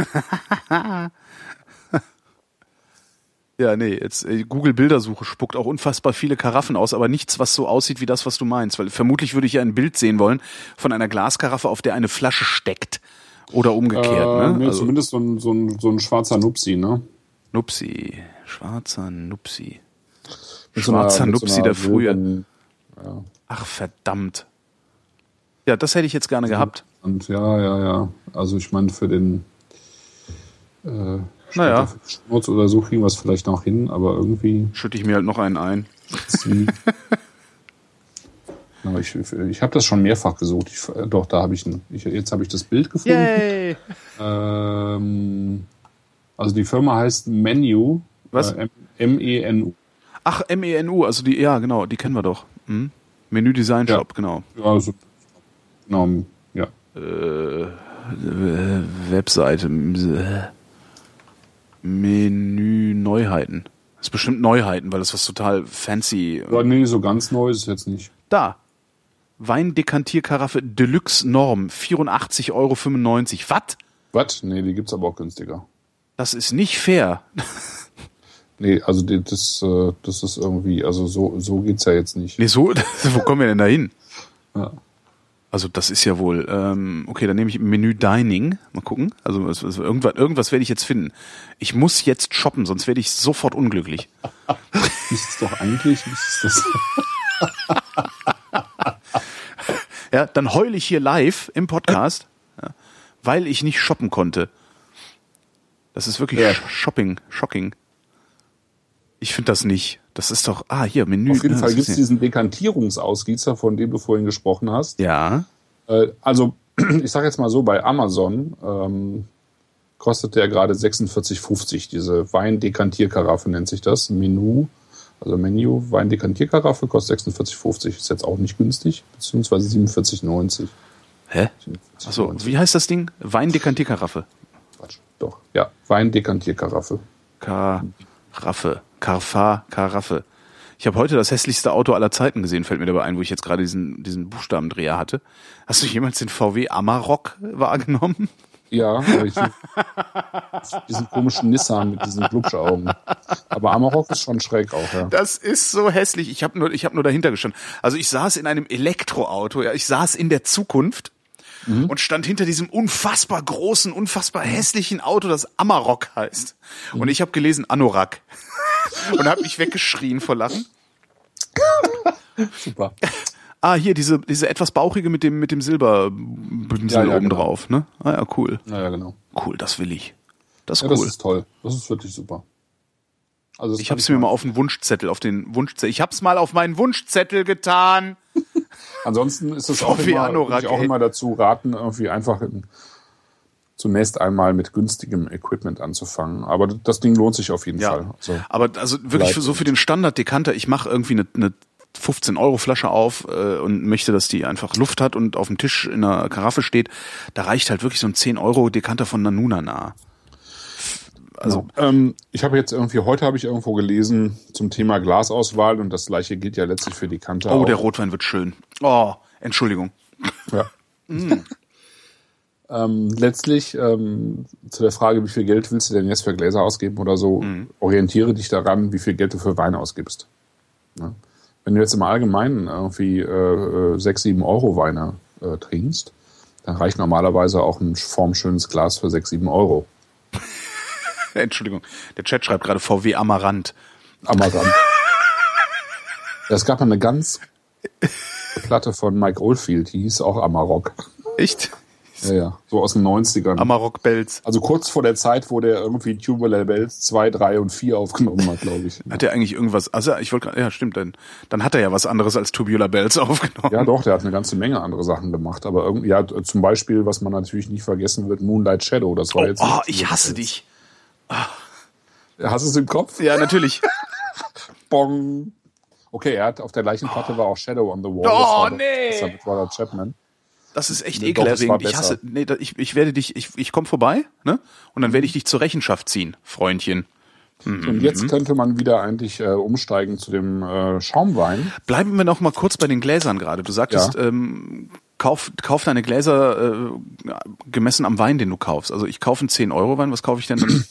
Ja, nee, jetzt äh, Google Bildersuche spuckt auch unfassbar viele Karaffen aus, aber nichts, was so aussieht wie das, was du meinst. Weil vermutlich würde ich ja ein Bild sehen wollen von einer Glaskaraffe, auf der eine Flasche steckt. Oder umgekehrt, äh, ne? Nee, Also, zumindest so ein, so, ein, so ein schwarzer Nupsi, ne? Nupsi, schwarzer Nupsi. Mit so einer- Schwarzer mit so Nupsi einer der früher. wilden- Ja. Ach, verdammt. Ja, das hätte ich jetzt gerne gehabt. Und ja, ja, ja. Also ich meine, für den äh, Naja. Schnurz oder so kriegen wir es vielleicht noch hin, aber irgendwie Schütte ich mir halt noch einen ein. sie. Aber ich ich habe das schon mehrfach gesucht. Ich, doch, da habe ich, ein, ich jetzt habe ich das Bild gefunden. Yay! Ähm, also die Firma heißt Menu. Was? Äh, M E N U. Ach, M E N U, also die, ja, genau, die kennen wir doch. Hm? Menü Design Ja. Shop, genau. Ja, also, genau, ja. Äh, Webseite. äh, Menü Neuheiten. Das ist bestimmt Neuheiten, weil das was total fancy. Aber nee, so ganz neu ist es jetzt nicht. Da. Weindekantierkaraffe Deluxe Norm, vierundachtzig Euro fünfundneunzig. Was? Was? Nee, die gibt's aber auch günstiger. Das ist nicht fair. Nee, also die, das, äh, das ist irgendwie, also so, so geht's ja jetzt nicht. Nee, so, wo kommen wir denn da hin? Ja. Also das ist ja wohl, ähm, okay, dann nehme ich Menü Dining. Mal gucken. Also was, was, irgendwas, irgendwas werde ich jetzt finden. Ich muss jetzt shoppen, sonst werde ich sofort unglücklich. Ist es doch eigentlich, ist das. Ja, dann heule ich hier live im Podcast, ja, weil ich nicht shoppen konnte. Das ist wirklich Ja. Sh- Shopping, shocking. Ich finde das nicht. Das ist doch, ah, hier, Menü. Auf jeden ja, Fall was gibt's ist hier? diesen Dekantierungsausgießer, von dem du vorhin gesprochen hast. Ja, Äh, also, ich sage jetzt mal so, bei Amazon ähm, kostet der gerade sechsundvierzig fünfzig. Diese Weindekantierkaraffe nennt sich das. Menü, also Menü, Weindekantierkaraffe kostet sechsundvierzig fünfzig. Ist jetzt auch nicht günstig, beziehungsweise siebenundvierzig neunzig. hä? Achso, wie heißt das Ding? Weindekantierkaraffe. Quatsch, doch. Ja, Weindekantierkaraffe. Karaffe. Karfa, Karaffe. Ich habe heute das hässlichste Auto aller Zeiten gesehen, fällt mir dabei ein, wo ich jetzt gerade diesen, diesen Buchstabendreher hatte. Hast du jemals den V W Amarok wahrgenommen? Ja, aber ich diesen komischen Nissan mit diesen Glubschaugen. Aber Amarok ist schon schräg auch, ja. Das ist so hässlich. Ich habe nur, ich habe nur dahinter gestanden. Also ich saß in einem Elektroauto, ja, ich saß in der Zukunft mhm. und stand hinter diesem unfassbar großen, unfassbar hässlichen Auto, das Amarok heißt. Mhm. Und ich habe gelesen Anorak und habe mich weggeschrien vor Lachen. Super. Ah, hier diese diese etwas bauchige mit dem mit dem Silberbündel Ja, ja, oben genau. drauf, ne? Ah ja, cool. Naja, genau. Cool, das will ich. Das ist Ja, cool. das ist toll. Das ist wirklich super. Also das Ich kann habe es mir mal auf den Wunschzettel, auf den Wunschzettel. Ich habe es mal auf meinen Wunschzettel getan. Ansonsten ist es V auch W immer, Anorak, ich auch ey. immer dazu raten, irgendwie einfach in, zunächst einmal mit günstigem Equipment anzufangen. Aber das Ding lohnt sich auf jeden Ja, Fall. Also, aber also wirklich für, so für den Standard-Dekanter, ich mache irgendwie eine, eine fünfzehn Euro Flasche auf äh, und möchte, dass die einfach Luft hat und auf dem Tisch in einer Karaffe steht. Da reicht halt wirklich so ein zehn Euro Dekanter von Nanunana. Also genau. ähm, ich habe jetzt irgendwie, heute habe ich irgendwo gelesen zum Thema Glasauswahl und das gleiche gilt ja letztlich für Dekanter. Oh, auch. der Rotwein wird schön. Oh, Entschuldigung. Ja. ähm, letztlich ähm, zu der Frage, wie viel Geld willst du denn jetzt für Gläser ausgeben oder so, mhm. orientiere dich daran, wie viel Geld du für Wein ausgibst. Ja. Wenn du jetzt im Allgemeinen irgendwie äh, sechs, sieben Euro Weine äh, trinkst, dann reicht normalerweise auch ein formschönes Glas für sechs, sieben Euro. Entschuldigung, der Chat schreibt gerade V W Amarant. Amarant. Es gab mal eine ganz Platte von Mike Oldfield, die hieß auch Amarok. Echt? Ja, ja, so aus den neunzigern. Amarok Bells. Also kurz vor der Zeit, wo der irgendwie Tubular Bells zwei, drei und vier aufgenommen hat, glaube ich. Hat er eigentlich irgendwas, also ich wollte gerade, ja stimmt, dann, dann hat er ja was anderes als Tubular Bells aufgenommen. Ja doch, der hat eine ganze Menge andere Sachen gemacht, aber irgendwie, ja, zum Beispiel, was man natürlich nicht vergessen wird, Moonlight Shadow, das war Oh, jetzt... oh nicht ich Tubular hasse Bells. dich. Ah. Hast du es im Kopf? Ja, natürlich. Bong. Okay, er hat auf der gleichen Platte war auch Shadow on the Wall. Oh, das war nee. Das war mit Robert Chapman. Das ist echt Nee, doch, es war ekelerregend. Ich hasse, besser. nee, da- ich, ich werde dich, ich, ich komme vorbei, ne? Und dann werde ich dich zur Rechenschaft ziehen, Freundchen. Und jetzt könnte man wieder eigentlich äh, umsteigen zu dem äh, Schaumwein. Bleiben wir noch mal kurz bei den Gläsern gerade. Du sagtest, Ja. ähm, kauf, kauf deine Gläser äh, gemessen am Wein, den du kaufst. Also ich kaufe einen zehn Euro Wein, was kaufe ich denn dann?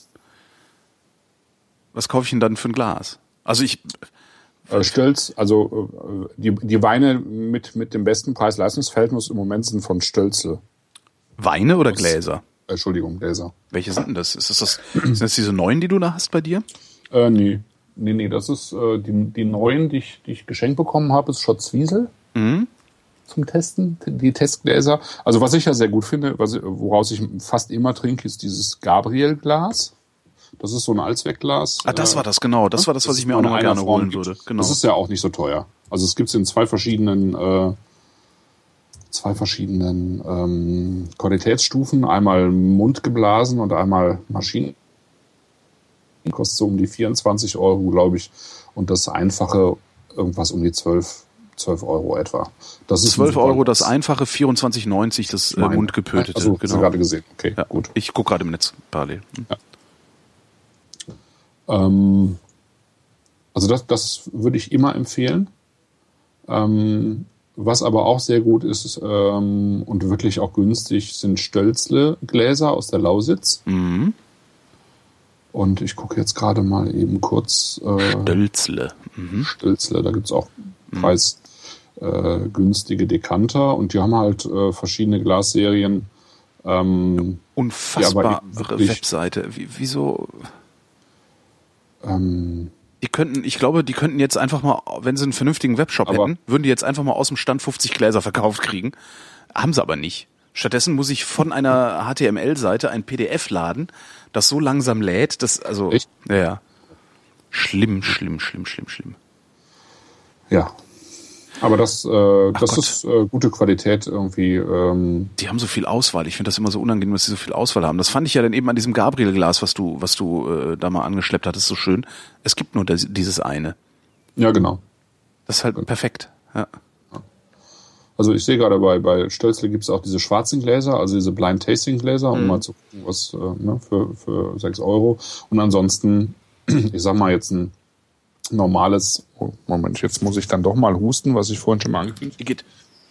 Was kaufe ich denn dann für ein Glas? Also ich, Äh, Stölz, also äh, die, die Weine mit, mit dem besten Preis-Leistungs-Verhältnis im Moment sind von Stölzel. Weine oder Gläser? Äh, Entschuldigung, Gläser. Welche sind denn das? Ist das, das sind das diese neuen, die du da hast bei dir? Äh, nee. Nee, nee, das ist äh, die, die neuen, die ich, die ich geschenkt bekommen habe, ist Schott-Zwiesel Mhm. zum Testen, die Testgläser. Also was ich ja sehr gut finde, was, woraus ich fast immer trinke, ist dieses Gabriel-Glas. Das ist so ein Allzweckglas. Ah, das war das, genau. Das war das, was ich mir auch noch mal gerne holen würde. Genau. Das ist ja auch nicht so teuer. Also es gibt es in zwei verschiedenen, äh, zwei verschiedenen ähm, Qualitätsstufen. Einmal mundgeblasen und einmal Maschinen. Kostet so um die vierundzwanzig Euro, glaube ich. Und das einfache irgendwas um die zwölf Euro etwa. Das ist zwölf Euro das einfache, vierundzwanzig neunzig das äh, mundgetötete. Also, hast du Genau. gerade gesehen. Okay, Ja, gut. ich gucke gerade im Netz parallel. Hm. Ähm, also das, das würde ich immer empfehlen. Ähm, was aber auch sehr gut ist ähm, und wirklich auch günstig, sind Stölzle-Gläser aus der Lausitz. Mhm. Und ich gucke jetzt gerade mal eben kurz. Äh, Stölzle. Mhm. Stölzle, da gibt's auch preisgünstige äh, günstige Dekanter und die haben halt äh, verschiedene Glasserien. Ähm, Unfassbare Ja, aber wirklich- Webseite. Wie, wieso? ähm, Die könnten, ich glaube, die könnten jetzt einfach mal, wenn sie einen vernünftigen Webshop Aber- hätten, würden die jetzt einfach mal aus dem Stand fünfzig Gläser verkauft kriegen. Haben sie aber nicht. Stattdessen muss ich von einer H T M L-Seite ein P D F laden, das so langsam lädt, dass, also, Echt? ja, ja. Schlimm, schlimm, schlimm, schlimm, schlimm. ja. Aber das, äh, das Gott. ist äh, gute Qualität irgendwie. Ähm, Die haben so viel Auswahl. Ich finde das immer so unangenehm, dass sie so viel Auswahl haben. Das fand ich ja dann eben an diesem Gabriel-Glas, was du, was du äh, da mal angeschleppt hattest, so schön. Es gibt nur das, dieses eine. ja, genau. Das ist halt perfekt. Ja. Also ich sehe gerade bei, bei Stölzle gibt es auch diese schwarzen Gläser, also diese Blind Tasting Gläser, um Mhm. mal zu gucken, was äh, ne, für, für sechs Euro. Und ansonsten, ich sag mal jetzt ein normales, oh, Moment, jetzt muss ich dann doch mal husten, was ich vorhin schon mal angekündigt Geht.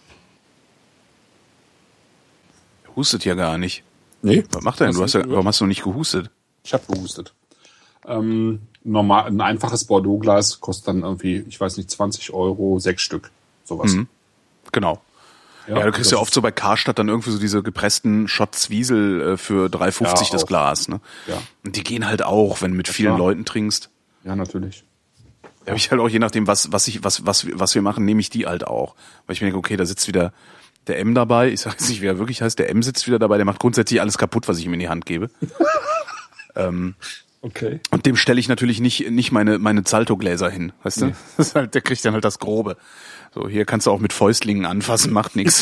Er hustet ja gar nicht. habe. Nee, Was macht er denn? Du Hast hast du ja, gehört? warum hast du noch nicht gehustet? ich habe gehustet. Ähm, normal, ein einfaches Bordeaux-Glas kostet dann irgendwie, ich weiß nicht, zwanzig Euro, sechs Stück, sowas. Mhm. Genau. Ja, du kriegst ja das oft so bei Karstadt dann irgendwie so diese gepressten Schott Zwiesel äh, für drei fünfzig Ja, das auch. Glas. Ne? Ja. Und die gehen halt auch, wenn du mit vielen klar. Leuten trinkst. Ja, natürlich. Da habe ich halt auch, je nachdem, was, was ich, was, was, was wir machen, nehme ich die halt auch. Weil ich mir denke, okay, da sitzt wieder der M dabei. Ich sage jetzt nicht, wie er wirklich heißt. Der M sitzt wieder dabei. Der macht grundsätzlich alles kaputt, was ich ihm in die Hand gebe. ähm, Okay. und dem stelle ich natürlich nicht, nicht meine, meine Zalto-Gläser hin. Weißt du? Nee. Das ist halt, der kriegt dann halt das Grobe. So, hier kannst du auch mit Fäustlingen anfassen, macht nichts.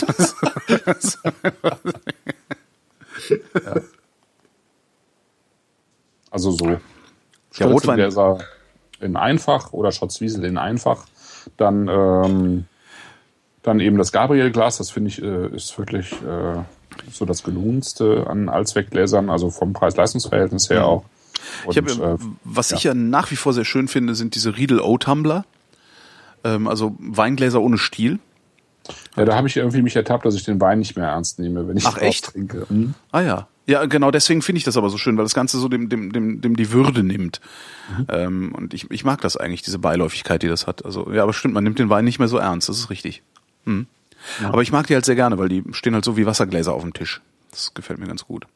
Also so. Ja, Rotwein- Stölzlegläser in einfach oder Schott-Zwiesel in einfach. Dann, ähm, dann eben das Gabriel-Glas, das finde ich, äh, ist wirklich äh, so das gelungenste an Allzweckgläsern, also vom Preis-Leistungs-Verhältnis her auch. Und, Ich hab, äh, was ich ja nach wie vor sehr schön finde, sind diese Riedel O-Tumbler. Ähm, also Weingläser ohne Stiel. ja, da habe ich irgendwie mich ertappt, dass ich den Wein nicht mehr ernst nehme, wenn ich Ach, draus echt? trinke. Mhm. Ah ja. Ja, genau, deswegen finde ich das aber so schön, weil das Ganze so dem, dem, dem, dem die Würde nimmt. Mhm. Ähm, und ich, ich mag das eigentlich, diese Beiläufigkeit, die das hat. Also, ja, aber stimmt, man nimmt den Wein nicht mehr so ernst, das ist richtig. Hm. Ja. Aber ich mag die halt sehr gerne, weil die stehen halt so wie Wassergläser auf dem Tisch. Das gefällt mir ganz gut.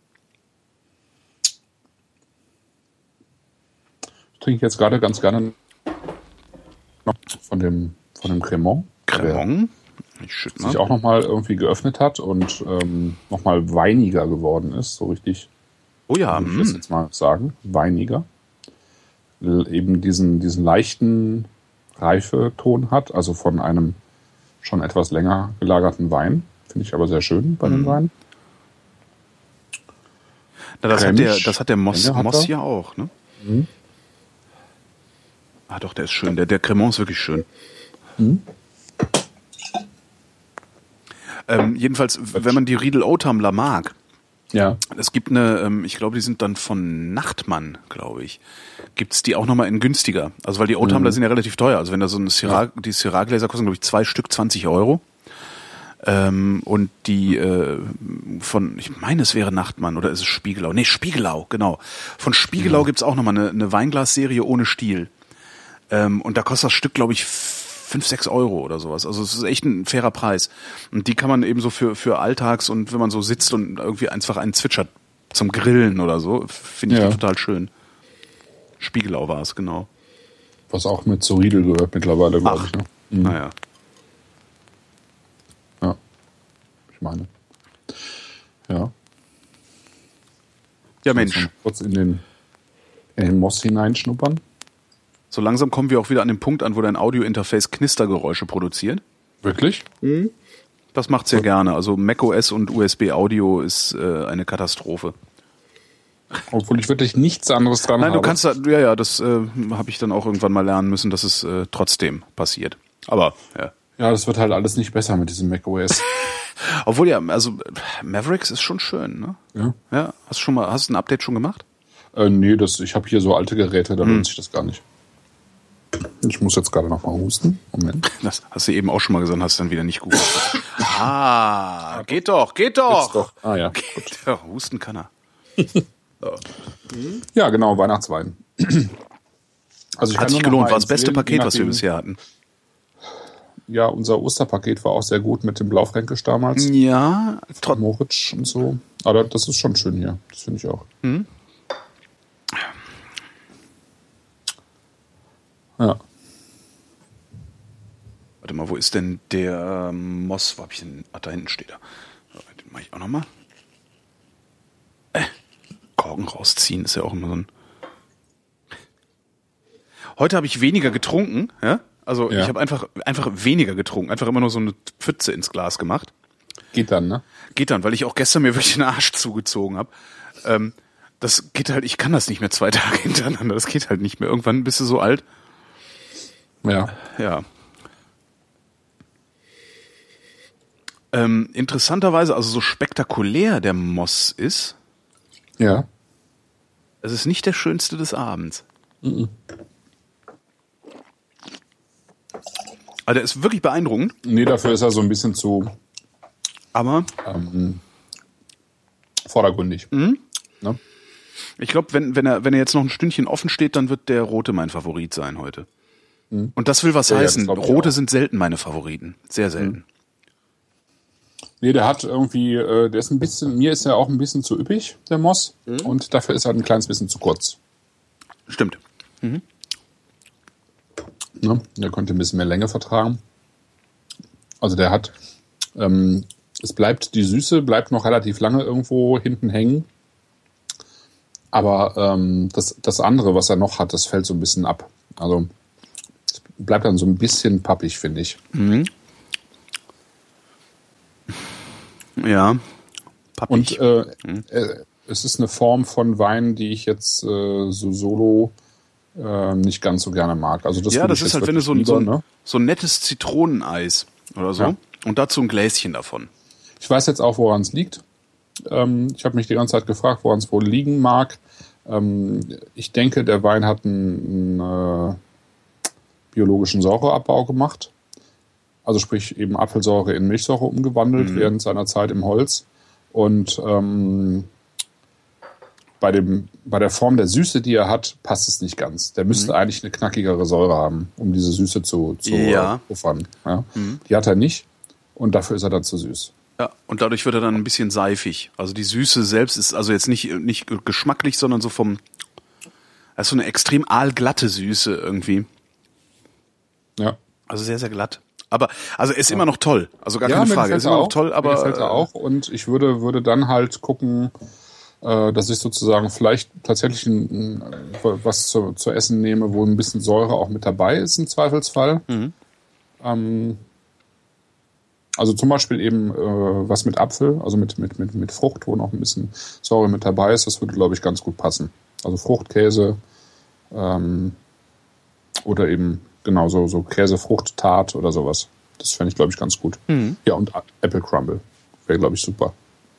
Ich trinke jetzt gerade ganz gerne noch von dem, von dem Cremant. Cremant? Ich schütt Der sich mal. auch nochmal irgendwie geöffnet hat und ähm, nochmal weiniger geworden ist, so richtig. Oh ja, Würde ich das hm. jetzt mal sagen, weiniger. L- Eben diesen, diesen leichten Reifeton hat, also von einem schon etwas länger gelagerten Wein. Finde ich aber sehr schön bei dem Wein. Na, das, hat Cremig. der, das hat der Moss, Länge hat Moss er. ja auch, ne? Ah doch, der ist schön. Der, der Cremant ist wirklich schön. Mhm. Ähm, jedenfalls, wenn man die Riedel Oldtimer mag, ja. Es gibt eine, ähm, ich glaube, die sind dann von Nachtmann, glaube ich. Gibt's die auch nochmal in günstiger. Also weil die Oldtimer Mhm. sind ja relativ teuer. Also wenn da so ein Syrah, ja. die Syrah-Gläser kosten, glaube ich, zwei Stück zwanzig Euro. Ähm, und die äh, von, ich meine, es wäre Nachtmann oder ist es Spiegelau? Nee, Spiegelau, genau. Von Spiegelau ja. gibt's auch nochmal eine, eine Weinglasserie ohne Stiel. Ähm, und da kostet das Stück, glaube ich, fünf, sechs Euro oder sowas. Also es ist echt ein fairer Preis. Und die kann man eben so für, für Alltags und wenn man so sitzt und irgendwie einfach einen zwitschert zum Grillen oder so, finde ich ja. die total schön. Spiegelau war es, genau. Was auch mit zu Riedel gehört mittlerweile, glaube ich. Ne? Mhm. Naja. Ja. Ich meine. Ja. Ja, Mensch. Kurz in den, in den Moss hineinschnuppern. So langsam kommen wir auch wieder an den Punkt an, wo dein Audio-Interface Knistergeräusche produziert. Wirklich? Mhm. Das macht's sehr ja. gerne. Also macOS und U S B-Audio ist äh, eine Katastrophe. Obwohl ich wirklich nichts anderes dran Nein, habe. Du kannst da, ja, ja, das äh, habe ich dann auch irgendwann mal lernen müssen, dass es äh, trotzdem passiert. Aber, ja. Ja, das wird halt alles nicht besser mit diesem macOS. Obwohl ja, also Mavericks ist schon schön, ne? Ja. Ja, hast du schon mal, hast du ein Update schon gemacht? Äh, nee, das, ich habe hier so alte Geräte, da hm. lohnt sich das gar nicht. Ich muss jetzt gerade noch mal husten. Moment. Das hast du eben auch schon mal gesagt, hast dann wieder nicht gut. Ah, geht doch, geht doch. doch. Ah ja, geht gut. Doch, husten kann er. So. Ja, genau, Weihnachtswein. Also ich Hat sich gelohnt, war das beste Paket, was wir bisher hatten. Ja, unser Osterpaket war auch sehr gut mit dem Blaufränkisch damals. Ja, trotz Moritz und so. Aber das ist schon schön hier. Das finde ich auch. Mhm. Ja. Warte mal, wo ist denn der ähm, Moss? Wo hab ich denn? Ach, da hinten steht er. Den mache ich auch nochmal. Äh, Korken rausziehen ist ja auch immer so ein... Heute habe ich weniger getrunken, ja? Also ja. ich habe einfach, einfach weniger getrunken. Einfach immer nur so eine Pfütze ins Glas gemacht. Geht dann, ne? Geht dann, weil ich auch gestern mir wirklich den Arsch zugezogen habe. Ähm, das geht halt, ich kann das nicht mehr zwei Tage hintereinander. Das geht halt nicht mehr. Irgendwann bist du so alt. Ja. Ja. Ähm, interessanterweise, also so spektakulär der Moss ist. Ja. Es ist nicht der schönste des Abends. Mhm. Also der ist wirklich beeindruckend. Nee, dafür ist er so ein bisschen zu aber ähm, vordergründig. Mhm. Ne? Ich glaube, wenn, wenn er, wenn er jetzt noch ein Stündchen offen steht, dann wird der Rote mein Favorit sein heute. Mhm. Und das will was ja, heißen. Ja, Rote sind selten meine Favoriten. Sehr selten. Mhm. Nee, der hat irgendwie, äh, der ist ein bisschen, mir ist er auch ein bisschen zu üppig, der Moss. Mhm. Und dafür ist er ein kleines bisschen zu kurz. Stimmt. Mhm. Ne? Der konnte ein bisschen mehr Länge vertragen. Also der hat, ähm, es bleibt, die Süße bleibt noch relativ lange irgendwo hinten hängen. Aber ähm, das, das andere, was er noch hat, das fällt so ein bisschen ab. Also es bleibt dann so ein bisschen pappig, finde ich. Mhm. Ja, pappig. Und äh, mhm. äh, es ist eine Form von Wein, die ich jetzt äh, so solo äh, nicht ganz so gerne mag. Also das ja, das ist halt, wenn du so ein, lieber, so, ein, ne? so ein nettes Zitroneneis oder so ja. und dazu ein Gläschen davon. Ich weiß jetzt auch, woran es liegt. Ähm, ich habe mich die ganze Zeit gefragt, woran es wohl liegen mag. Ähm, ich denke, der Wein hat einen, einen äh, biologischen Säureabbau gemacht. Also sprich eben Apfelsäure in Milchsäure umgewandelt mhm. während seiner Zeit im Holz. Und ähm, bei, dem, bei der Form der Süße, die er hat, passt es nicht ganz. Der müsste mhm. eigentlich eine knackigere Säure haben, um diese Süße zu, zu ja. puffern. Ja? Mhm. Die hat er nicht und dafür ist er dann zu süß. Ja, und dadurch wird er dann ein bisschen seifig. Also die Süße selbst ist also jetzt nicht, nicht geschmacklich, sondern so vom, das ist so eine extrem aalglatte Süße irgendwie. Ja. Also sehr, sehr glatt. Aber, also er ist ja. immer noch toll. Also gar ja, keine Frage. Er ist immer noch toll, aber. Mir gefällt er auch. Und ich würde, würde dann halt gucken, äh, dass ich sozusagen vielleicht tatsächlich ein, ein, was zu, zu essen nehme, wo ein bisschen Säure auch mit dabei ist im Zweifelsfall. Mhm. Ähm, also zum Beispiel eben äh, was mit Apfel, also mit, mit, mit, mit Frucht, wo noch ein bisschen Säure mit dabei ist. Das würde, glaube ich, ganz gut passen. Also Fruchtkäse, ähm, Oder eben, genau, so, so Käsefrucht-Tart oder sowas. Das fände ich, glaube ich, ganz gut. Mhm. Ja, und Apple Crumble. Wäre, glaube ich, super.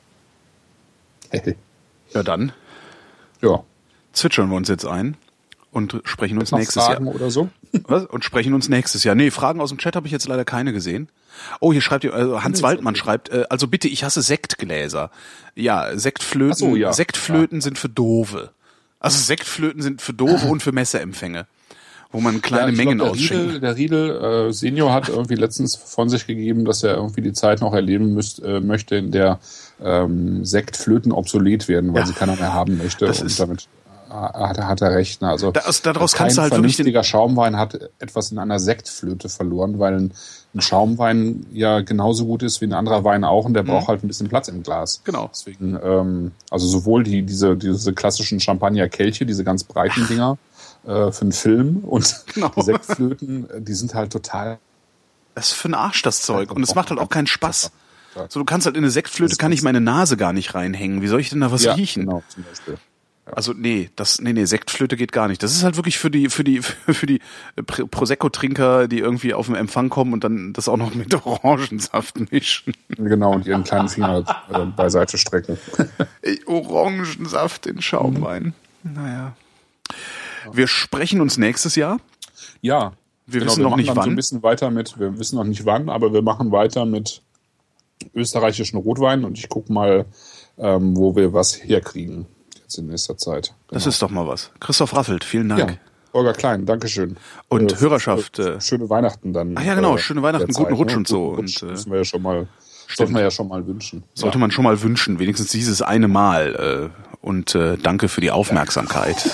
Ja, dann. Ja. Zwitschern wir uns jetzt ein und sprechen uns noch nächstes Fragen Jahr. Oder so? Was? Und sprechen uns nächstes Jahr. Nee, Fragen aus dem Chat habe ich jetzt leider keine gesehen. Oh, hier schreibt also Hans nee, Waldmann schreibt, äh, also bitte, ich hasse Sektgläser. Ja, Sektflöten, Ach so, ja. Sektflöten ja. sind für Doofe. Also Sektflöten sind für Doofe und für Messeempfänge, wo man kleine ja, Mengen glaub, der ausschenkt. Riedel, der Riedel äh, Senior hat irgendwie letztens von sich gegeben, dass er irgendwie die Zeit noch erleben müsst, äh, möchte, in der ähm, Sektflöten obsolet werden, weil ja. sie keiner mehr haben möchte. Das und ist damit hat er, hat er recht. Ne? Also das, daraus kein kannst du halt vernünftiger wirklich den Schaumwein hat etwas in einer Sektflöte verloren, weil ein, ein Schaumwein ja genauso gut ist wie ein anderer Wein auch und der mhm. braucht halt ein bisschen Platz im Glas. Genau. Deswegen, ähm, also sowohl die diese diese klassischen Champagner-Kelche, diese ganz breiten Dinger äh, für einen Film und genau. die Sektflöten, die sind halt total. Das ist für den Arsch das Zeug und es macht halt auch keinen Spaß. So, du kannst halt in eine Sektflöte, kann ich meine Nase gar nicht reinhängen. Wie soll ich denn da was ja, riechen? Genau, zum Beispiel. Ja. Also nee, das nee nee Sektflöte geht gar nicht. Das ist halt wirklich für die für die für die Prosecco-Trinker, die irgendwie auf den Empfang kommen und dann das auch noch mit Orangensaft mischen. Genau, und ihren kleinen Finger äh, beiseite strecken. Orangensaft in Schaumwein. Mhm. Naja. Wir sprechen uns nächstes Jahr. Ja. Wir genau, wissen wir noch machen nicht dann wann. So ein bisschen weiter mit, wir wissen noch nicht wann, aber wir machen weiter mit österreichischen Rotweinen und ich gucke mal, ähm, wo wir was herkriegen jetzt in nächster Zeit. Genau. Das ist doch mal was. Christoph Raffelt, vielen Dank. Ja, Holger Klein, Dankeschön. Und äh, Hörerschaft. Äh, schöne Weihnachten dann. Ach ja, genau, äh, schöne Weihnachten, guten Zeit, Rutsch ne? und so. Guten Rutsch, und, äh, müssen wir ja schon mal, sollten wir ja schon mal wünschen. Sollte ja. man schon mal wünschen, wenigstens dieses eine Mal. Äh, und äh, danke für die Aufmerksamkeit.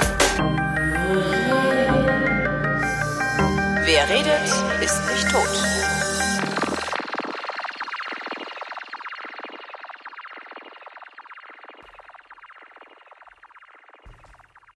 Wer redet, ist nicht tot.